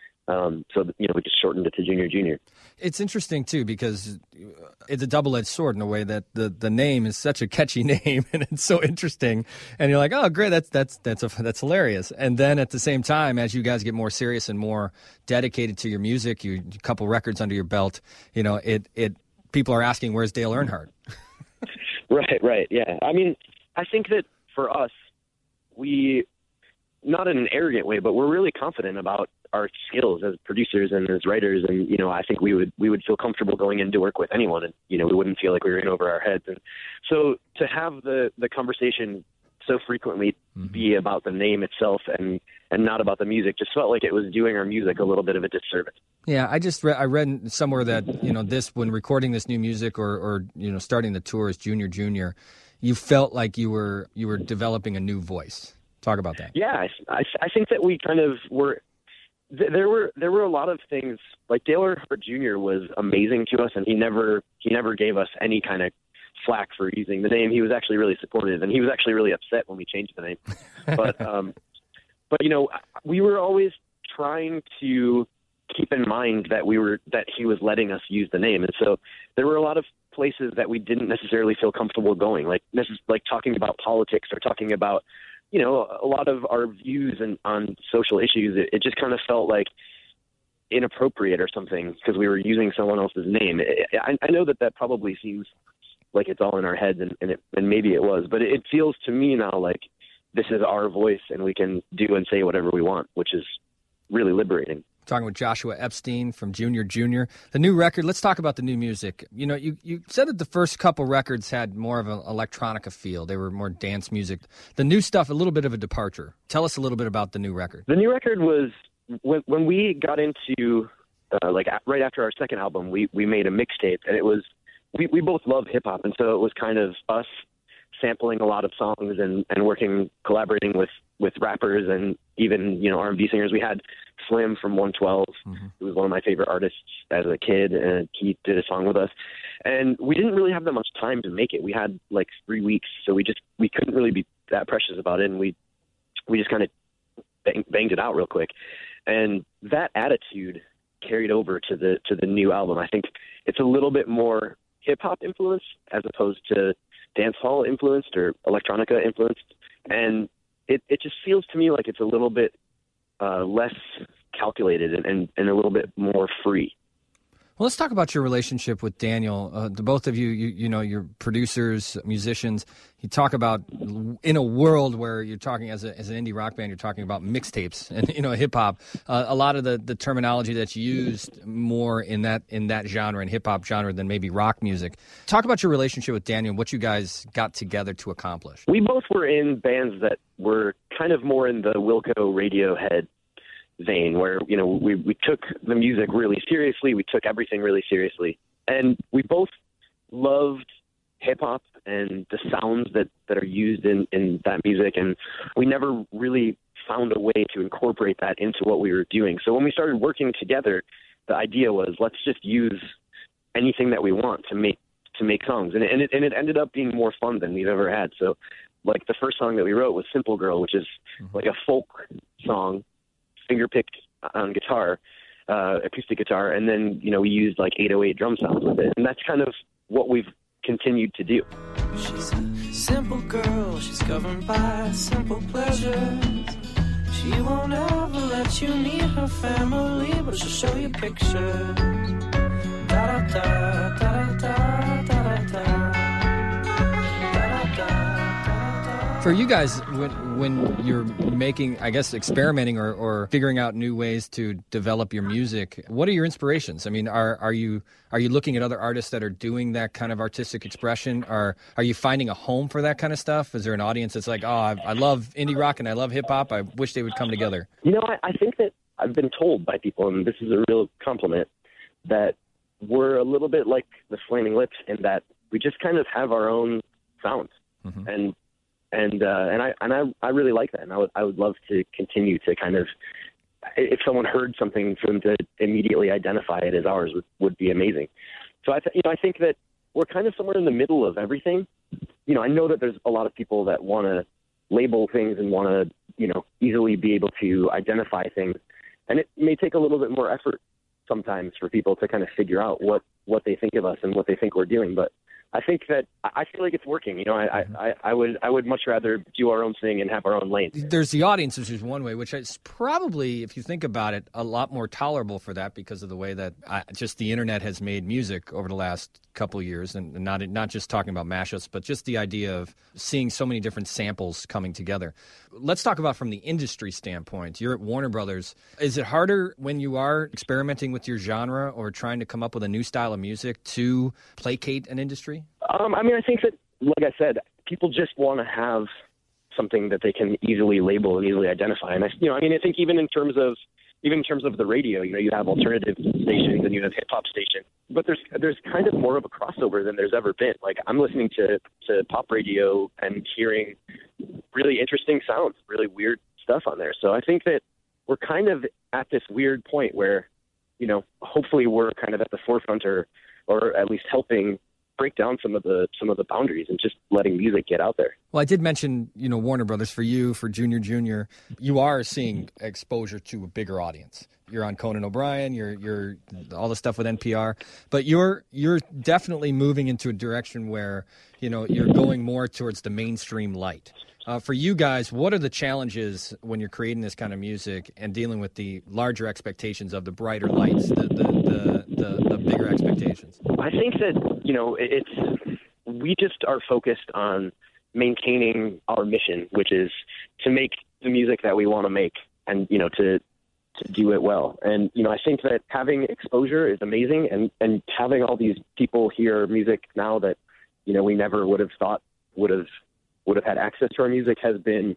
So we just shortened it to Junior Jr. It's interesting, too, because it's a double-edged sword in a way that the name is such a catchy name, and it's so interesting. And you're like, oh, great, that's hilarious. And then at the same time, as you guys get more serious and more dedicated to your music, you a couple records under your belt, people are asking, where's Dale Earnhardt? Right, yeah. I mean, I think that for us, we, not in an arrogant way, but we're really confident about our skills as producers and as writers, and I think we would feel comfortable going in to work with anyone, and we wouldn't feel like we were in over our heads. And so to have the conversation so frequently be about the name itself and not about the music just felt like it was doing our music a little bit of a disservice. Yeah, I read somewhere that this, when recording this new music or starting the tour as Junior Jr., you felt like you were developing a new voice. Talk about that. Yeah, I think that we kind of were. There were a lot of things, like Dale Earnhardt Jr. was amazing to us, and he never gave us any kind of flack for using the name. He was actually really supportive, and he was actually really upset when we changed the name. But we were always trying to keep in mind that he was letting us use the name, and so there were a lot of places that we didn't necessarily feel comfortable going, like talking about politics or talking about a lot of our views on social issues. It just kind of felt like inappropriate or something because we were using someone else's name. I know that probably seems like it's all in our heads, and maybe it was, but it feels to me now like this is our voice and we can do and say whatever we want, which is really liberating. Talking with Joshua Epstein from Junior Jr. The new record, let's talk about the new music. You said that the first couple records had more of an electronica feel. They were more dance music. The new stuff, a little bit of a departure. Tell us a little bit about the new record. The new record was, when we got into, right after our second album, we made a mixtape, and it was, we both love hip-hop, and so it was kind of us sampling a lot of songs and collaborating with rappers and even, R&B singers. We had Slim from 112, who was one of my favorite artists as a kid, and he did a song with us. And we didn't really have that much time to make it. We had 3 weeks, so we couldn't really be that precious about it, and we just kind of banged it out real quick. And that attitude carried over to the new album. I think it's a little bit more hip-hop influenced as opposed to dance hall influenced or electronica influenced, and it just feels to me like it's a little bit less calculated and a little bit more free. Well, let's talk about your relationship with Daniel. The both of you, you're producers, musicians. You talk about in a world where you're talking as an indie rock band, you're talking about mixtapes and hip hop. A lot of the terminology that's used more in that genre, in hip hop genre, than maybe rock music. Talk about your relationship with Daniel. What you guys got together to accomplish. We both were in bands that were kind of more in the Wilco Radiohead vein, where we took the music really seriously, we took everything really seriously, and we both loved hip hop and the sounds that are used in that music, and we never really found a way to incorporate that into what we were doing. So when we started working together, the idea was, let's just use anything that we want to make songs, and it ended up being more fun than we've ever had. So like the first song that we wrote was Simple Girl, which is like a folk song, finger-picked on guitar, acoustic guitar, and then, we used 808 drum sounds with it. And that's kind of what we've continued to do. She's a simple girl, she's governed by simple pleasures. She won't ever let you meet her family, but she'll show you pictures. Da da da da da da da. For you guys, when you're making, I guess, experimenting or figuring out new ways to develop your music, what are your inspirations? I mean, are you looking at other artists that are doing that kind of artistic expression? Are you finding a home for that kind of stuff? Is there an audience that's like, oh, I love indie rock and I love hip hop, I wish they would come together? You know, I think that I've been told by people, and this is a real compliment, that we're a little bit like the Flaming Lips in that we just kind of have our own sounds. Mm-hmm. And I really like that, and I would love to continue to kind of, if someone heard something for them to immediately identify it as ours would be amazing. So I think that we're kind of somewhere in the middle of everything. You know, I know that there's a lot of people that want to label things and want to, you know, easily be able to identify things, and it may take a little bit more effort sometimes for people to kind of figure out what they think of us and what they think we're doing, but I think that I feel like it's working. You know, I would much rather do our own thing and have our own lane. There's the audience, which is one way, which is probably, if you think about it, a lot more tolerable for that because of the way that just the internet has made music over the last couple of years, and not just talking about mashups, but just the idea of seeing so many different samples coming together. Let's talk about from the industry standpoint. You're at Warner Brothers. Is it harder when you are experimenting with your genre or trying to come up with a new style of music to placate an industry? I mean, I think that, like I said, people just want to have something that they can easily label and easily identify. And I think even in terms of the radio, you know, you have alternative stations and you have hip hop stations, but there's kind of more of a crossover than there's ever been. Like, I'm listening to pop radio and hearing really interesting sounds, really weird stuff on there. So I think that we're kind of at this weird point where, you know, hopefully we're kind of at the forefront or at least helping break down some of the boundaries and just letting music get out there. Well, I did mention, you know, Warner Brothers for you, for Junior. You are seeing exposure to a bigger audience. You're on Conan O'Brien, you're all the stuff with NPR, but you're definitely moving into a direction where, you know, you're going more towards the mainstream light. For you guys, what are the challenges when you're creating this kind of music and dealing with the larger expectations of the brighter lights, the bigger expectations? I think that, you know, we just are focused on maintaining our mission, which is to make the music that we want to make and, you know, to do it well. And, you know, I think that having exposure is amazing, and having all these people hear music now that, you know, we never would have thought would have had access to our music has been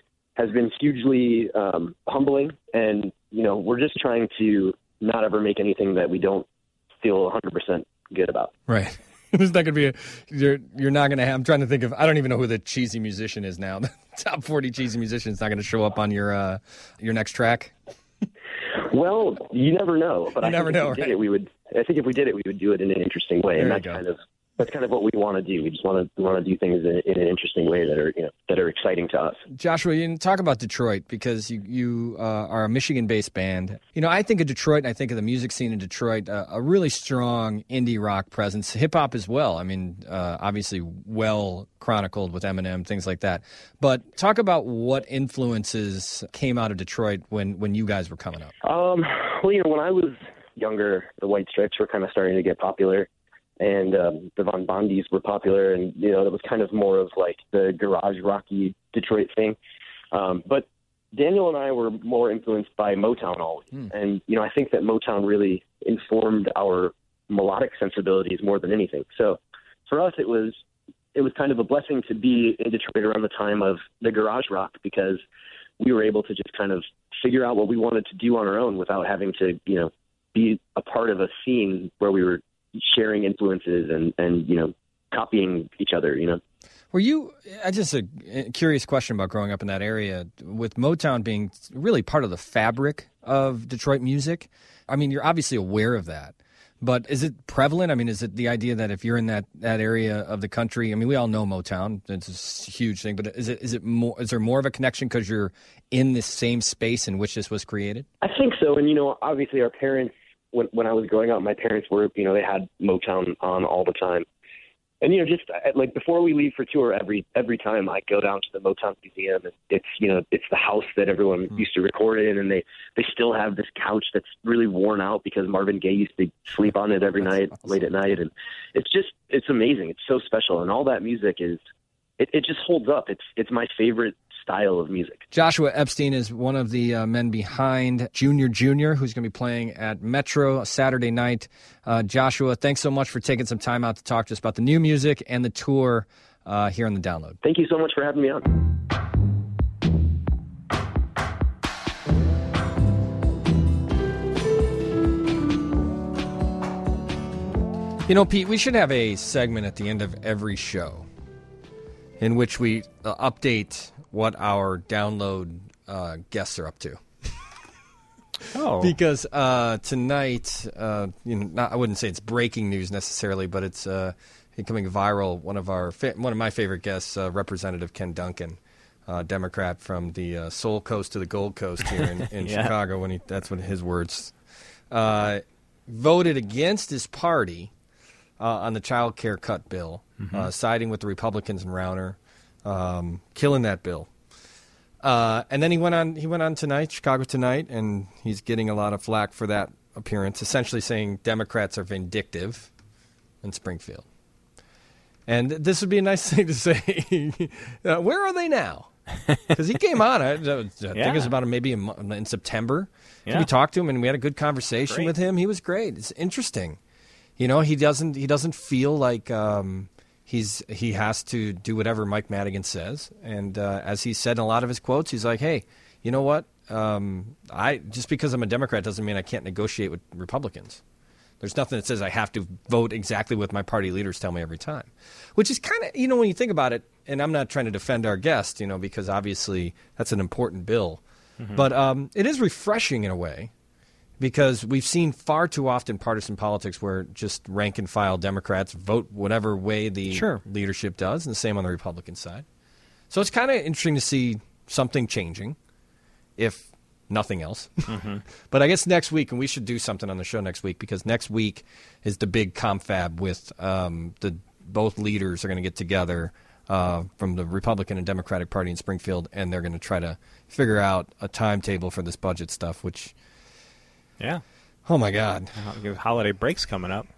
hugely humbling. And, you know, we're just trying to not ever make anything that we don't feel 100% good about. Right. There's not going to be you're not going to have, I'm trying to think of, I don't even know who the cheesy musician is now. The top 40 cheesy musician is not going to show up on your next track. Well, you never know. But I think if we did it, we would do it in an interesting way. There and that's kind of what we want to do. We just want to do things in an interesting way that are exciting to us. Joshua, you talk about Detroit because you are a Michigan-based band. You know, I think of Detroit and I think of the music scene in Detroit, a really strong indie rock presence, hip hop as well. I mean, obviously well chronicled with Eminem, things like that. But talk about what influences came out of Detroit when you guys were coming up. Well, you know, when I was younger, the White Stripes were kind of starting to get popular. And the Von Bondis were popular, and, you know, that was kind of more of like the garage rocky Detroit thing. But Daniel and I were more influenced by Motown always. And, you know, I think that Motown really informed our melodic sensibilities more than anything. So for us, it was kind of a blessing to be in Detroit around the time of the garage rock, because we were able to just kind of figure out what we wanted to do on our own without having to, you know, be a part of a scene where we were sharing influences and you know, copying each other, you know. Were you, just a curious question about growing up in that area, with Motown being really part of the fabric of Detroit music? I mean, you're obviously aware of that, but is it prevalent? I mean, is it the idea that if you're in that area of the country, I mean, we all know Motown, it's a huge thing, but is there more of a connection because you're in this same space in which this was created? I think so. And, you know, obviously our parents, when I was growing up, my parents were, you know, they had Motown on all the time. And, just like before we leave for tour, every time I go down to the Motown Museum, it's the house that everyone used to record in, and they still have this couch that's really worn out because Marvin Gaye used to sleep on it every night, late at night. And it's amazing. It's so special. And all that music it just holds up. It's my favorite style of music. Joshua Epstein is one of the men behind Junior Junior, who's going to be playing at Metro Saturday night. Joshua, thanks so much for taking some time out to talk to us about the new music and the tour here on The Download. Thank you so much for having me on. Pete, we should have a segment at the end of every show in which we update what our Download guests are up to. Oh, because tonight, I wouldn't say it's breaking news necessarily, but it's becoming viral. One of my favorite guests, Representative Ken Duncan, Democrat from the Soul Coast to the Gold Coast here in Yeah. Chicago. That's what his words. Voted against his party on the child care cut bill, siding with the Republicans in Rauner, killing that bill. And then he went on tonight, Chicago Tonight, and he's getting a lot of flack for that appearance, essentially saying Democrats are vindictive in Springfield. And this would be a nice thing to say. Where are they now? Because he came on, I think it was about maybe in September. Yeah. We talked to him, and we had a good conversation with him. He was great. It's interesting. He doesn't feel like he has to do whatever Mike Madigan says. And as he said in a lot of his quotes, he's like, hey, you know what? Just because I'm a Democrat doesn't mean I can't negotiate with Republicans. There's nothing that says I have to vote exactly what my party leaders tell me every time, which is kind of, when you think about it, and I'm not trying to defend our guest, because obviously that's an important bill. Mm-hmm. But it is refreshing in a way, because we've seen far too often partisan politics where just rank and file Democrats vote whatever way the leadership does, and the same on the Republican side. So it's kind of interesting to see something changing, if nothing else. Mm-hmm. But I guess next week, and we should do something on the show next week, because next week is the big confab with both leaders are going to get together from the Republican and Democratic Party in Springfield, and they're going to try to figure out a timetable for this budget stuff, which... Yeah. Oh, my God. Holiday break's coming up.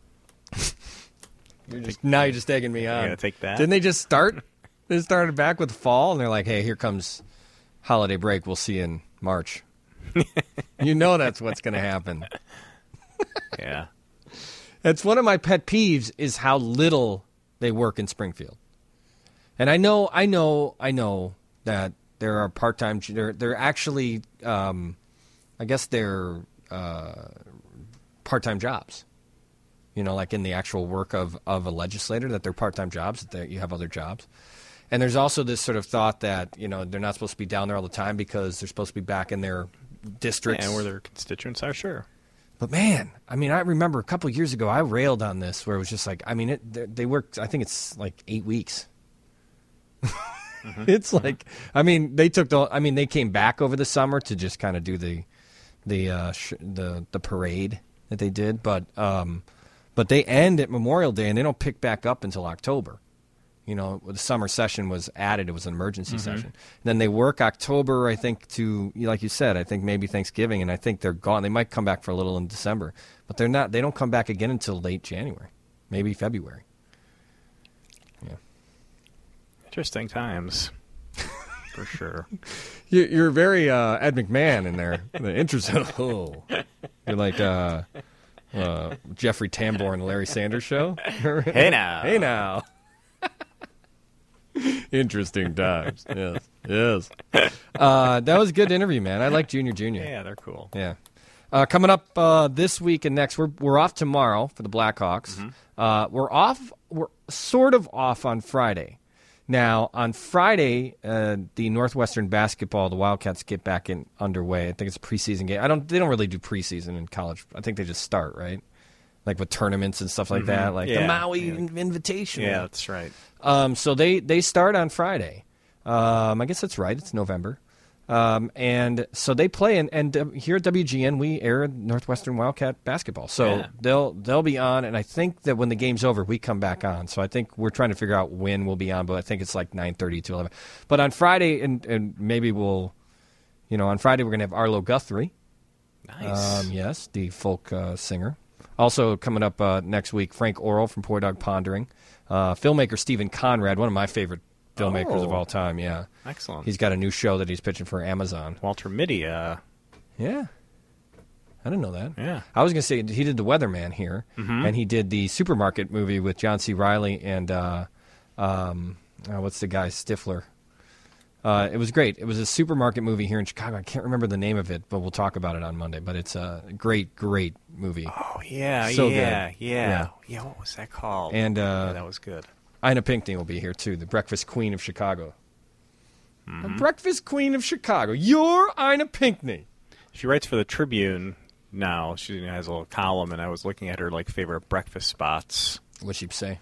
Now you're just egging me on. You're going to take that? Didn't they just start? They started back with fall, and they're like, hey, here comes holiday break. We'll see you in March. That's what's going to happen. Yeah. That's one of my pet peeves is how little they work in Springfield. And I know that there are part-time, they're actually, I guess they're part-time jobs, like in the actual work of a legislator, that they're part-time jobs, that you have other jobs. And there's also this sort of thought that, they're not supposed to be down there all the time because they're supposed to be back in their districts. And where their constituents are, sure. But man, I remember a couple of years ago, I railed on this where it was just like, they work, I think it's like 8 weeks. Mm-hmm. It's like, they came back over the summer to just kind of do the parade that they did, but they end at Memorial Day and they don't pick back up until October. The summer session was added; it was an emergency session. And then they work October, I think, to like you said, I think maybe Thanksgiving, and I think they're gone. They might come back for a little in December, but they're not. They don't come back again until late January, maybe February. Yeah, interesting times. For sure. You're very Ed McMahon in there. Interesting. Oh. You're like Jeffrey Tambor and the Larry Sanders Show. Hey now. Hey now. Interesting times. Yes. That was a good interview, man. I like Junior. Yeah, they're cool. Yeah. Coming up this week and next, we're off tomorrow for the Blackhawks. Mm-hmm. We're sort of off on Friday. Now, on Friday, the Northwestern basketball, the Wildcats get back underway. I think it's a preseason game. They don't really do preseason in college. I think they just start, right? Like with tournaments and stuff like that, like the Maui Invitational. Yeah, that's right. So they start on Friday. I guess that's right. It's November. And so they play, and here at WGN we air Northwestern Wildcat basketball. So they'll be on, and I think that when the game's over, we come back on. So I think we're trying to figure out when we'll be on, but I think it's like 9:30 to 11. But on Friday, and maybe we'll, on Friday we're going to have Arlo Guthrie. Nice. Yes, the folk singer. Also coming up next week, Frank Orrell from Poor Dog Pondering. Filmmaker Stephen Conrad, one of my favorite filmmakers of all time, yeah. Excellent. He's got a new show that he's pitching for Amazon. Walter Mitty. Yeah. I didn't know that. Yeah. I was going to say he did The Weatherman here, and he did the Supermarket movie with John C. Reilly and what's the guy, Stifler. It was great. It was a supermarket movie here in Chicago. I can't remember the name of it, but we'll talk about it on Monday. But it's a great, great movie. Oh, yeah, so yeah. good. Yeah, what was that called? And that was good. Ina Pinkney will be here, too, the Breakfast Queen of Chicago. The Breakfast Queen of Chicago. You're Ina Pinkney. She writes for the Tribune now. She has a little column, and I was looking at her favorite breakfast spots. What'd she say?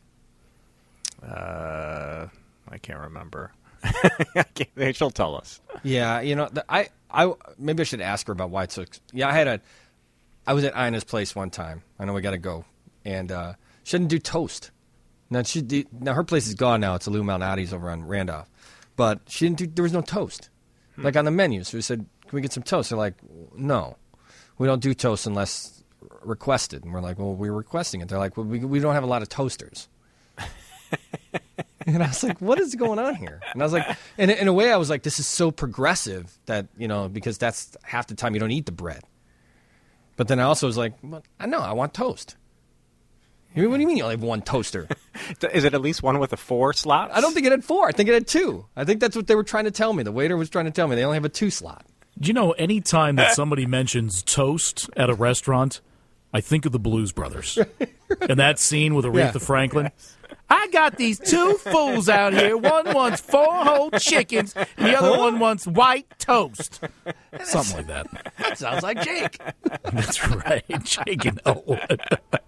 I can't remember. She'll tell us. Yeah, I maybe I should ask her about why it's so. Yeah, I was at Ina's place one time. I know we got to go, and she didn't do toast. Now her place is gone now. It's a Lou Malnati's over on Randolph, but she didn't do. There was no toast, like on the menu. So we said, "Can we get some toast?" They're like, "No, we don't do toast unless requested." And we're like, "Well, we're requesting it." They're like, "Well, we don't have a lot of toasters." And I was like, what is going on here? And I was like, in a way, I was like, this is so progressive that, because that's half the time you don't eat the bread. But then I also was like, well, I know, I want toast. What do you mean you only have one toaster? Is it at least one with a 4 slot? I don't think it had 4. I think it had 2. I think that's what they were trying to tell me. The waiter was trying to tell me they only have a 2 slot. Do you know, any time that somebody mentions toast at a restaurant, I think of the Blues Brothers. And that scene with Aretha Franklin. Yes. I got these 2 fools out here. One wants 4 whole chickens, and the other one wants white toast. Something like that. That sounds like Jake. That's right, Jake and Owen.